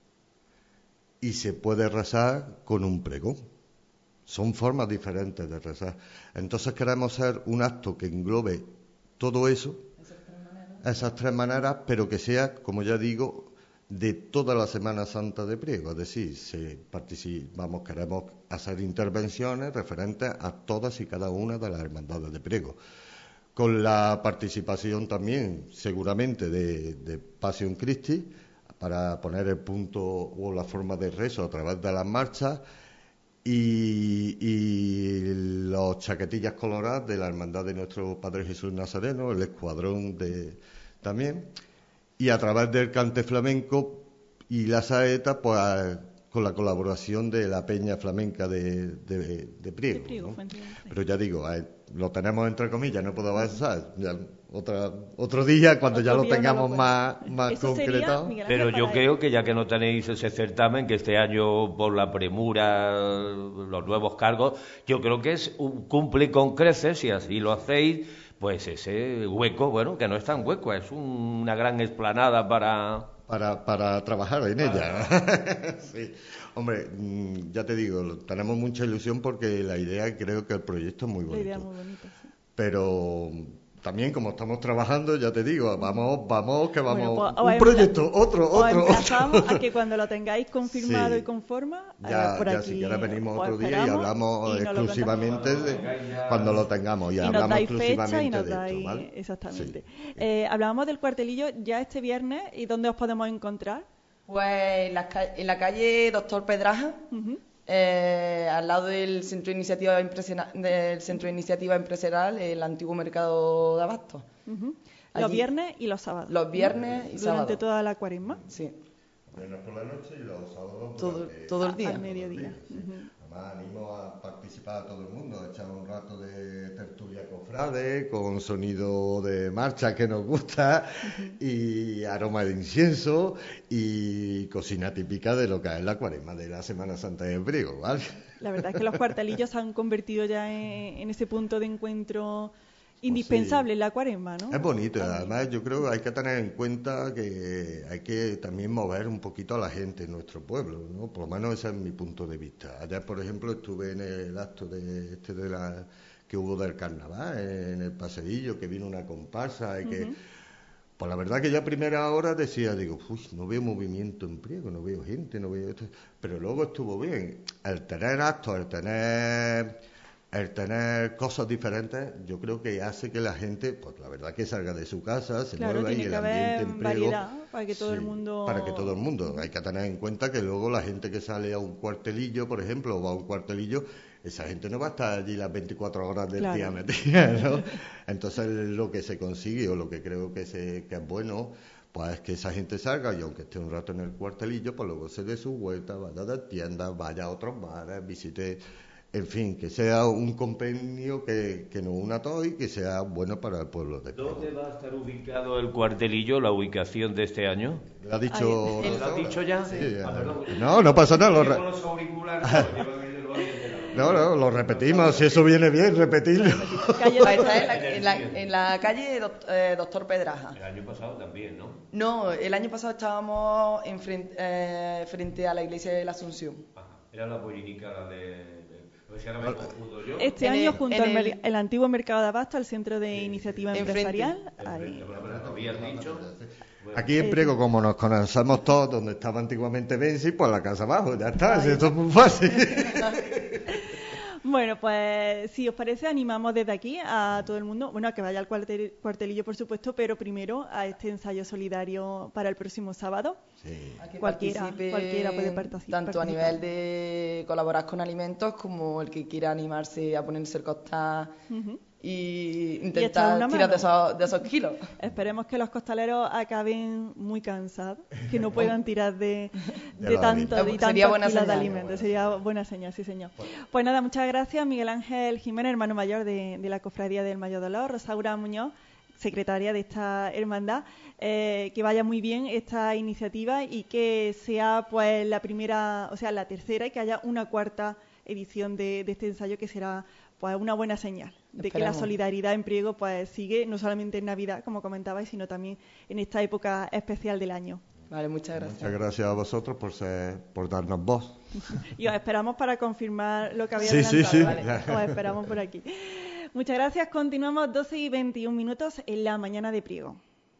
y se puede rezar con un pregón. Son formas diferentes de rezar. Entonces queremos hacer un acto que englobe todo eso, esas tres maneras, pero que sea, como ya digo, de toda la Semana Santa de Priego. Es decir, se participamos, queremos hacer intervenciones referentes a todas y cada una de las hermandades de Priego. Con la participación también, seguramente, de, de Passion Christi, para poner el punto o la forma de rezo a través de las marchas, y, y los chaquetillas coloradas de la hermandad de nuestro Padre Jesús Nazareno, el escuadrón de también, y a través del cante flamenco y la saeta, pues con la colaboración de la Peña Flamenca de, de, de Priego, De Priego, ¿no? Fuente Grande. Pero ya digo, eh, lo tenemos entre comillas, no puedo avanzar. Ya, otra, otro día, cuando ya Otro lo día no tengamos lo más, cuento. más Eso sería, concretado. Miguel Ángel, Pero yo para creo que ya que no tenéis ese certamen, que este año por la premura, los nuevos cargos, yo creo que es un cumple con creces, si así lo hacéis, pues ese hueco, bueno, que no es tan hueco, es una gran explanada para... Para, para trabajar en ella. Sí. Hombre, mm, ya te digo, tenemos mucha ilusión porque la idea, creo que el proyecto es muy La bonito. idea muy bonita, sí. Pero también, como estamos trabajando, ya te digo, vamos, vamos, que vamos. Bueno, pues, un os proyecto, empla- otro, os otro. emplazamos otro. a que cuando lo tengáis confirmado Sí. y con forma, Ya, eh, por ya aquí si quieres venimos os otro día y esperamos hablamos y nos lo exclusivamente de cuando lo tengamos. Y, y nos hablamos dais fecha y exclusivamente nos de dais esto, ¿vale? exactamente. Eh, hablábamos del cuartelillo ya este viernes y dónde os podemos encontrar. Pues en la, ca- en la calle Doctor Pedraja, eh, al lado del Centro de Iniciativa Impresiona- del Centro de Iniciativa Empresarial, el antiguo mercado de Abasto. Ujú. Los Allí- viernes y los sábados. Los viernes ¿no? y Durante sábados. toda la cuaresma. Sí. Viernes por la noche y los sábados Todo, durante- todo el día. Al mediodía. Ujú. Además, animo a participar a todo el mundo, a echar un rato de tertulia cofrade, con sonido de marcha que nos gusta, y aroma de incienso, y cocina típica de lo que es la cuaresma de la Semana Santa de Priego, ¿vale? La verdad es que los cuartelillos se han convertido ya en, en ese punto de encuentro indispensable en la cuaresma, ¿no? Es bonito, además yo creo que hay que tener en cuenta que hay que también mover un poquito a la gente en nuestro pueblo, ¿no? Por lo menos ese es mi punto de vista. Ayer, por ejemplo, estuve en el acto de este de la que hubo del carnaval, en el paseillo, que vino una comparsa y que Ujú. Pues la verdad que ya a primera hora decía, digo, uy, no veo movimiento en Priego, no veo gente, no veo esto. Pero luego estuvo bien. El tener actos, el tener, el tener cosas diferentes, yo creo que hace que la gente, pues la verdad que salga de su casa, se claro, mueva y tiene el que ambiente haber en Priego. variedad para que todo sí, el mundo. Para que todo el mundo. Hay que tener en cuenta que luego la gente que sale a un cuartelillo, por ejemplo, o va a un cuartelillo, esa gente no va a estar allí las veinticuatro horas del claro. día metida, ¿no? Entonces lo que se consigue, o lo que creo que, se, que es bueno, pues es que esa gente salga y aunque esté un rato en el cuartelillo, pues luego se dé su vuelta, vaya a las tiendas, vaya a otros bares, visite, en fin, que sea un compendio que, que nos una a todos y que sea bueno para el pueblo de Priego. ¿Dónde va a estar ubicado el cuartelillo, la ubicación de este año? ¿Lo ha dicho? Ay, ¿Lo ha dicho ya? Sí, ah, no, no pasa nada. Lo re... los auriculares, no, no, lo repetimos, si eso viene bien, repetirlo. Calle Doctor, en, la, en, la, en la calle Doctor, eh, Doctor Pedraja. El año pasado también, ¿no? No, el año pasado estábamos en frente, eh, frente a la iglesia de la Asunción. Ajá. Era la política la de... Si ahora me confundo yo. Este en año el, junto al el, el antiguo mercado de abasto, al centro de sí, iniciativa empresarial. Ahí. Aquí en Priego, como nos conocemos todos, donde estaba antiguamente Benzi, pues la casa abajo, ya está, si esto es muy fácil. Bueno, pues si os parece, animamos desde aquí a todo el mundo, bueno, a que vaya al cuartel, cuartelillo, por supuesto, pero primero a este ensayo solidario para el próximo sábado. Sí. Cualquiera, cualquiera puede participar. Tanto a nivel de colaborar con alimentos como el que quiera animarse a ponerse el costal uh-huh. y intentar y tirar de esos, de esos kilos. Esperemos que los costaleros acaben muy cansados, que no puedan tirar de, de tanto y tantos kilos de alimentos. Sería buena señal, sí señor. Pues nada, muchas gracias Miguel Ángel Jiménez, hermano mayor de, de la Cofradía del Mayor Dolor, Rosaura Muñoz, secretaria de esta hermandad, eh, que vaya muy bien esta iniciativa y que sea pues la primera, o sea la tercera y que haya una cuarta edición de, de este ensayo, que será pues una buena señal de Esperemos. Que la solidaridad en Priego pues sigue no solamente en Navidad, como comentabais, sino también en esta época especial del año. Vale, muchas gracias. Muchas gracias a vosotros por ser, por darnos voz. Y os esperamos para confirmar lo que había sí, adelantado, sí, sí. ¿vale? Os esperamos por aquí. Muchas gracias. Continuamos doce y veintiún minutos en la mañana de Priego.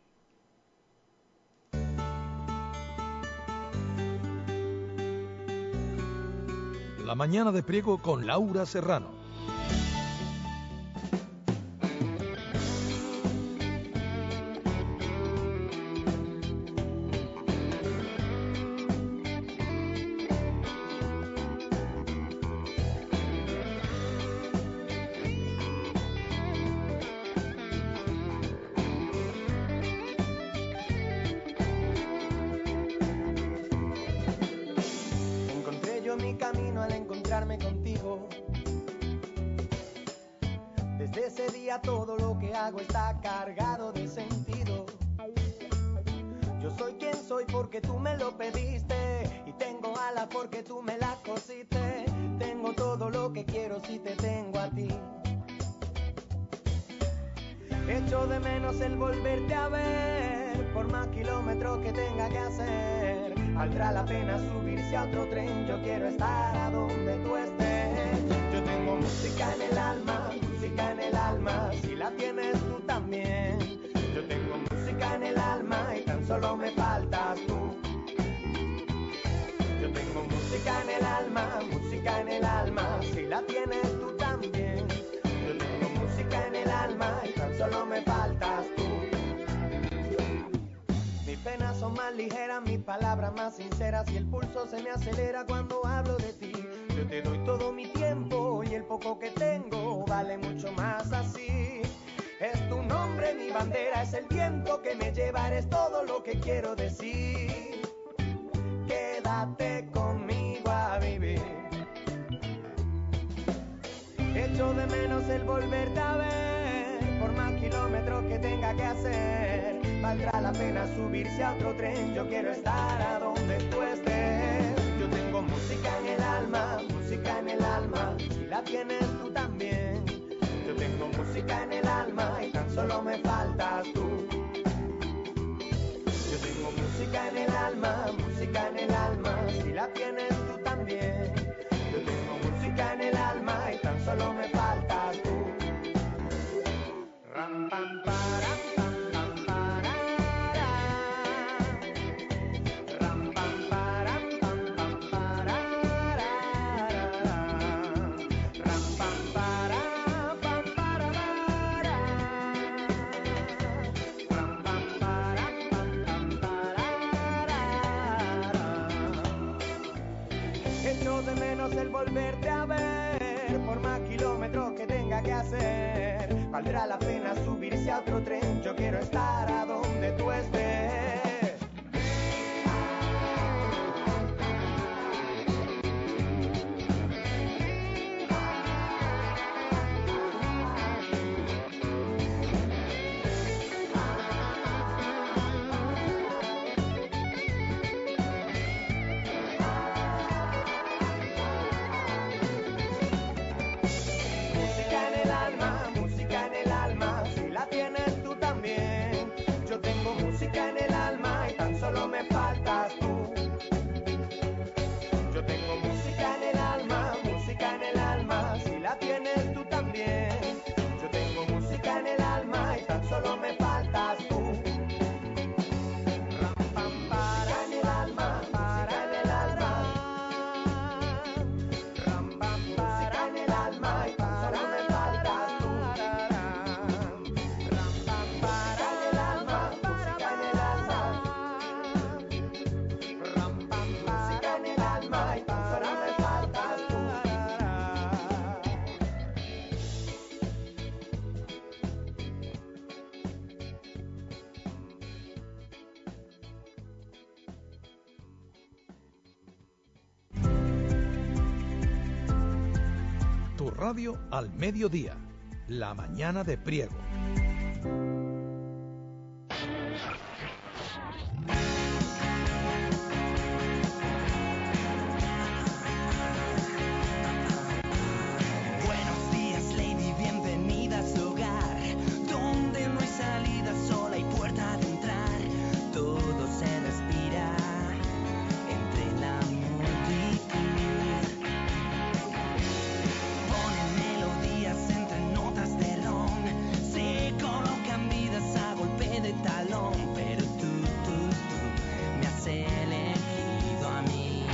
La mañana de Priego con Laura Serrano. Contigo. Desde ese día todo lo que hago está cargado de sentido. Yo soy quien soy porque tú me lo pediste y tengo alas porque tú me las cosiste. Tengo todo lo que quiero si te tengo a ti. Echo de menos el volverte a ver, por más kilómetros que tenga que hacer. Valdrá la pena subirse a otro tren, yo quiero estar a donde tú estés. Yo tengo música en el alma, música en el alma, si la tienes tú también. Yo tengo música en el alma y tan solo me faltas tú. Yo tengo música en el alma, música en el alma, si la tienes tú también. Yo tengo música en el alma y tan solo me faltas tú. Mis penas son más ligeras, mis palabras más sinceras y el pulso se me acelera cuando hablo de ti. Yo te doy todo mi tiempo y el poco que tengo vale mucho más así. Es tu nombre, mi bandera, es el viento que me lleva, eres todo lo que quiero decir. Quédate conmigo a vivir. Echo de menos el volverte a ver, por más kilómetros que tenga que hacer. Valdrá la pena subirse a otro tren, yo quiero estar a donde tú estés. Yo tengo música en el alma, música en el alma, si la tienes tú también. Yo tengo música en el alma y tan solo me faltas tú. Yo tengo música en el alma, música en el alma, si la tienes tú también. Yo tengo música en el alma y tan solo me faltas tú. Ram, pam, param, pam, pam, param. echo de menos el volverte a ver. Por más kilómetros que tenga que hacer, valdrá la pena subirse a otro tren. Yo quiero estar a donde tú estés. Radio al mediodía, la mañana de Priego. Buenos días, lady, bienvenida a su hogar, donde no hay salida, solo hay puerta de entrar. Todo se respira entre la multitud. Entre notas de ron se colocan vidas a golpe de talón, pero tú, tú, tú me has elegido a mí.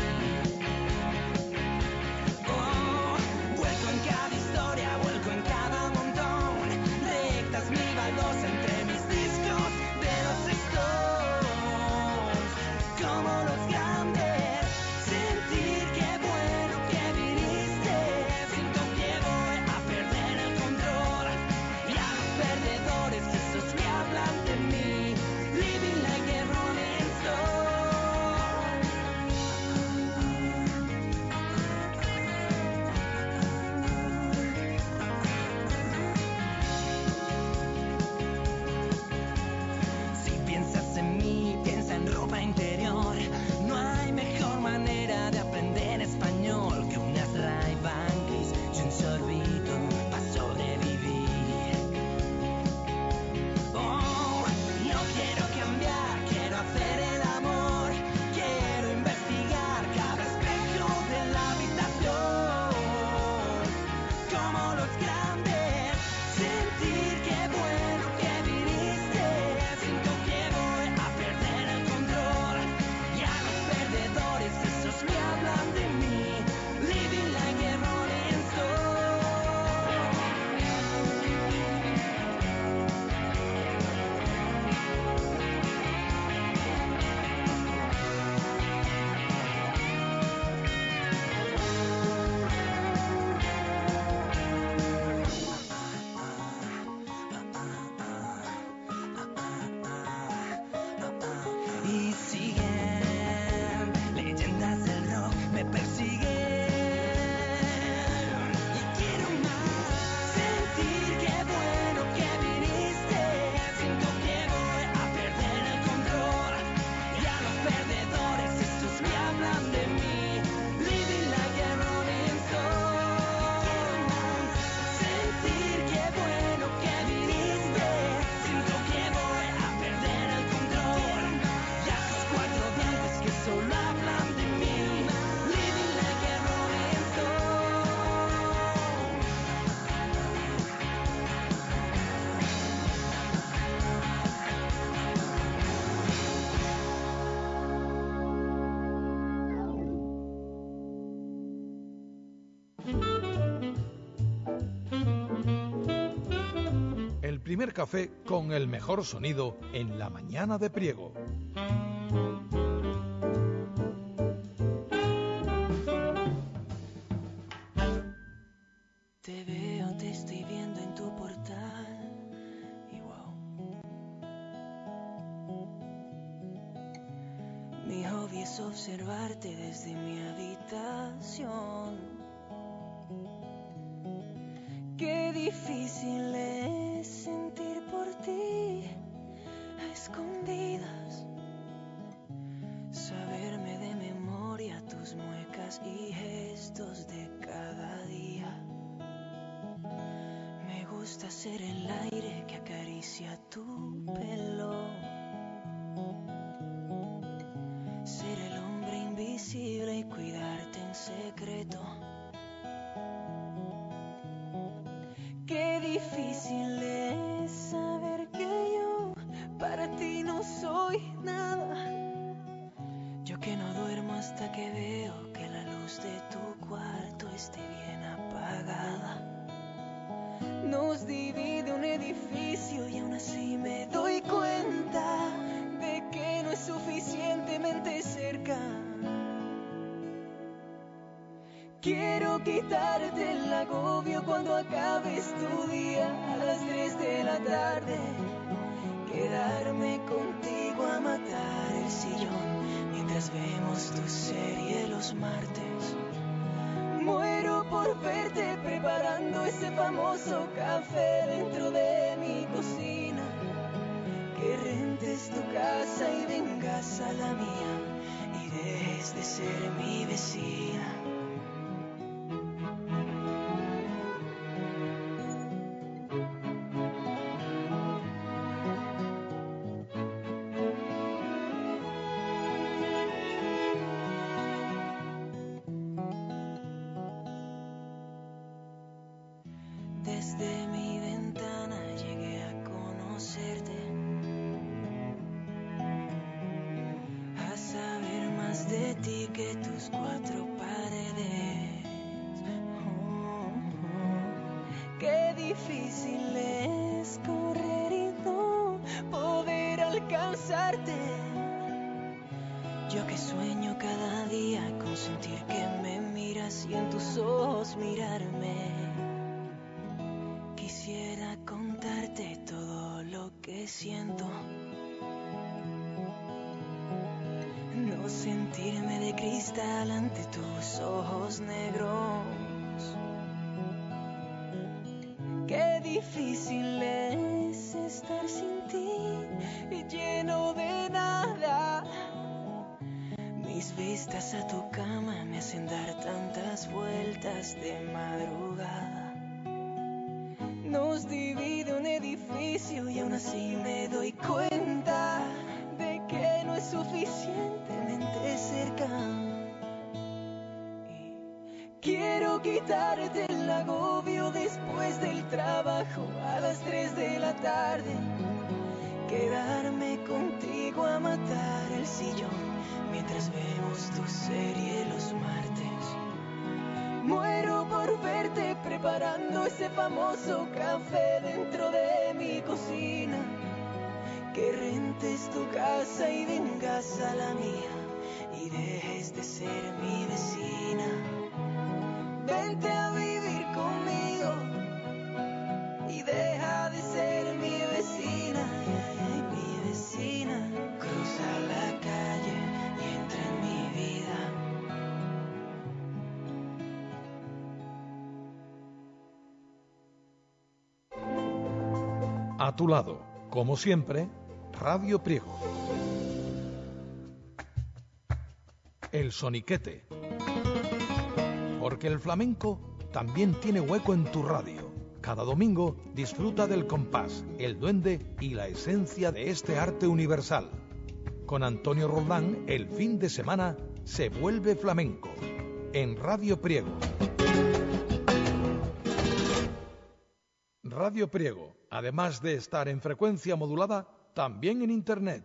Oh, vuelco en cada historia, vuelco en cada montón, rectas mi baldosa entre mis discos de los Stones, como los grandes, sentir que bueno que viniste, siento que voy a perder el control, y a los perdedores esos que hablan de mí, living like a rolling stone. Si piensas en mí, piensa en ropa interior, no hay mejor manera de aprender español que unas Ray-Ban gris y un sorbito para sobrevivir. Oh, no quiero cambiar, quiero hacer el amor, quiero investigar cada espejo de la habitación, como los grandes, sentir que bueno que viniste, siento que voy a perder el control, y a los perdedores esos que hablan de mí, living like a rolling stone. Y siguen leyendas del rock, me persiguen, y quiero más, sentir que bueno que viniste, siento que voy a perder el control, y a los perdedores esos que hablan de mí, living like a rolling stone, sentir que bueno que viniste, siento que voy a perder el control, y a esos cuatro dientes que solo hablan de mí, living like a rolling stone. El primer café con el mejor sonido en la mañana de Priego. te veo, te estoy viendo en tu portal y wow. Mi hobby es observarte desde mi habitación. Qué difícil es sentir por ti a escondidas, saberme de memoria tus muecas y gestos de cada día. Me gusta ser el aire que acaricia tu pelo, ser el hombre invisible y cuidarte en secreto. Qué difícil es saber que yo para ti no soy nada. Yo que no duermo hasta que veo que la luz de tu cuarto esté bien apagada. Nos divide un edificio y aún así me doy cuenta de que no es suficientemente cerca. Quiero quitarte el agobio cuando acabes tu día a las tres de la tarde. Quedarme contigo a matar el sillón mientras vemos tu serie los martes. Muero por verte preparando ese famoso café dentro de mi cocina. Que rentes tu casa y vengas a la mía y dejes de ser mi vecina. Desde mi ventana llegué a conocerte, a saber más de ti que tus cuatro paredes. Oh, oh. Qué difícil es correr y no poder alcanzarte. Yo que sueño cada día con sentir que me miras y en tus ojos mirarme. Quisiera contarte todo lo que siento, no sentirme de cristal ante tus ojos negros. Qué difícil es estar sin ti y lleno de nada. Mis vistas a tu cama me hacen dar tantas vueltas de madrugada. Nos divide un edificio y aún así me doy cuenta de que no es suficientemente cerca. Y quiero quitarte el agobio después del trabajo a las tres de la tarde. Quedarme contigo a matar el sillón mientras vemos tu serie los martes. Muero por verte preparando ese famoso café dentro de mi cocina. Que rentes tu casa y vengas a la mía y dejes de ser mi vecina. Vente a vivir conmigo y deja de ser mi vecina. Mi vecina cruza la calle y entra en mi vida. A tu lado, como siempre, Radio Priego. El soniquete. Porque el flamenco también tiene hueco en tu radio. Cada domingo disfruta del compás, el duende y la esencia de este arte universal. Con Antonio Roldán, el fin de semana se vuelve flamenco. En Radio Priego. Radio Priego, además de estar en frecuencia modulada, también en Internet.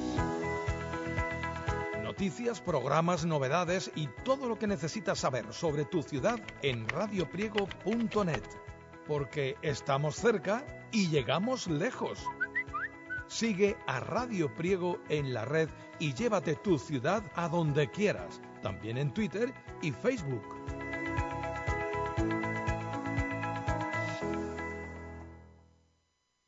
Noticias, programas, novedades y todo lo que necesitas saber sobre tu ciudad en radio priego punto net. Porque estamos cerca y llegamos lejos. Sigue a Radio Priego en la red y llévate tu ciudad a donde quieras, también en Twitter y Facebook.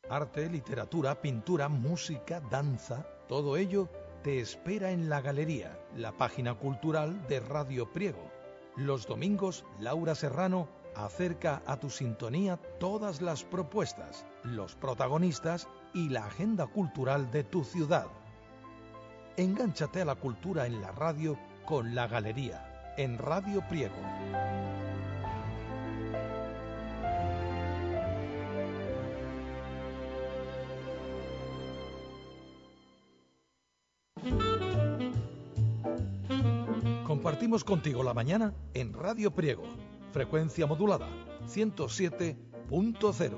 Arte, literatura, pintura, música, danza, todo ello te espera en la galería, la página cultural de Radio Priego. Los domingos, Laura Serrano acerca a tu sintonía todas las propuestas, los protagonistas y la agenda cultural de tu ciudad. Engánchate a la cultura en la radio con la galería, en Radio Priego. Compartimos contigo la mañana en Radio Priego, frecuencia modulada ciento siete punto cero.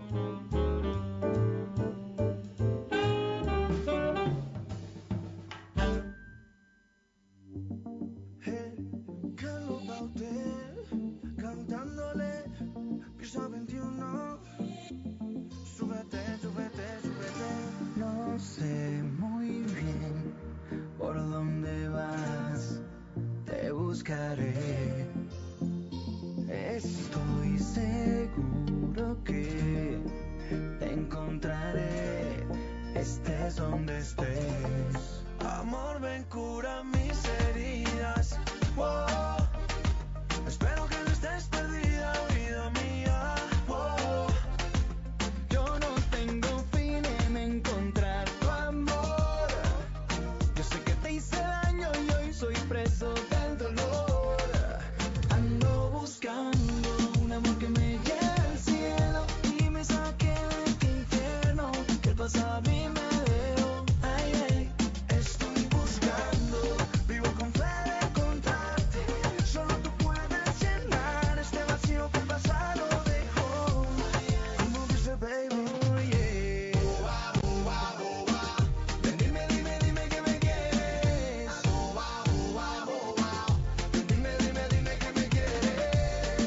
Carlos Baute, cantándole piso veintiuno. Súbete, súbete, súbete. No sé muy bien por dónde vas, te buscaré. Estoy seguro que te encontraré, estés donde estés. Amor, ven, cura mis heridas. Wow. Espero que no estés perdida, vida mía. Wow. Yo no tengo fin en encontrar tu amor. Yo sé que te hice daño y hoy soy preso del dolor. Ando buscando un amor que me lleve al cielo y me saque de este infierno que el pasado a mí me dejó. Ay, ay, estoy buscando, vivo con fe de encontrarte. Solo tú puedes llenar este vacío que el pasado dejó. Como dice baby, yeah. Ven, dime, dime, dime que me quieres. Dime, dime, dime que me quieres.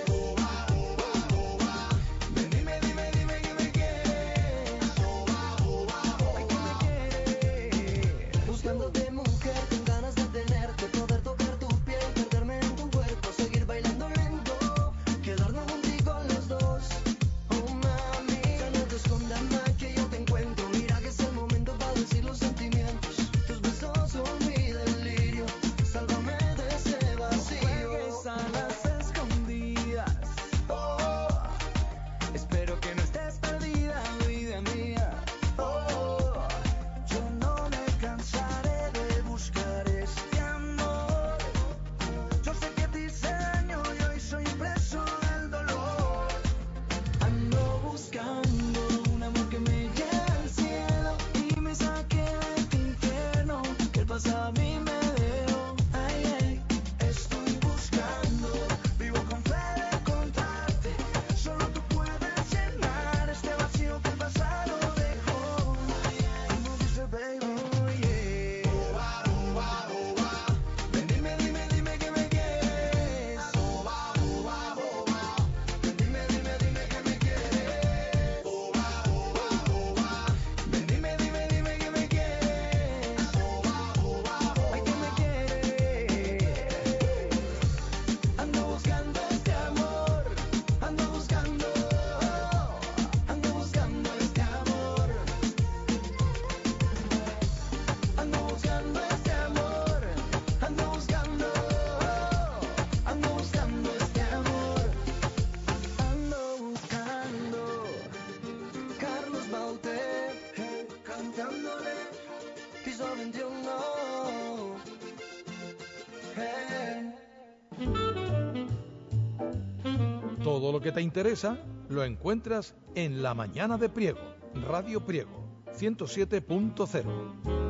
Ven, dime, dime, dime que me quieres. Ay, que me quieres. Buscándote, mujer, con ganas de tenerte, poder tocar tu piel, perderme en tu cuerpo, seguir bailando lento, quedarnos contigo los dos. Oh mami, ya no te escondas más que yo te encuentro. Mira que es el momento para decir los sentimientos. Tus besos son mi delirio, sálvame de ese vacío. Juegues a las escondidas. Oh, espero que no estés perdida, vida mía. Oh, yo no me cansaré de buscar este amor. Yo sé que te hice daño y hoy soy preso del dolor. Ando buscando un amor que me lleve al cielo y me saque de este infierno que el pasado a mí me dejó. Ay, ay, estoy buscando, vivo con fe de encontrarte. Solo tú puedes llenar este vacío que el pasado dejó. Como dice baby, yeah. Ven, dime, dime, dime que me quieres. Ven, dime, dime, dime que me quieres. Ven, dime, dime, dime que me quieres. Ay, que me quieres. Ando buscando este amor. Ando buscando. Ando buscando este amor. Ando buscando este amor. Ando buscando. Ando buscando este amor. Ando buscando. Carlos Baute, cantándole piso veintiuno. Hey. Todo lo que te interesa lo encuentras en La Mañana de Priego, Radio Priego, ciento siete punto cero.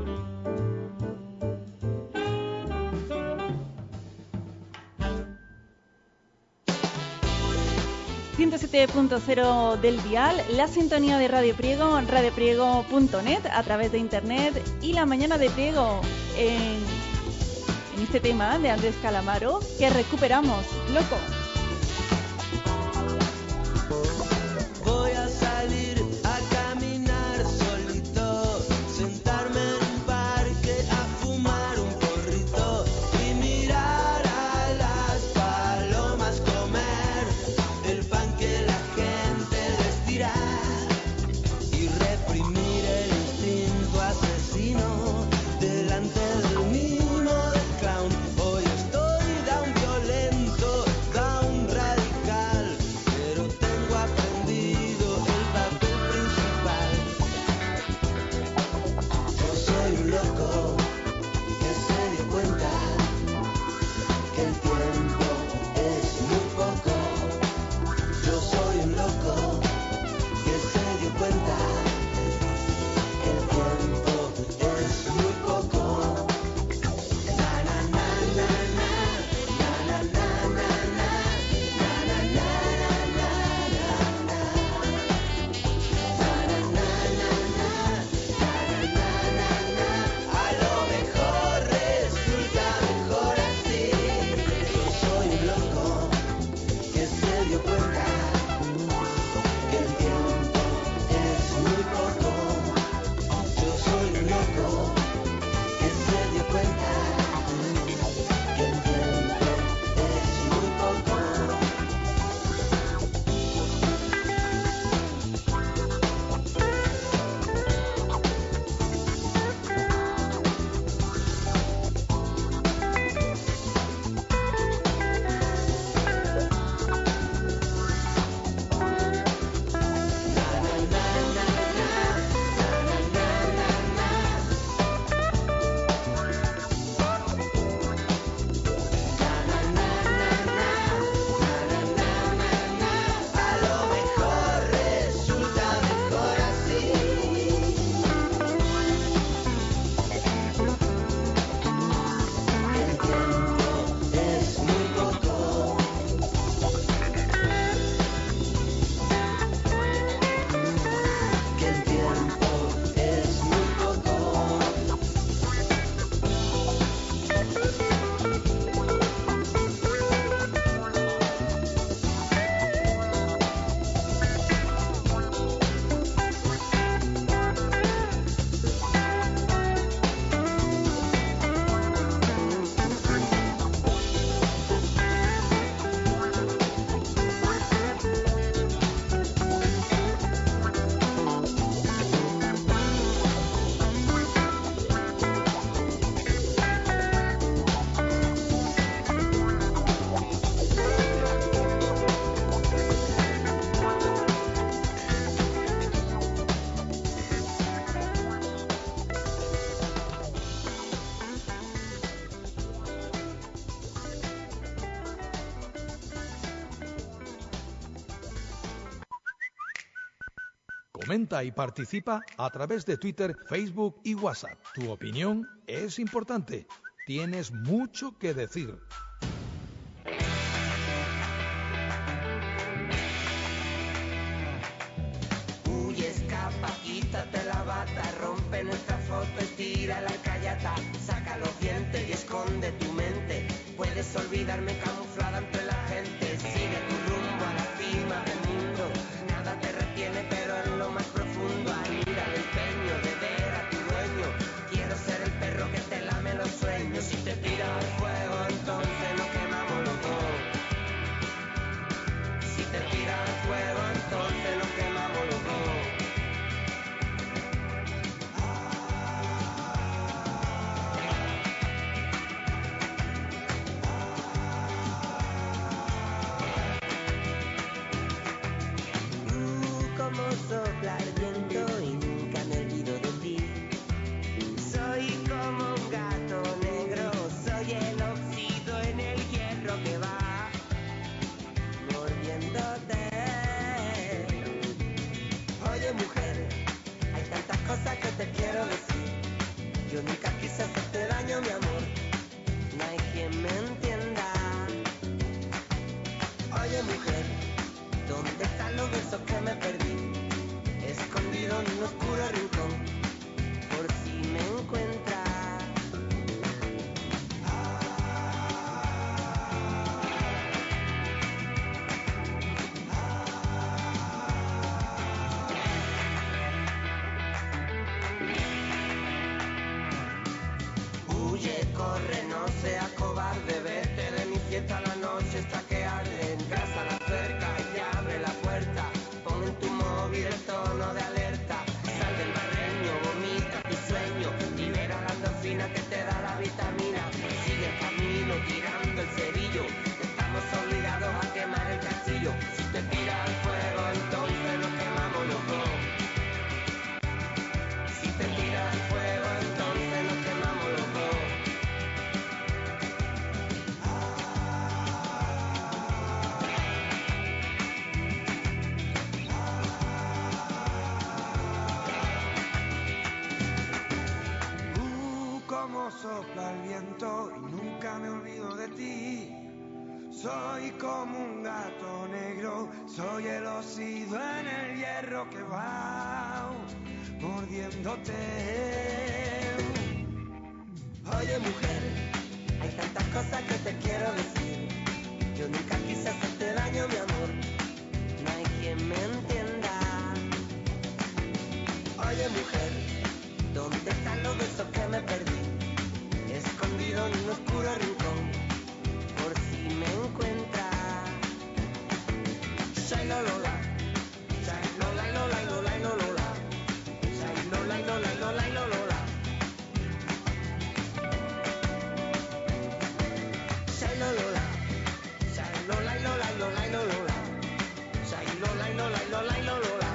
ciento siete punto cero del dial, la sintonía de Radio Priego, radiopriego punto net, a través de internet, y La Mañana de Priego en, en este tema de Andrés Calamaro que recuperamos, Loco. Voy a salir a caminar solito, sentarme en un parque a fumar un porrito y mirar a las palomas comer el pan que la gente les tira y reprimir dio cuenta que el tiempo es muy poco. Yo soy un loco que se dio cuenta que el tiempo es muy poco. A lo mejor resulta mejor así. El tiempo es muy poco. Que el tiempo es muy poco. Comenta y participa a través de Twitter, Facebook y WhatsApp. Tu opinión es importante. Tienes mucho que decir. Huye, escapa, quítate la bata, rompe nuestra foto, estira la alcayata, saca los dientes y esconde tu mente. Puedes olvidarme camuflada entre la gente, sigue tu rumbo a la cima del mundo. Nada te retiene, pero en lo más profundo anida el empeño de ver a tu dueño. Quiero ser el perro que te lame los sueños. Si te tiras al fuego, entonces nos quemamos los dos. Si te tiras al fuego, entonces nos quemamos los dos. Uh, como sopla el viento y nunca me olvido de ti. Soy como un gato negro, soy el óxido en el hierro que va mordiéndote. Oye mujer, hay tantas cosas que te quiero decir. Yo nunca quise hacerte daño, mi amor, no hay quien me entienda. Oye mujer, ¿dónde están los besos que me perdí? Escondido en un oscuro rincón, por si me encuentras. Huye, corre, no seas cobarde, vete de mi fiesta, la noche está que arde. Entras a la cerca y te abre la puerta, pon en tu móvil el tono de alerta. Sal del barreño, vomita tu sueño, libera la endorfina que te da la vitamina. Sigue el camino tirando el cerillo, estamos obligados a quemar el castillo. Si te tiras al fuego, entonces nos quemamos los dos. Si te tiras al fuego, entonces nos quemamos los dos. Uh, como sopla el viento y nunca me olvido de ti. Soy como un gato negro, soy el óxido en el hierro que va mordiéndote. Oye mujer, hay tantas cosas que te quiero decir. Yo Yo nunca quise hacerte daño, mi amor. No hay quien me entienda. Oye, mujer, ¿dónde están los besos que me perdí? Escondido en un oscuro rincón, por si me encuentra. Shai Lola, Shai Lola, Lola, Lola, Lola, Shai Lola, Lola, Lola, Lola, Shai Lola, Shai Lola, Lola, Lola, Lola, Shai Lola, Lola, Lola, Lola.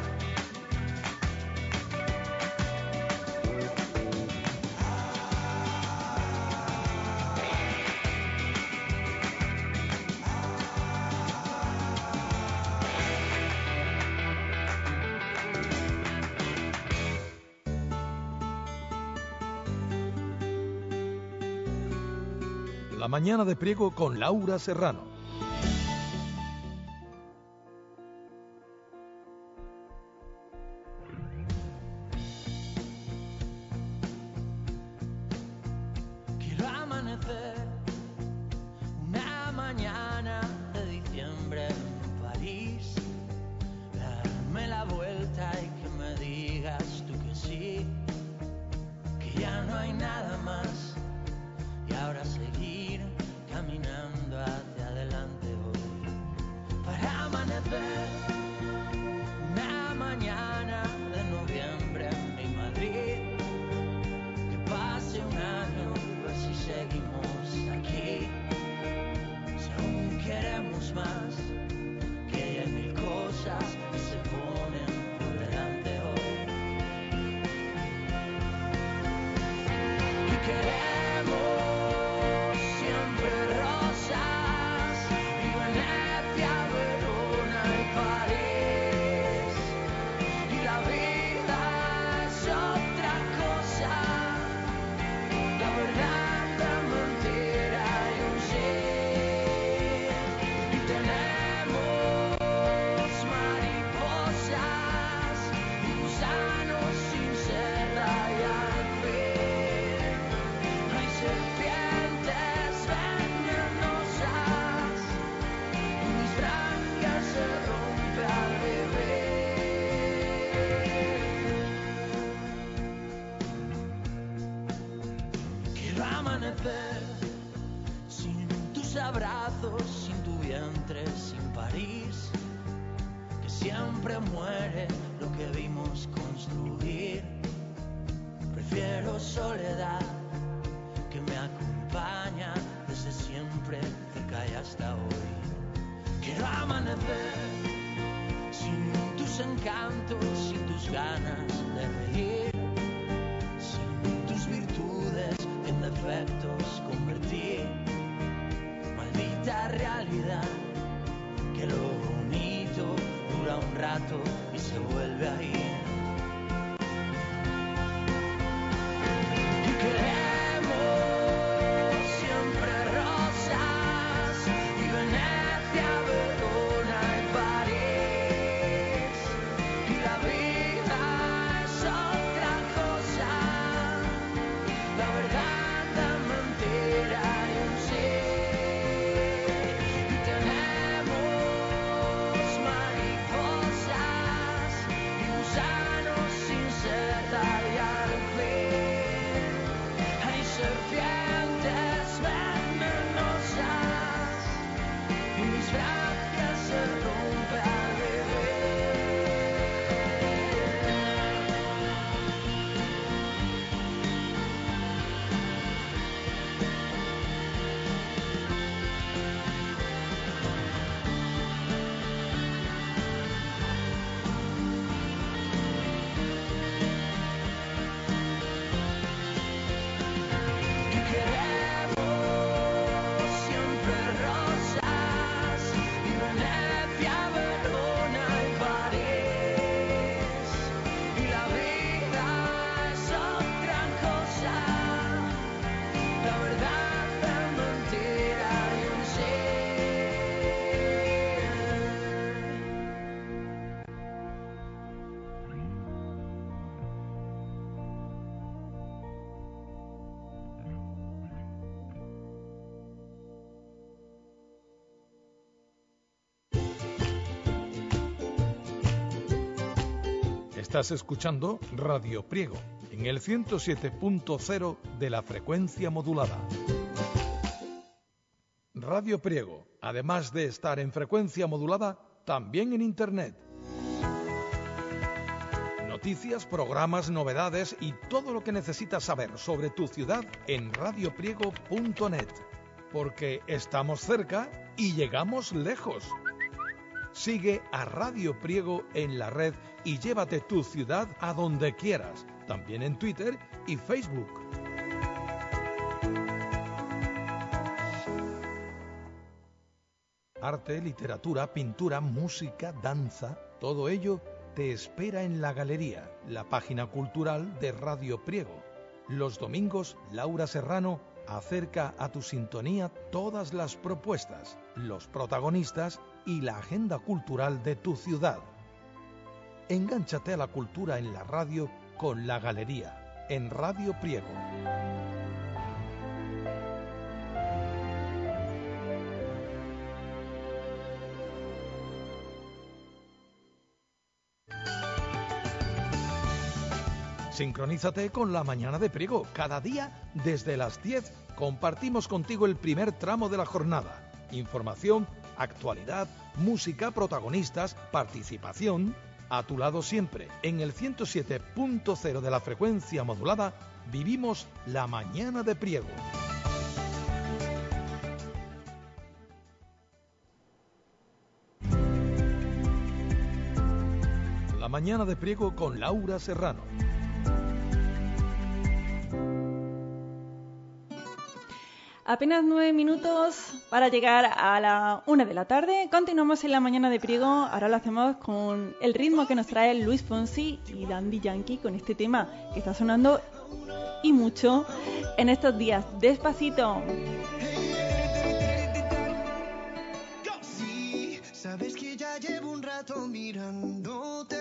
La mañana de Priego con Laura Serrano. Quiero amanecer una mañana de diciembre en París, darme la vuelta y que me digas tú que sí, que ya no hay nada más y ahora seguir caminando hacia adelante hoy. Para amanecer una mañana de noviembre en mi Madrid, que pase un año, ver si seguimos aquí, si aún queremos más, que hay mil cosas que se ponen por delante hoy. Y queremos siempre rosas y Venecia, Verona y París, y la vida es otra cosa, la verdad la mentira y un sí, y tenemos mariposas y gusanos sin seda y al fin hay serpientes venenosas y mis branquias se rompe al vivir. Quiero amanecer sin tus abrazos, sin tu vientre, sin París, que siempre muere lo que vimos construir. Prefiero soledad que me acompaña desde siempre, cerca y hasta hoy. Quiero amanecer sin tus encantos, sin tus ganas de reír, sin tus virtudes en defectos convertir. Maldita realidad, que lo bonito dura un rato y se vuelve a ir. Y queremos siempre rosas y Venecia, Verona y París, y la vida es otra cosa, la verdad la mentira y un sí, y tenemos mariposas y gusanos Estás escuchando Radio Priego en el ciento siete punto cero de la frecuencia modulada. Radio Priego, además de estar en frecuencia modulada, también en Internet. Noticias, programas, novedades y todo lo que necesitas saber sobre tu ciudad en radio priego punto net. Porque estamos cerca y llegamos lejos. Sigue a Radio Priego en la red y llévate tu ciudad a donde quieras, también en Twitter y Facebook. Arte, literatura, pintura, música, danza, todo ello te espera en la galería, la página cultural de Radio Priego. Los domingos, Laura Serrano acerca a tu sintonía todas las propuestas, los protagonistas y la agenda cultural de tu ciudad. Engánchate a la cultura en la radio con la galería, en Radio Priego. Sincronízate con la mañana de Priego. Cada día, desde las diez, compartimos contigo el primer tramo de la jornada. Información, actualidad, música, protagonistas, participación. A tu lado siempre, en el ciento siete punto cero de la frecuencia modulada, vivimos la mañana de Priego. La mañana de Priego con Laura Serrano. Apenas nueve minutos para llegar a la una de la tarde. Continuamos en la mañana de Priego. Ahora lo hacemos con el ritmo que nos trae Luis Fonsi y Daddy Yankee con este tema que está sonando y mucho en estos días. Despacito. Sí, sabes que ya llevo un rato mirándote.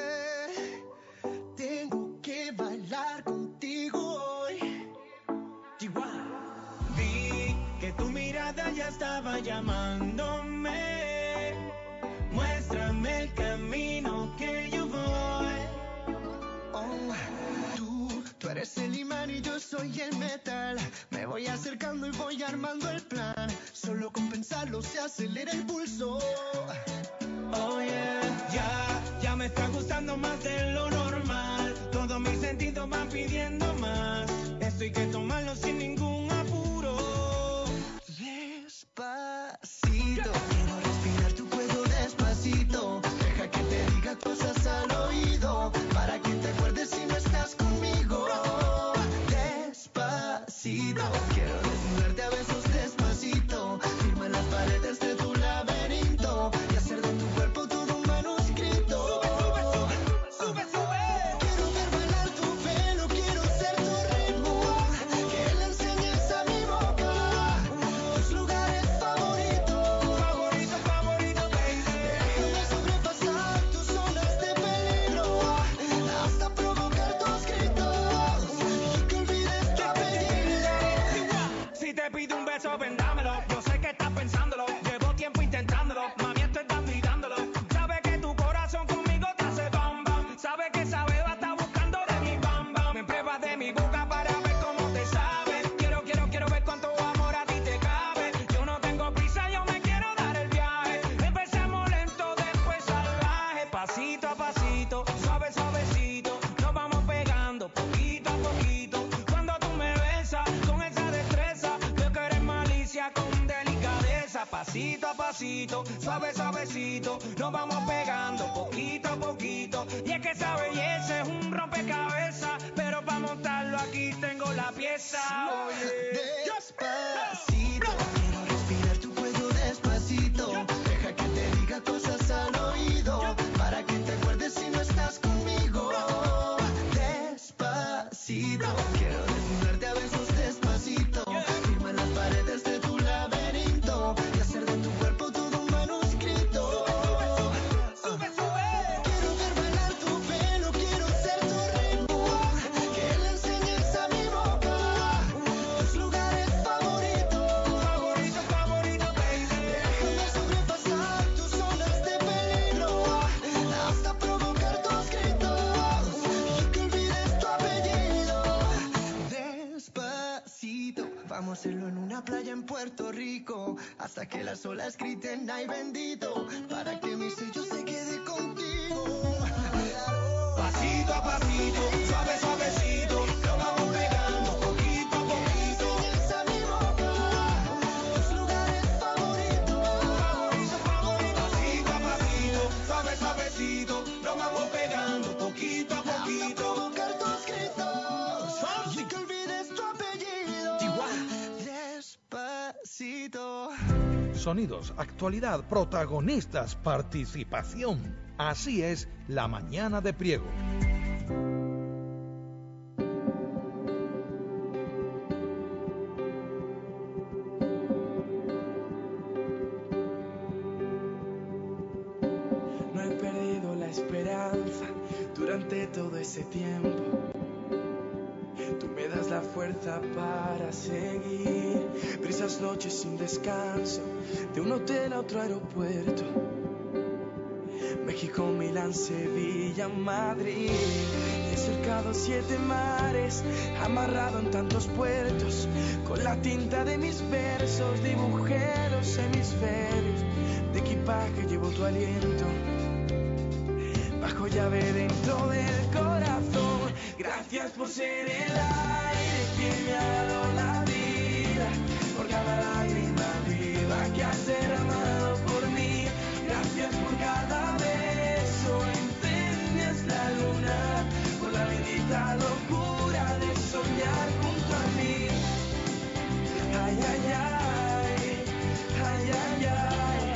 Tengo que bailar contigo hoy. Chihuahua. Que tu mirada ya estaba llamándome. Muéstrame el camino que yo voy. Oh, tú, tú eres el imán y yo soy el metal. Me voy acercando y voy armando el plan. Solo con pensarlo se acelera el pulso. Oh yeah, ya, ya me está gustando más de lo normal. Todos mis sentidos van pidiendo más. Esto hay que tomarlo sin ningún apuro. Despacito, quiero respirar tu cuello despacito. Deja que te diga cosas al oído, para que te acuerdes si no estás conmigo. Despacito, quiero desnudarte a besos despacito. Firma en las paredes de tu laberinto y hacer de tu cuerpo todo un manuscrito. Sube, sube, sube. Quiero ver bailar tu pelo, quiero ser tu ritmo. Que le enseñes a mi boca tus lugares favoritos. Favorito, favorito, baby. Déjame sobrepasar tus zonas de peligro hasta provocar tus gritos y que olvides tu apellido. Si te pido un beso, ven dámelo. Yo sé que estás pensándolo. Llevo tiempo intentándolo. Mami, estoy dando y dándolo. Sabe que tu corazón conmigo te hace bam bam. Sabe que esa beba está buscando de mi bam bam. Me pruebas de mi boca para ver cómo te sabe. Quiero, quiero, quiero ver cuánto amor a ti te cabe. Yo no tengo prisa, yo me quiero dar el viaje. Empecemos lento, después salvaje. Pasito a pasito, suave, suavecito. Nos vamos pegando poquito a poquito. Cuando tú me besas con esa destreza, veo que eres malicia con delicadeza. Pasito a pasito, suave, suavecito. Nos vamos pegando poquito a poquito. Y es que esa belleza es un rompecabezas, pero para montarlo aquí tengo la pieza. Oye, despacito, quiero respirar tu cuello despacito. Deja que te diga cosas al oído, para que te acuerdes si no estás conmigo. Despacito, quiero desnudarte a besos despacito. Firma en las paredes de tu laberinto y hacer de tu cuerpo todo un manuscrito. Sube, sube. Quiero ver bailar tu pelo, quiero ser tu ritmo. Que le enseñes a mi boca tus lugares hacerlo en una playa en Puerto Rico, hasta que las olas griten ay bendito, para que mi sello se quede contigo. Pasito a pasito, suave suavecito, lo vamos pegando poquito a poquito. Esa mi boca, tus lugares favoritos, favorito, favorito. Pasito a pasito, suave suavecito, lo vamos pegando poquito a poquito. hasta provocar tus gritos, y que olvides tu apellido. Despacito. Sonidos, actualidad, protagonistas, participación. Así es la mañana de Priego. No he perdido la esperanza durante todo ese tiempo. Tú me das la fuerza para seguir. Brisas noches sin descanso, de un hotel a otro aeropuerto. México, Milán, Sevilla, Madrid. He surcado siete mares, amarrado en tantos puertos. Con la tinta de mis versos dibujé los hemisferios. De equipaje llevo tu aliento, bajo llave dentro del corazón. Gracias por ser el aire que me ha dado la vida, por cada lágrima viva que has derramado por mí. Gracias por cada beso, incendias la luna, por la bendita locura de soñar junto a mí. Ay, ay, ay, ay, ay, ay.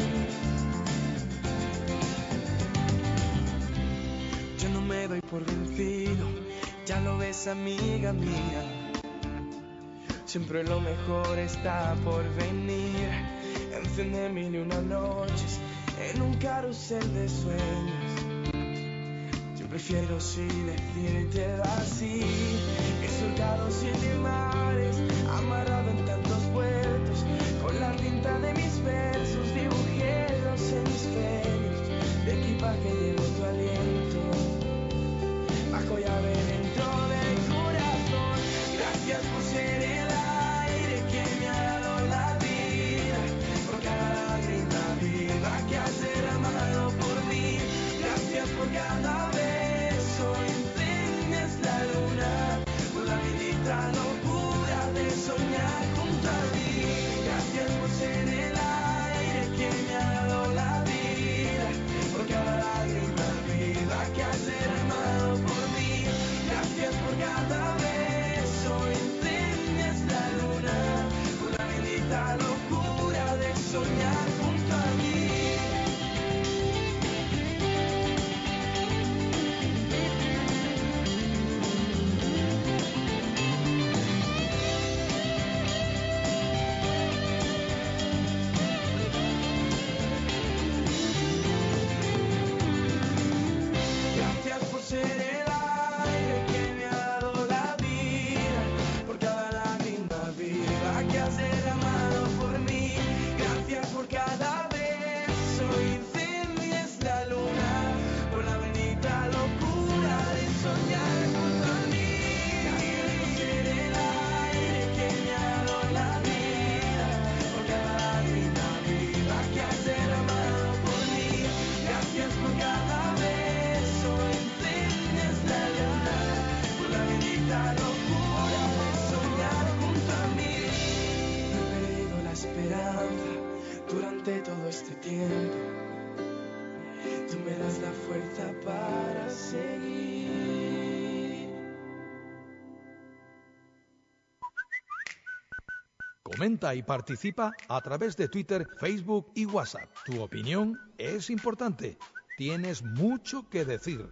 Yo no me doy por vencido, ya lo ves, amiga mía. Siempre lo mejor está por venir. Encendé mil y una noches en un carrusel de sueños. Yo prefiero sí decirte así. He surcado siete mares, amarrado en tantos puertos. Con la tinta de mis versos dibujé los hemisferios. De equipaje llevo tu aliento, bajo llave dentro del corazón. Gracias por ser el aire que me ha dado la vida, por cada lágrima viva que has derramado por mí. Gracias por cada beso, incendias la luna, por la bendita locura de soñar junto a mí. Gracias por ser el aire que me ha dado la vida, por cada lágrima viva que has derramado por mí. Gracias por cada beso, incendias la luna, por la bendita locura de soñar junto a mí. Gracias por ser el aire que me ha dado la vida, por cada lágrima viva que has derramado por mí. Gracias por cada beso, incendias la luna, por la bendita locura de soñar junto a mí. Gracias por ser el aire que me ha dado la vida, por cada lágrima viva que has derramado por mí. Gracias por cada beso, incendias la luna, por la bendita locura de soñar junto a mí. No he perdido la esperanza durante todo este tiempo. Tú me das la fuerza para seguir. Comenta y participa a través de Twitter, Facebook y WhatsApp. Tu opinión es importante. Tienes mucho que decir.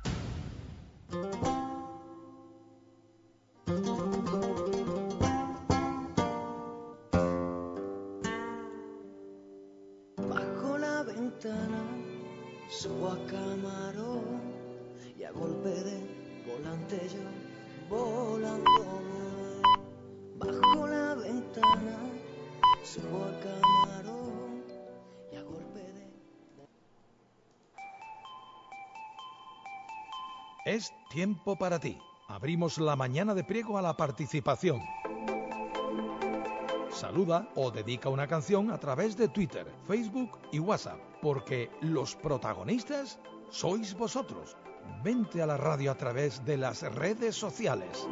Bajo la ventana subo a camarón y a golpe de volante yo volando voy. Bajo la ventana subo a camarón y a golpe de... Es tiempo para ti. Abrimos la mañana de Priego a la participación. Saluda o dedica una canción a través de Twitter, Facebook y WhatsApp, porque los protagonistas sois vosotros. Vente a la radio a través de las redes sociales.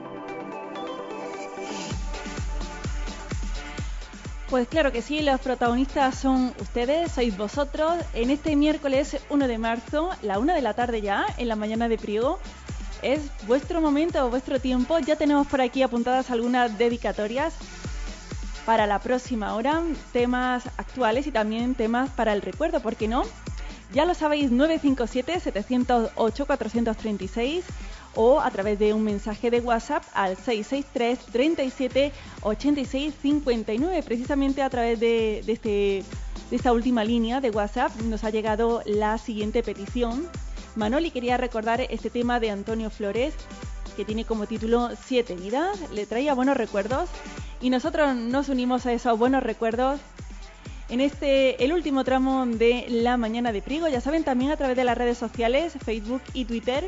Pues claro que sí, los protagonistas son ustedes, sois vosotros. En este miércoles uno de marzo, la una de la tarde ya, en la mañana de Priego, es vuestro momento, vuestro tiempo. Ya tenemos por aquí apuntadas algunas dedicatorias para la próxima hora, temas actuales y también temas para el recuerdo, ¿por qué no? Ya lo sabéis, nueve cinco siete, siete cero ocho, cuatro tres seis o a través de un mensaje de WhatsApp al seis seis tres, treinta y siete, ochenta y seis, cincuenta y nueve. Precisamente a través de, de, este, de esta última línea de WhatsApp nos ha llegado la siguiente petición. Manoli quería recordar este tema de Antonio Flores, que tiene como título Siete vidas, le traía buenos recuerdos y nosotros nos unimos a esos buenos recuerdos en este, el último tramo de la mañana de Priego. Ya saben, también a través de las redes sociales, Facebook y Twitter,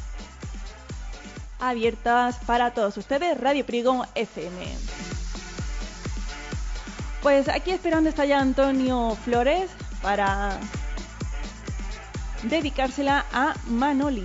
abiertas para todos ustedes, Radio Priego F M. Pues aquí esperando está ya Antonio Flores para dedicársela a Manoli.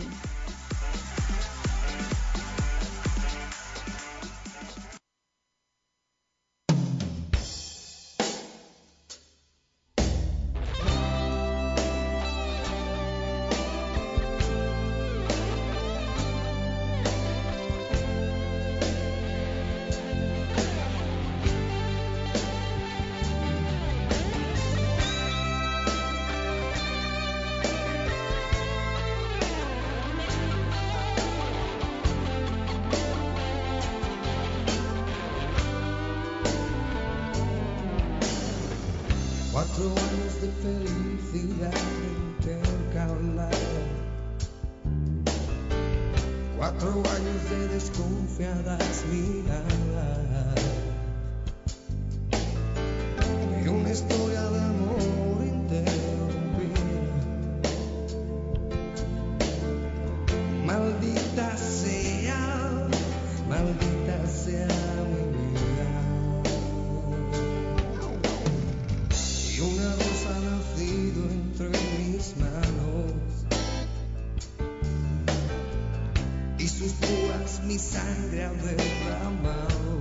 Cuatro años de felicidad intercalada, cuatro años de desconfiadas miradas y una historia de amor interrumpida. Maldita sea, maldita sea mi vida. Una rosa ha nacido entre mis manos y sus púas mi sangre ha derramado,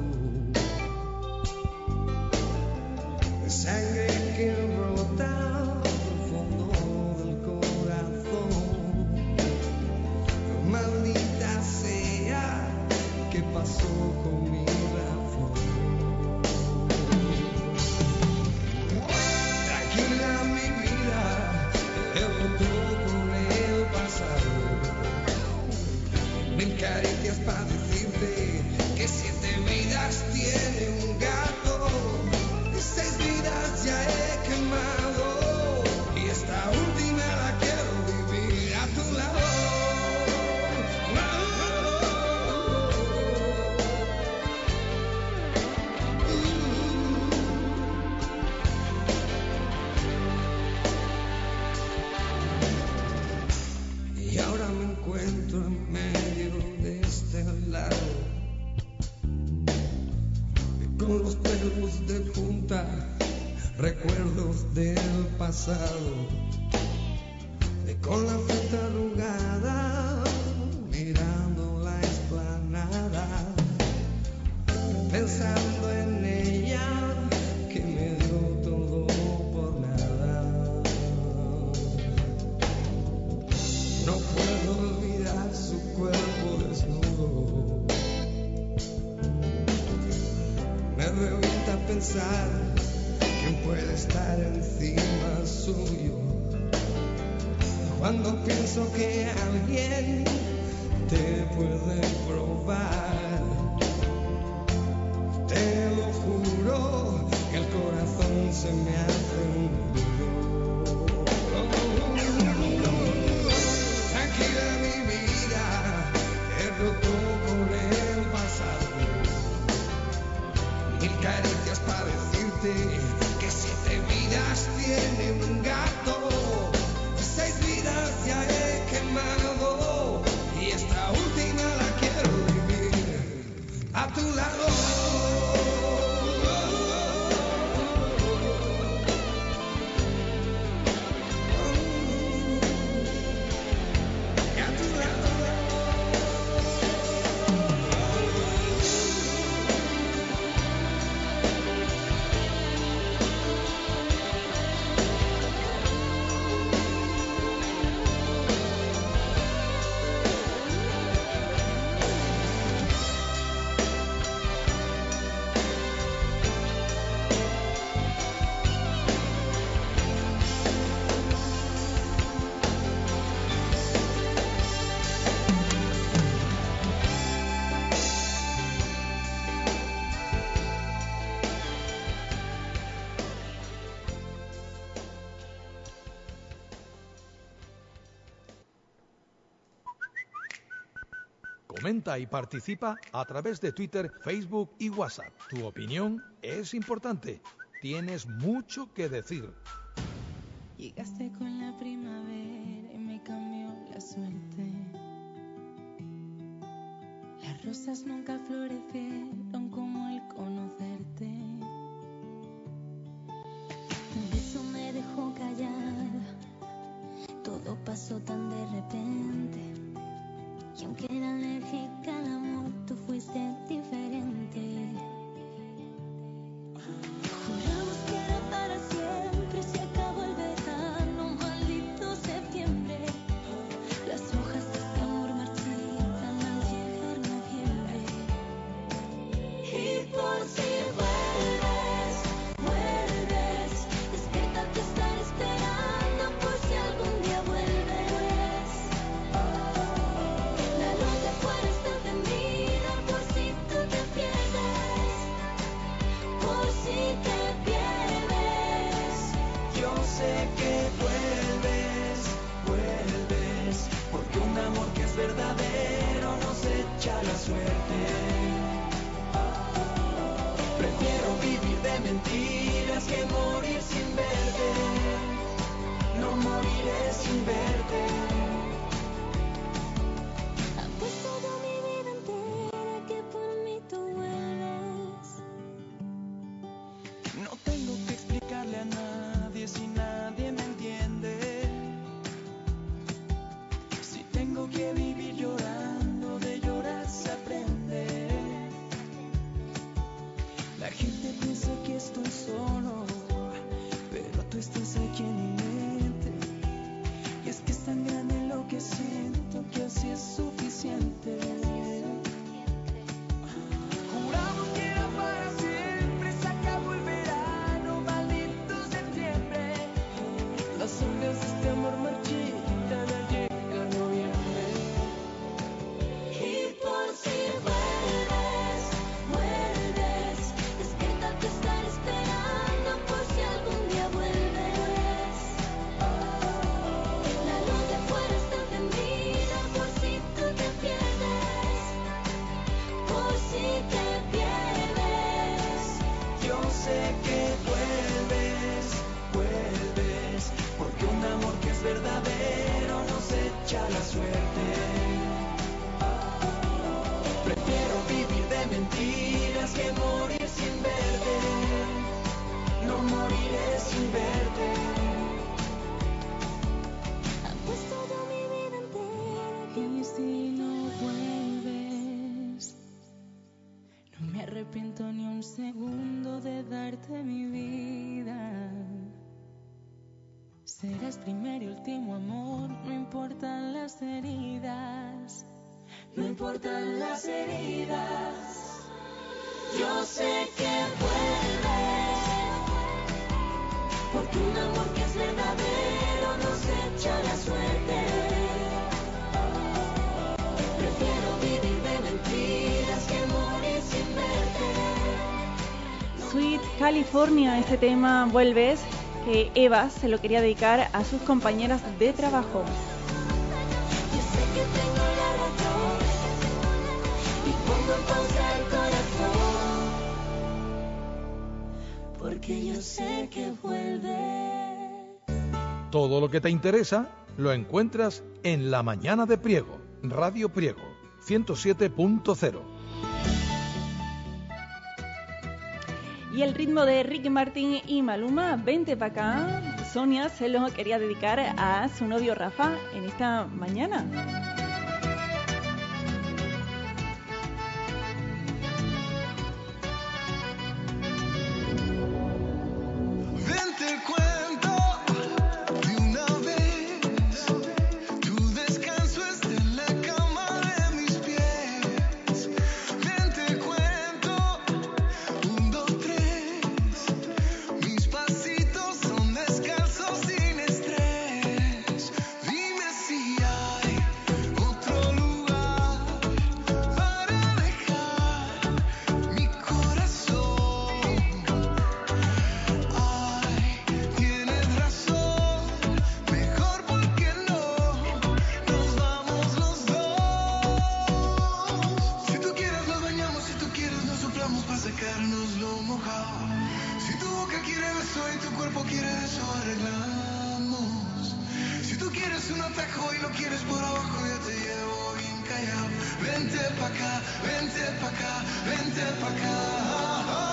sangre que brota del fondo del corazón. Maldita sea, ¿qué pasó con mi razón? Tranquila mi vida, he roto con el pasado. Mil caricias para decirte que siete vidas tiene un gato, y seis vidas ya he quemado, y esta última la quiero vivir a tu lado. Y ahora me encuentro en medio de este lago, con los pelos de punta, recuerdos del pasado, con la frente arrugada, mirando la explanada, pensando en ella, que me dio todo por nada. No puedo olvidar su cuerpo desnudo. Me revienta pensar quién puede estar encima suyo. Cuando pienso que alguien te puede probar, te lo juro que el corazón se me hace un nudo. Tranquila mi vida, he roto con el pasado. Mil caricias para decirte que siete vidas tiene un gato, y seis vidas ya he quemado, y esta última la quiero vivir a tu lado. Comenta y participa a través de Twitter, Facebook y WhatsApp. Tu opinión es importante. Tienes mucho que decir. Llegaste con la primavera y me cambió la suerte. Las rosas nunca florecieron como al conocerte. Un beso me dejó callada, todo pasó tan de repente. Y aunque era alérgica al amor, tú fuiste diferente. Juramos que era para siempre, se acabó el verano, maldito septiembre. Las hojas de este amor marchitan al llegar noviembre. Y por si vuelves, vuelves, despierta, te estaré esperando por si algún día vuelves. La luz de afuera está encendida por si tú te pierdes, por si te pierdes. Yo sé que vuelves, vuelves, porque un amor que es verdadero nos echa la suerte. Prefiero vivir de mentiras que morir sin verte. No moriré sin verte. Apuesto toda mi vida entera que por mí tú vuelves. No tengo que explicarle a nadie si nadie me entiende. Si tengo que vivir llorando, de llorar se aprende. La gente piensa que estoy solo, pero tú estás aquí en mi mente. Y es que es tan grande lo que siento que así es suficiente. Juramos que era para siempre, se acabó el verano, maldito septiembre. Las hojas de este amor marchitan al llegar noviembre. Y por si vuelves, vuelves, despierta, te estaré esperando por si algún día vuelves. La luz de afuera está encendida por si tú te pierdes, por si te pierdes. Yo sé que vuelves, vuelves, porque un amor que es verdadero nos echa la suerte. Prefiero vivir de mentiras que morir sin verte. No moriré sin verte. Apuesto toda mi vida entera y si no vuelves, no me arrepiento ni un segundo de darte mi vida. Serás primer y último amor, no importan las heridas, no importan las heridas. Yo sé que vuelves, porque un amor que es verdadero nos echa la suerte. Prefiero vivir de mentiras que morir sin verte. Sweet California, este tema Vuelves, que Eva se lo quería dedicar a sus compañeras de trabajo. Yo sé que tengo la razón y pongo en pausa el corazón, porque yo sé que vuelve. Todo lo que te interesa lo encuentras en La Mañana de Priego, Radio Priego, ciento siete punto cero. Y el ritmo de Ricky Martin y Maluma, vente pa' acá. Sonia se lo quería dedicar a su novio Rafa en esta mañana. Ven, te cuento de una vez, tu descanso es en la cama de mis pies. Ven, te cuento, un, dos, tres, mis pasitos son descalzos sin estrés. Dime si hay quieres por abajo yo te llevo bien callado. Vente pa' acá, vente pa' acá, vente pa' acá.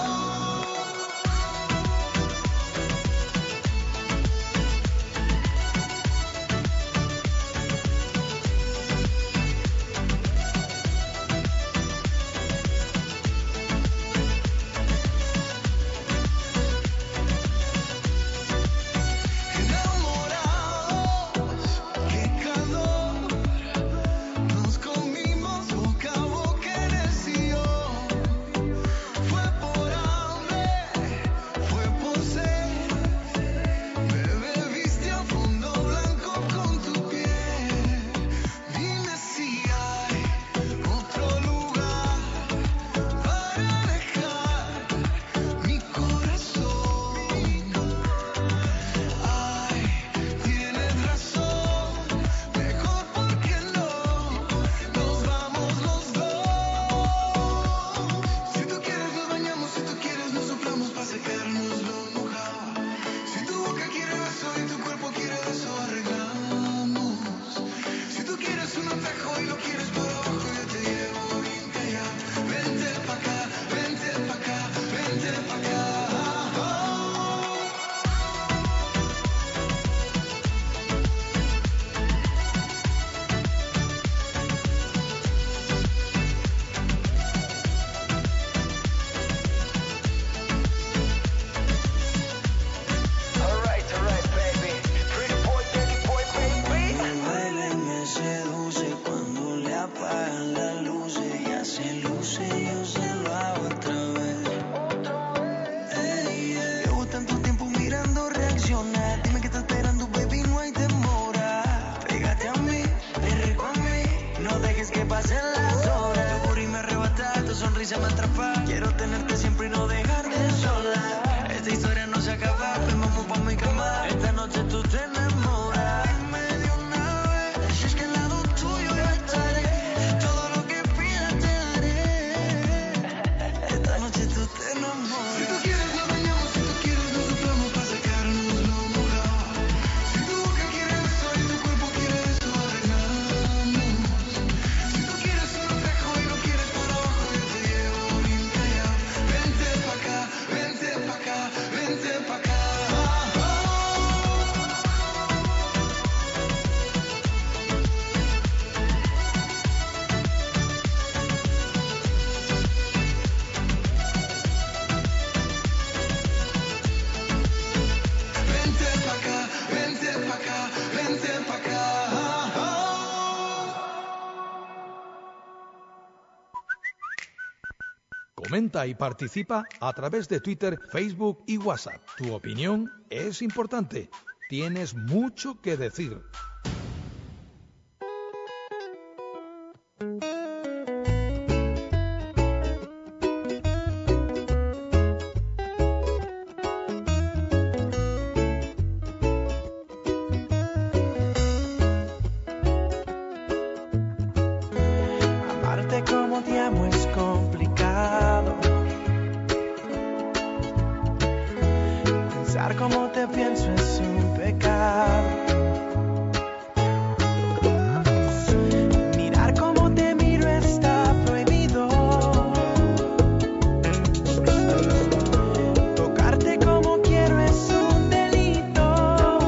Comenta y participa a través de Twitter, Facebook y WhatsApp. Tu opinión es importante. Tienes mucho que decir. Amarte como te amo es complicado. Pensar como te pienso es un pecado. Mirar como te miro está prohibido. Tocarte como quiero es un delito.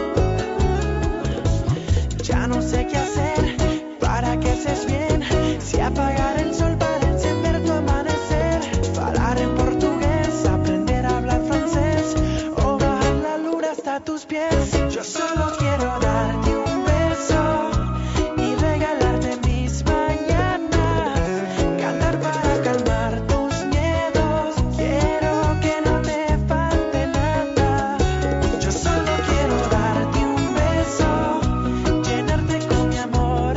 Ya no sé qué hacer para que estés bien. Si apagar el sol para encender tu amanecer, hablar en portugués, aprender a hablar francés, o bajar la luna hasta tus pies. Yo solo quiero darte un beso y regalarte mis mañanas, cantar para calmar tus miedos. Quiero que no te falte nada. Yo solo quiero darte un beso, llenarte con mi amor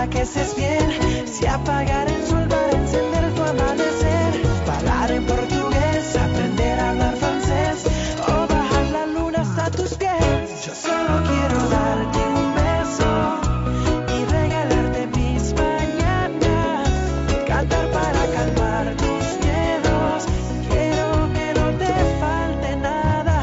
para que estés bien. Si apagar el sol para encender tu amanecer, hablar en portugués, aprender a hablar francés o bajar la luna hasta tus pies. Yo solo quiero darte un beso y regalarte mis mañanas, cantar para calmar tus miedos. Quiero que no te falte nada.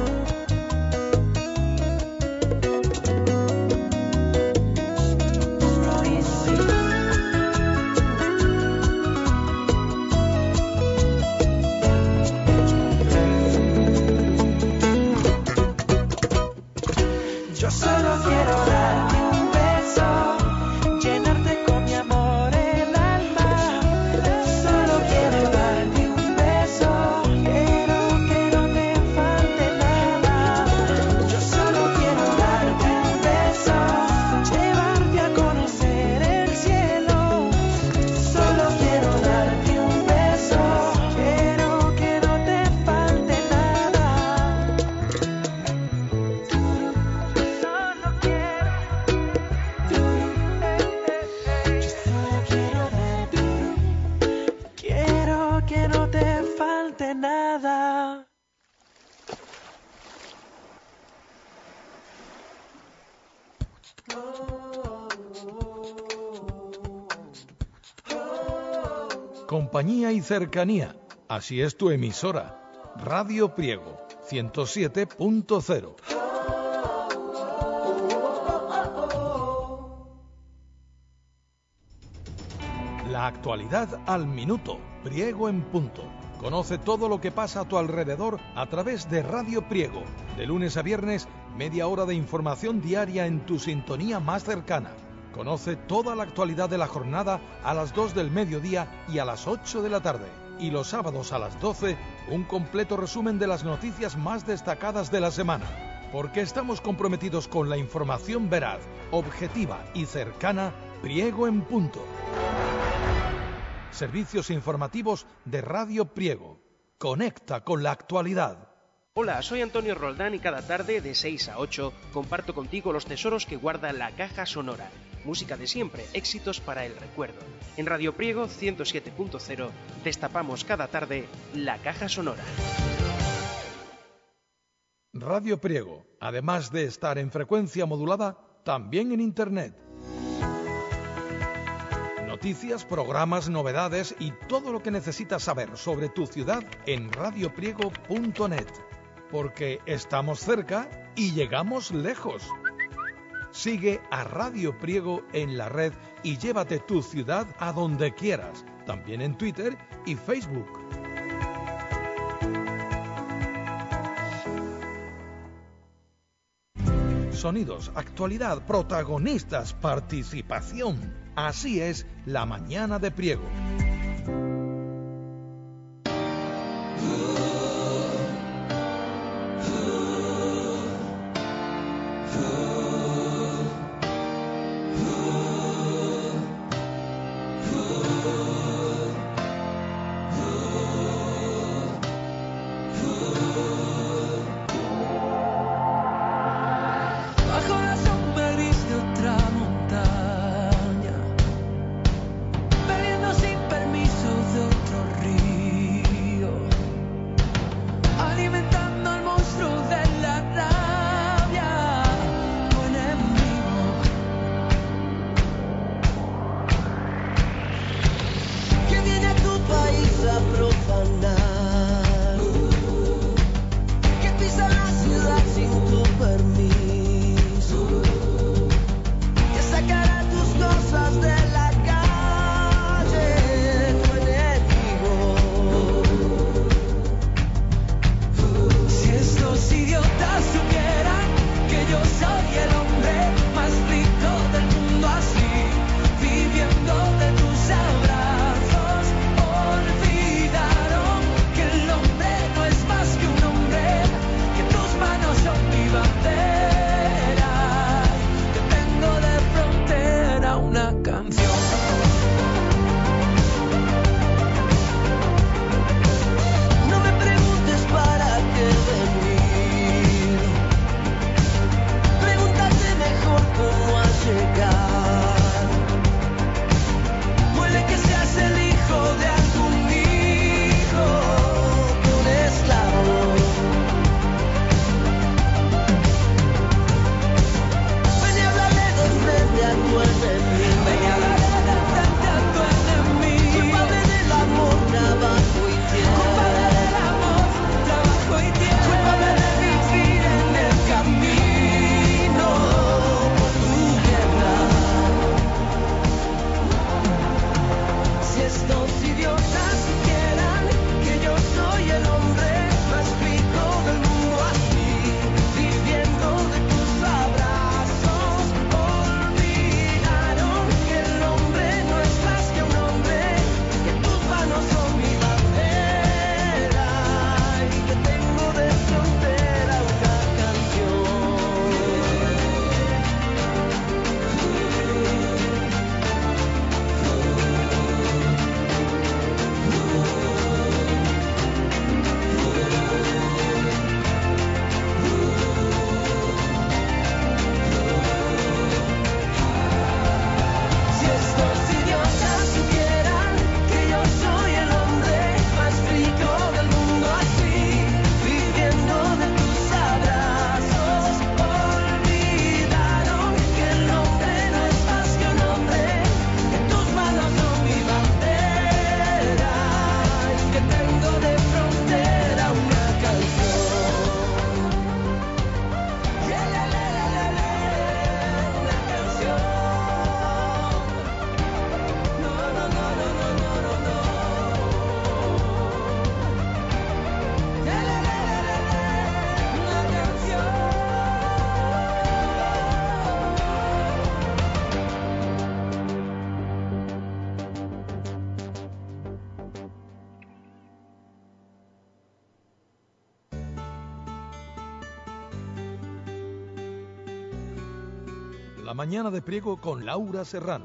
Yo solo quiero darte un beso, llenarte con mi amor el alma. Solo quiero darte un beso, quiero que no te falte nada. Yo solo quiero darte un beso, llevarte a conocer el cielo. Solo quiero darte un beso, quiero que no te falte nada. Quiero que no te falte nada. Compañía y cercanía. Así es tu emisora. Radio Priego, ciento siete punto cero. La actualidad al minuto. Priego en punto. Conoce todo lo que pasa a tu alrededor a través de Radio Priego. De lunes a viernes, media hora de información diaria en tu sintonía más cercana. Conoce toda la actualidad de la jornada a las dos del mediodía y a las ocho de la tarde. Y los sábados a las doce, un completo resumen de las noticias más destacadas de la semana. Porque estamos comprometidos con la información veraz, objetiva y cercana. Priego en punto. Servicios informativos de Radio Priego. Conecta con la actualidad. Hola, soy Antonio Roldán y cada tarde de seis a ocho comparto contigo los tesoros que guarda la caja sonora. Música de siempre, éxitos para el recuerdo. En Radio Priego ciento siete punto cero destapamos cada tarde la caja sonora. Radio Priego, además de estar en frecuencia modulada, también en Internet. Noticias, programas, novedades y todo lo que necesitas saber sobre tu ciudad en radio priego punto net. Porque estamos cerca y llegamos lejos. Sigue a Radio Priego en la red y llévate tu ciudad a donde quieras. También en Twitter y Facebook. Sonidos, actualidad, protagonistas, participación. Así es la mañana de Priego. Bajo la sombra gris de otra montaña, bebiendo sin permiso. La mañana de Priego con Laura Serrano.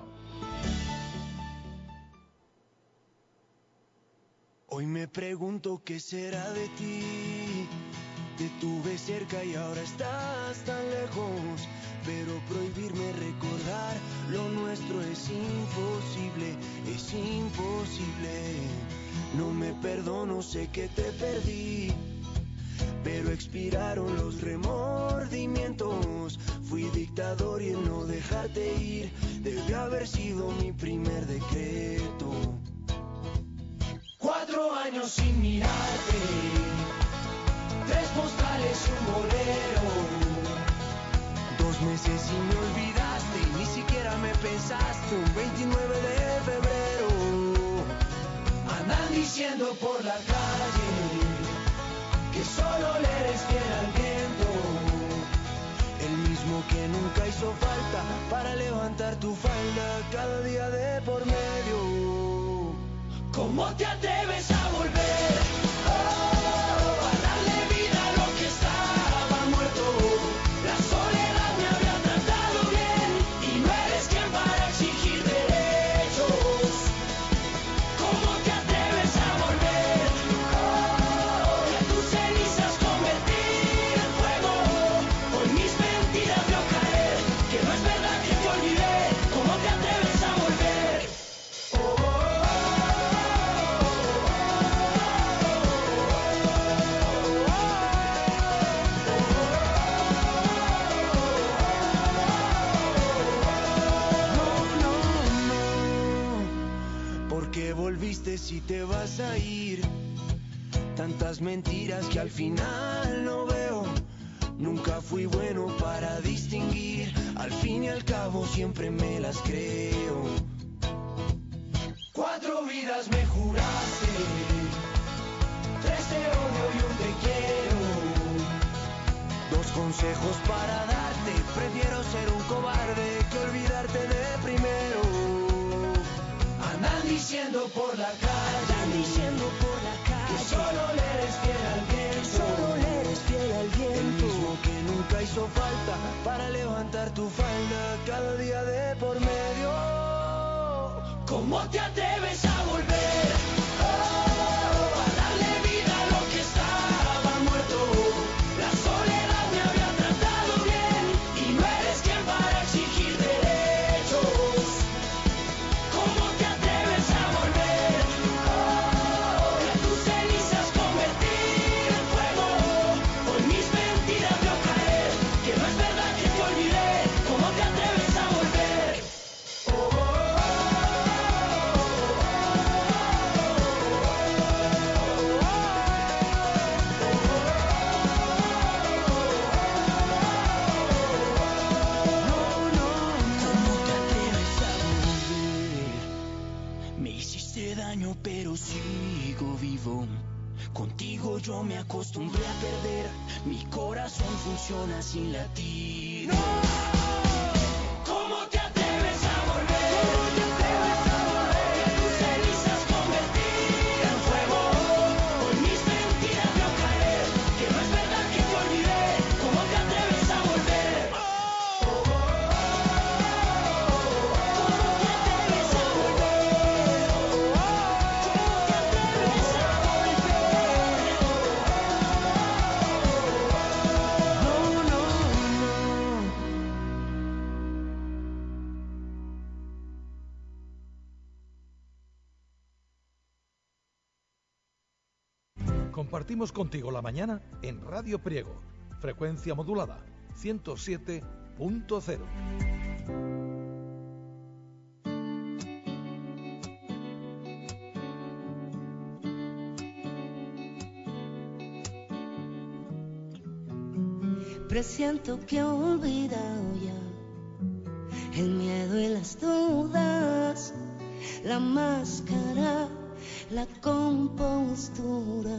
Hoy me pregunto qué será de ti. Te tuve cerca y ahora estás tan lejos. Pero prohibirme recordar lo nuestro es imposible, es imposible. No me perdono, sé que te perdí, pero expiraron los remordimientos. Fui dictador y el no dejarte ir debe haber sido mi primer decreto. Cuatro años sin mirarte, tres postales y un bolero. Dos meses y me olvidaste y ni siquiera me pensaste. Un veintinueve de febrero andan diciendo por la calle que solo le eres fiel al viento, el mismo que nunca hizo falta para levantar tu falda cada día de por medio. ¿Cómo te atreves a volver? Oh, a darle vida a lo que estaba muerto. La soledad me había tratado bien y no eres quien para exigir derechos. ¿Cómo te atreves a volver? Oh, y a tus cenizas convertir en fuego. Hoy mis mentiras veo caer, que no es verdad que te olvidé. ¿Cómo te atreves a volver? Oh, oh, volviste si te vas a ir. Tantas mentiras que al final no veo. Nunca fui bueno para distinguir. Al fin y al cabo siempre me las creo. Cuatro vidas me juraste, tres te odio y un te quiero. Dos consejos para darte. Prefiero ser un cobarde que olvidarte de primero. Andan diciendo por la calle, andan diciendo por la calle que solo le eres fiel al viento, solo le eres fiel al viento, el mismo que nunca hizo falta para levantar tu falda cada día de por medio. ¿Cómo te atreves a volver? Oh, a darle vida a lo que estaba muerto. La soledad me había tratado bien y no eres quien para exigir derechos. ¿Cómo te atreves a volver? Oh, y a tus cenizas convertir en fuego. Hoy mis mentiras veo caer, que no es verdad que te olvidé. ¿Cómo te atreves a volver? Oh, oh, oh. Pero sigo vivo. Contigo yo me acostumbré a perder. Mi corazón funciona sin latir. ¡No! ¿Cómo te atreves a volver? ¿Cómo te atreves a volver? A tus cenizas convertir en fuego. Hoy mis mentiras veo caer, que no es verdad que te olvidé. ¿Cómo te atreves a volver? Oh, oh, oh, oh. ¿Cómo te atreves a volver? Compartimos contigo la mañana en Radio Priego, frecuencia modulada ciento siete punto cero. Presiento que he olvidado ya el miedo y las dudas, la máscara, la compostura.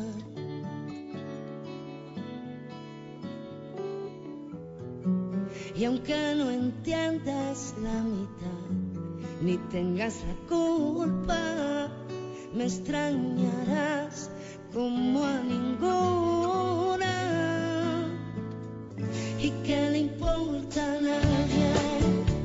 Y aunque no entiendas la mitad, ni tengas la culpa, me extrañarás como a ninguna. ¿Y qué le importa a nadie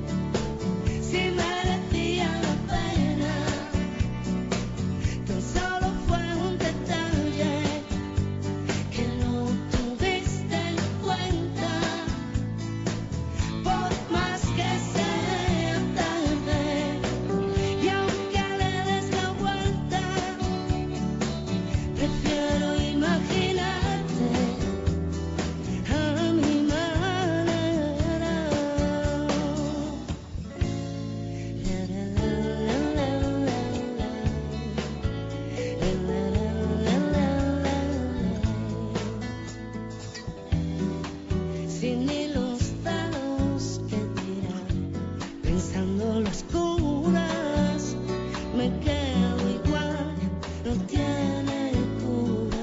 las curas, me quedo igual, no tiene cura.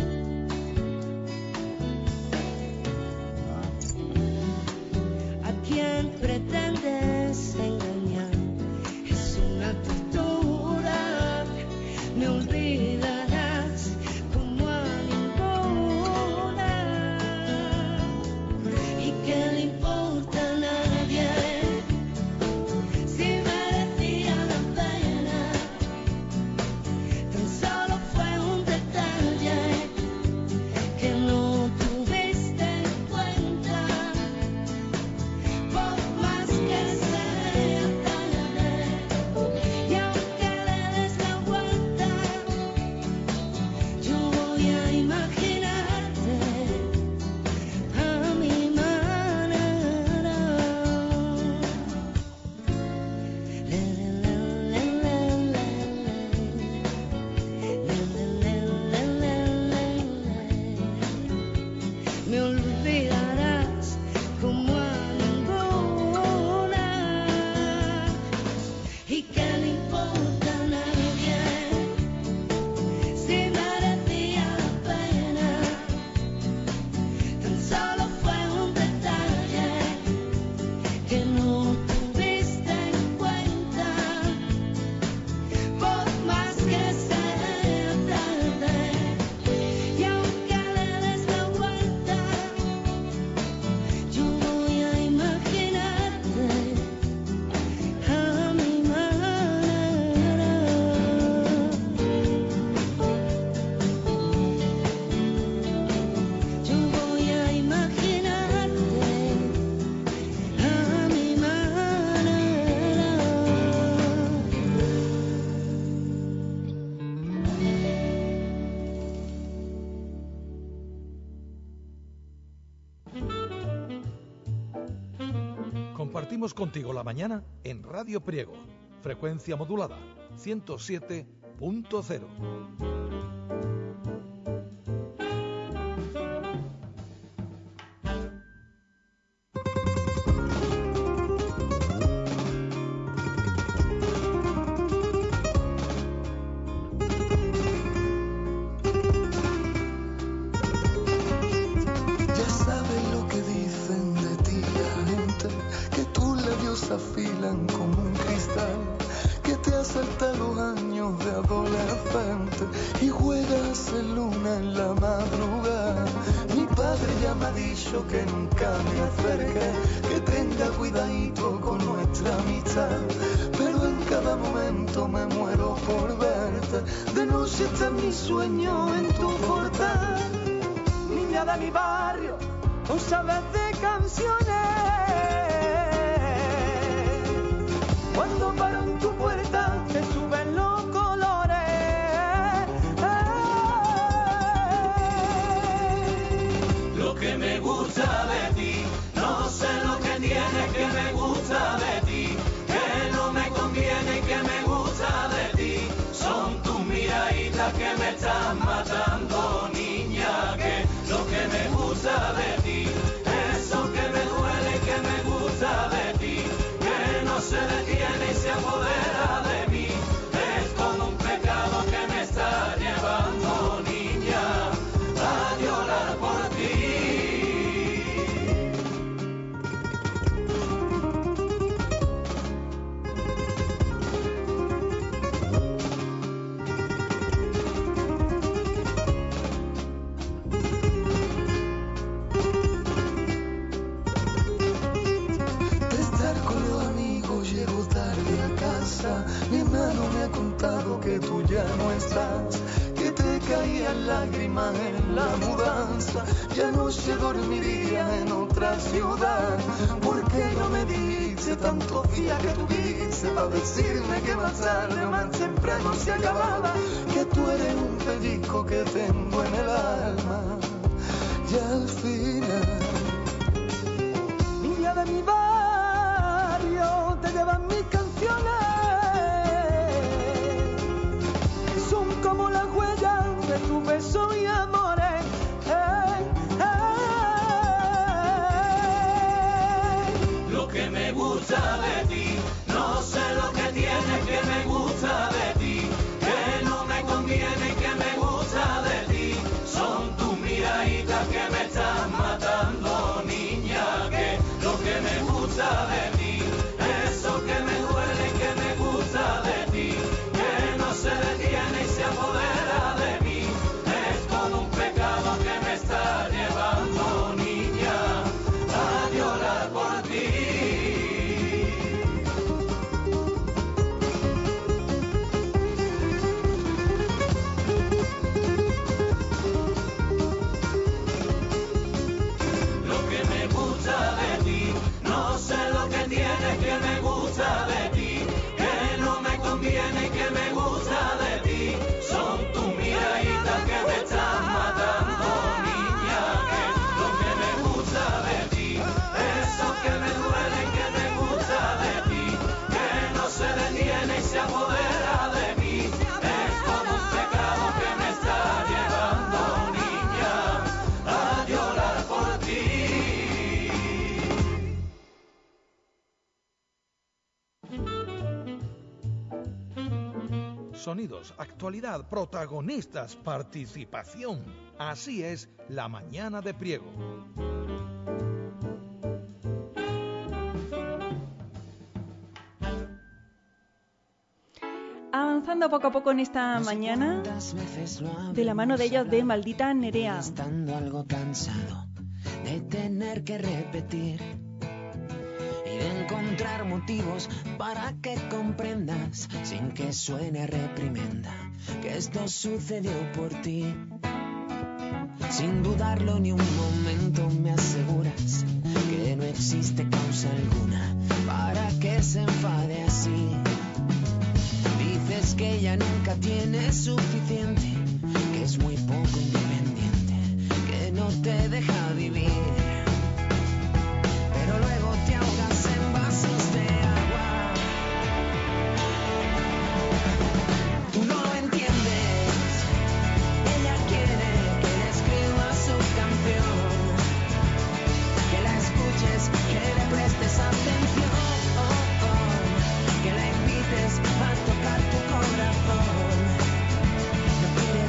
¿A quién pretendes engañar? Es una tortura, me olvidarás como a ninguna. ¿Y qué le importa a nadie si merecía la pena? Tan solo fue un detalle que no tuviste en cuenta. Por más que sea tarde, y aunque le des la vuelta, yo voy a imaginarte a mi manera. Me olvidarás como a ninguna. ¿Y qué le importa a nadie si merecía la pena? Tan solo fue un detalle que no tuviste en cuenta. Por más que sea tarde, y aunque le des la vuelta, yo voy a imaginarte a mi manera. Yo voy a imaginarte a mi manera. Compartimos contigo la mañana en Radio Priego, frecuencia modulada ciento siete punto cero. Ya sabes lo que dicen de ti la gente, que tus labios afilan como un cristal, que te asalta los años de adolescente y juegas en luna en la madrugada. Mi padre ya me ha dicho que nunca me acerque, que tenga cuidadito con nuestra amistad, pero en cada momento me muero por verte. De noche está mi sueño en tu portal. Niña de mi barrio, tú sabes de canciones. Cuando paro en tu puerta, te suben los colores. Lo que me gusta de ti, no sé lo que tiene que me gusta de ti, que no me conviene y que me gusta de ti. Son tus miraditas que me están matando, niña, que lo que me gusta de ti, eso que me duele y que me gusta de ti, que no se detiene y se apodera de mí. Es como un pecado que me está llevando, niña, a llorar por ti. De estar con los amigos llego tarde a casa. Mi hermano me ha contado que tú ya no estás, que te caían lágrimas en la mudanza. Ya no se dormiría en otra ciudad. ¿Por qué no me dijiste tantos días que tuviste para decirme que más tarde o más temprano se acababa? Que tú eres un pellizco que tengo en el alma. Y al final, Niña de mi barrio, te llevan mis canciones. Son como las huellas de tu beso y amores. Eh, eh. Lo que me gusta de ti, no sé sonidos, actualidad, protagonistas, participación. Así es la mañana de Priego. Avanzando poco a poco en esta mañana, de la mano de ellos de Maldita Nerea. Estando algo cansado de tener que repetir y de encontrar motivos para que comprendas, sin que suene a reprimenda, que esto sucedió por ti. Sin dudarlo ni un momento me aseguras que no existe causa alguna para que se enfade así. Dices que ella nunca tiene suficiente, que es muy poco independiente, que no te deja vivir. Pero luego te ahogas en vasos de agua. Tú no lo entiendes. Ella quiere que le escribas su canción, que la escuches, que le prestes atención, que la invites a tocar tu corazón. No pide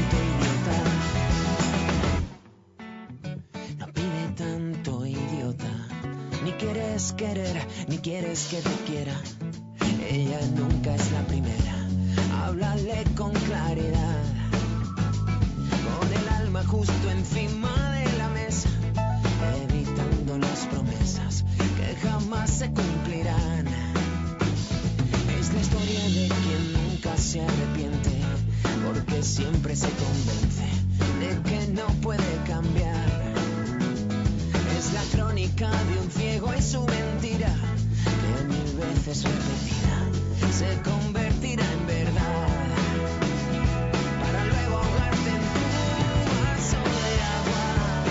tanto, idiota. No pide tanto, idiota. Ni quieres querer, ni quieres que te quiera. Ella nunca es la primera. Háblale con claridad, con el alma justo encima de la mesa, evitando las promesas que jamás se cumplirán. Es la historia de quien nunca se arrepiente, porque siempre se convence de que no puede cambiar. Es la crónica de un ciego y su mentira, que mil veces repetida se convertirá en verdad, para luego ahogarte en tu vaso de agua.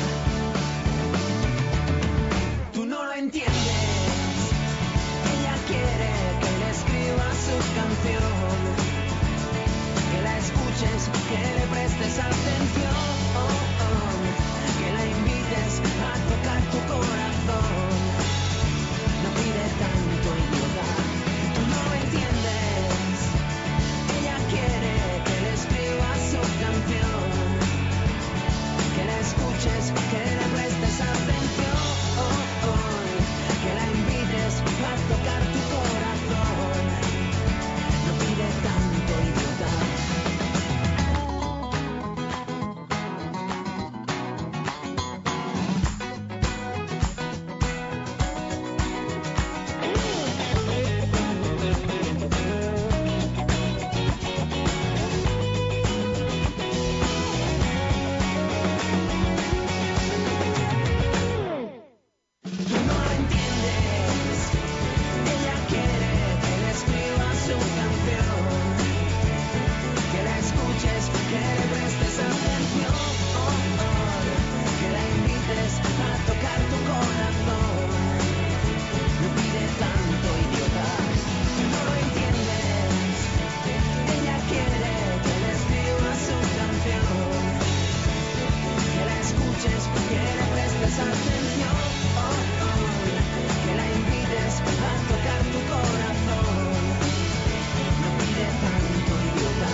Tú no lo entiendes. Ella quiere que le escribas su canción, que la escuches, que le prestes atención, que la invites a tocar tu corazón. No pide tanto, idiota. Tú no lo entiendes. Ella quiere que le escribas su canción, que la escuches, que le prestes atención, que la invites a tocar tu corazón. No pide tanto, idiota. Tú no lo entiendes. Ella quiere que le escribas su canción, que la escuches, que le prestes atención, que la invites a tocar tu corazón. No pide tanto, idiota. Tú no lo entiendes. Ella quiere que le escribas su canción, que la escuches, que le prestes atención, que la invites a tocar tu corazón. No pide tanto, idiota.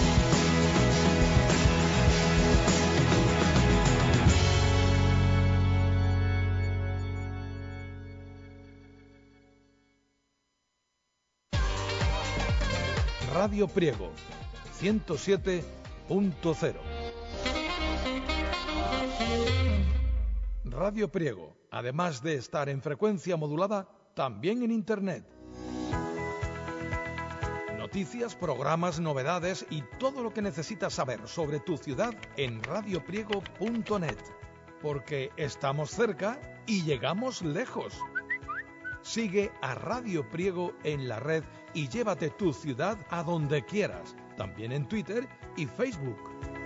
Radio Priego, ciento siete punto cero. Radio Priego, además de estar en frecuencia modulada, también en Internet. Noticias, programas, novedades y todo lo que necesitas saber sobre tu ciudad en radio priego punto net. Porque estamos cerca y llegamos lejos. Sigue a Radio Priego en la red y llévate tu ciudad a donde quieras, también en Twitter y Facebook.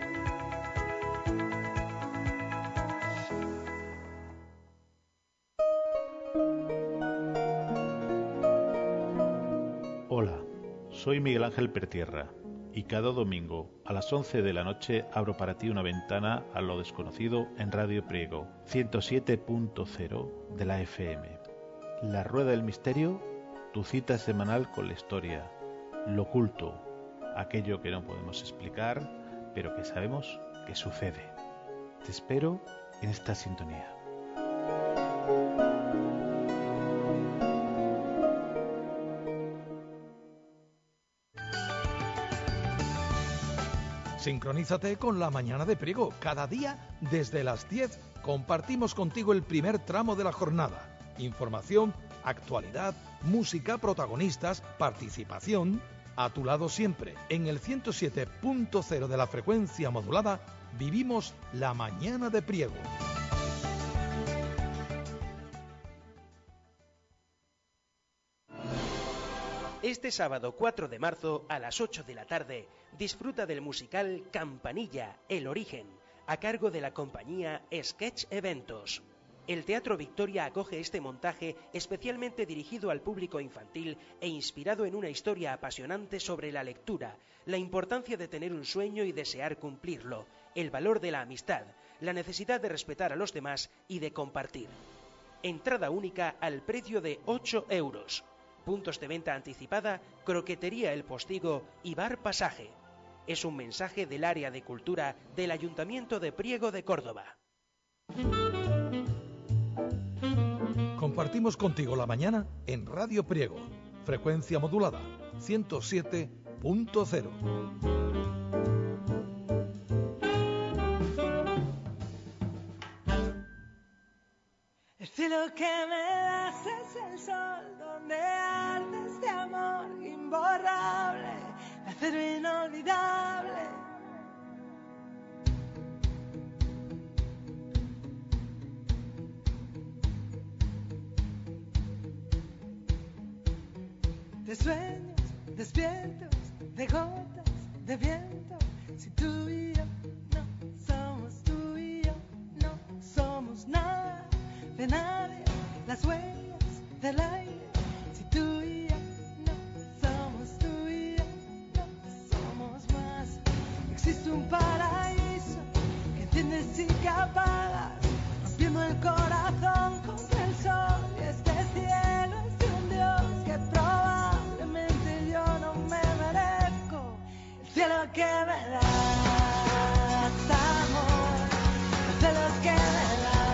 Hola, soy Miguel Ángel Pertierra y cada domingo a las once de la noche abro para ti una ventana a lo desconocido en Radio Priego, ciento siete punto cero de la F M. La Rueda del Misterio, tu cita semanal con la historia, lo oculto, aquello que no podemos explicar, pero que sabemos que sucede. Te espero en esta sintonía. Sincronízate con la mañana de Priego. Cada día, desde las diez, compartimos contigo el primer tramo de la jornada. Información, actualidad, música, protagonistas, participación. A tu lado siempre, en el ciento siete punto cero de la frecuencia modulada, vivimos la mañana de Priego. Este sábado cuatro de marzo a las ocho de la tarde disfruta del musical Campanilla, El Origen, a cargo de la compañía Sketch Eventos. El Teatro Victoria acoge este montaje especialmente dirigido al público infantil e inspirado en una historia apasionante sobre la lectura, la importancia de tener un sueño y desear cumplirlo, el valor de la amistad, la necesidad de respetar a los demás y de compartir. Entrada única al precio de ocho euros. Puntos de venta anticipada, Croquetería El Postigo y Bar Pasaje. Es un mensaje del área de cultura del Ayuntamiento de Priego de Córdoba. Compartimos contigo la mañana en Radio Priego, frecuencia modulada ciento siete punto cero. El cielo que me das es el sol donde arde este amor imborrable, de acero inolvidable. De sueños despiertos, de gotas de viento, si tú y yo no somos tú y yo, no somos nada de nadie, las huellas del aire, si tú y yo no somos tú y yo, no somos más. Existe un paraíso que enciendes y que apagas, rompiendo el corazón contra el sol, y este cielo es de un Dios que probablemente yo no me merezco. El cielo que me das, amor, los celos que me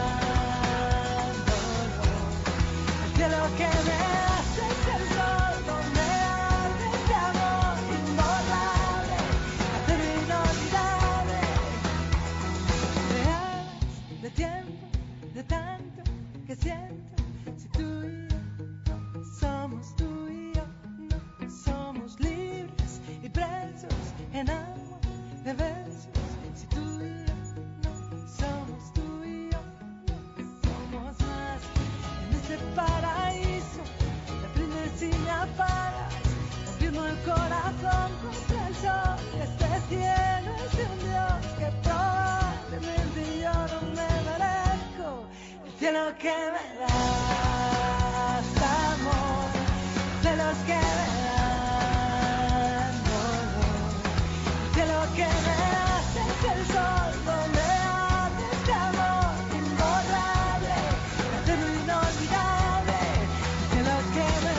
dan dolor. El cielo que me das es el sol donde arde este amor imborrable, acero inolvidable. De alas, de tiempo, de tanto que siento, si tú y yo no somos tú y yo, no somos libres y presos en agua de besos, si tú y yo no somos tú y yo, no somos más. En ese paraíso me prendes y me apagas, rompiendo el corazón contra el sol, y este cielo es de un Dios que probablemente yo no me merezco. El cielo que me das, amor, los celos que me dan dolor. El cielo que me das es el sol donde arde este amor imborrable, acero inolvidable. El cielo que me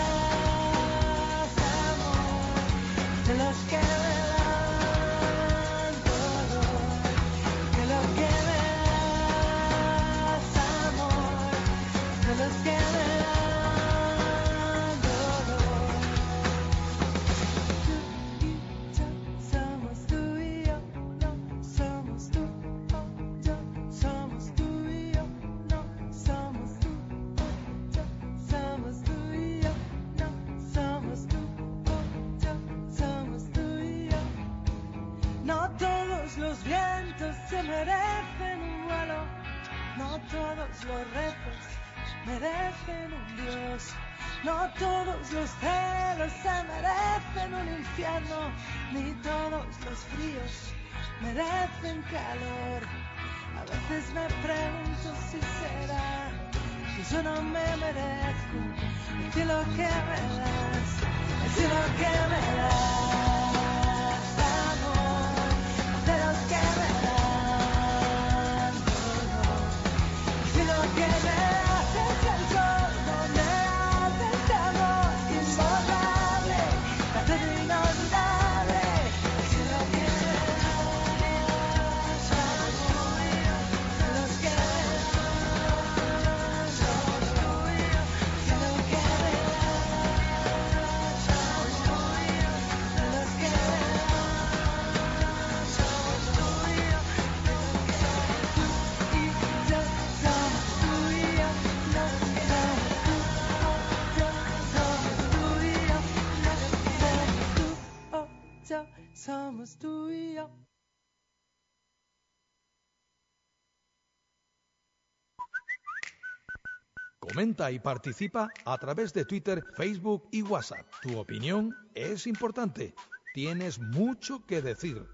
das, amor, los celos que me dan dolor. El cielo que me das, amor, los celos que me dan dolor. Somos tú y yo, no somos tú o yo. Somos tú y yo, no somos tú o yo. Somos tú y yo, no somos tú o yo. Somos tú y yo. No todos los vientos se merecen un vuelo, no todos los rezos merecen un Dios, no todos los celos se merecen un infierno, ni todos los fríos merecen calor. A veces me pregunto si será que yo no me merezco el cielo que me das, el cielo que me das, amor, los celos que me dan dolor. El cielo que me das es el sol donde arde este amor imborrable, acero inolvidable. somos tú y yo. Comenta y participa a través de Twitter, Facebook y WhatsApp. Tu opinión es importante. Tienes mucho que decir.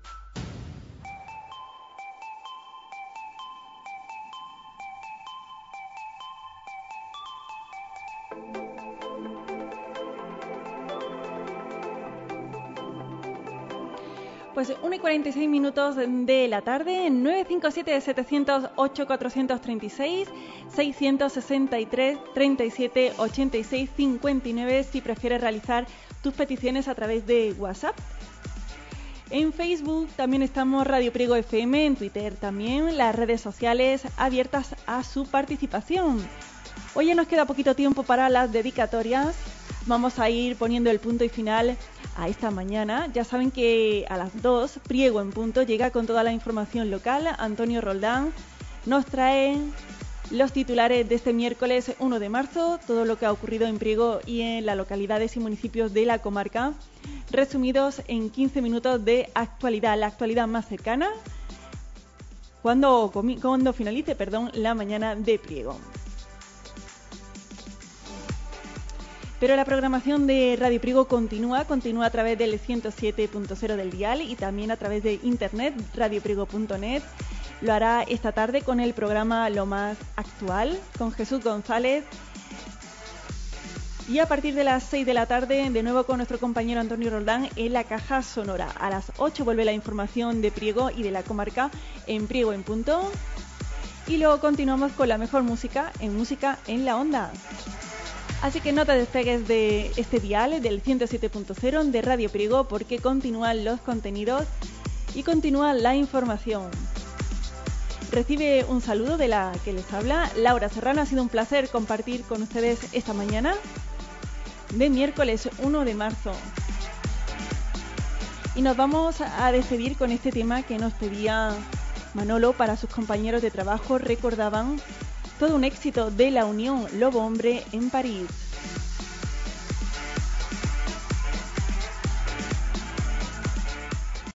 Pues una y cuarenta y seis minutos de la tarde, nueve cinco siete, siete cero cero, ocho cuatro tres seis, seis seis tres, treinta y siete, ochenta y seis, cincuenta y nueve si prefieres realizar tus peticiones a través de WhatsApp. En Facebook también estamos Radio Priego F M, en Twitter también, las redes sociales abiertas a su participación. Hoy ya nos queda poquito tiempo para las dedicatorias. Vamos a ir poniendo el punto y final a esta mañana. Ya saben que a las dos, Priego en punto, llega con toda la información local. Antonio Roldán nos trae los titulares de este miércoles uno de marzo, todo lo que ha ocurrido en Priego y en las localidades y municipios de la comarca, resumidos en quince minutos de actualidad, la actualidad más cercana, cuando, cuando finalice perdón, la mañana de Priego. Pero la programación de Radio Priego continúa, continúa a través del ciento siete punto cero del dial y también a través de internet, radio priego punto net. Lo hará esta tarde con el programa Lo Más Actual, con Jesús González. Y a partir de las seis de la tarde, de nuevo con nuestro compañero Antonio Roldán en la Caja Sonora. A las ocho vuelve la información de Priego y de la comarca en Priego en punto. Y luego continuamos con la mejor música en Música en la Onda. Así que no te despegues de este dial del ciento siete punto cero de Radio Priego, porque continúan los contenidos y continúa la información. Recibe un saludo de la que les habla, Laura Serrano. Ha sido un placer compartir con ustedes esta mañana de miércoles uno de marzo. Y nos vamos a despedir con este tema que nos pedía Manolo para sus compañeros de trabajo. Recordaban todo un éxito de la Unión Lobo Hombre en París.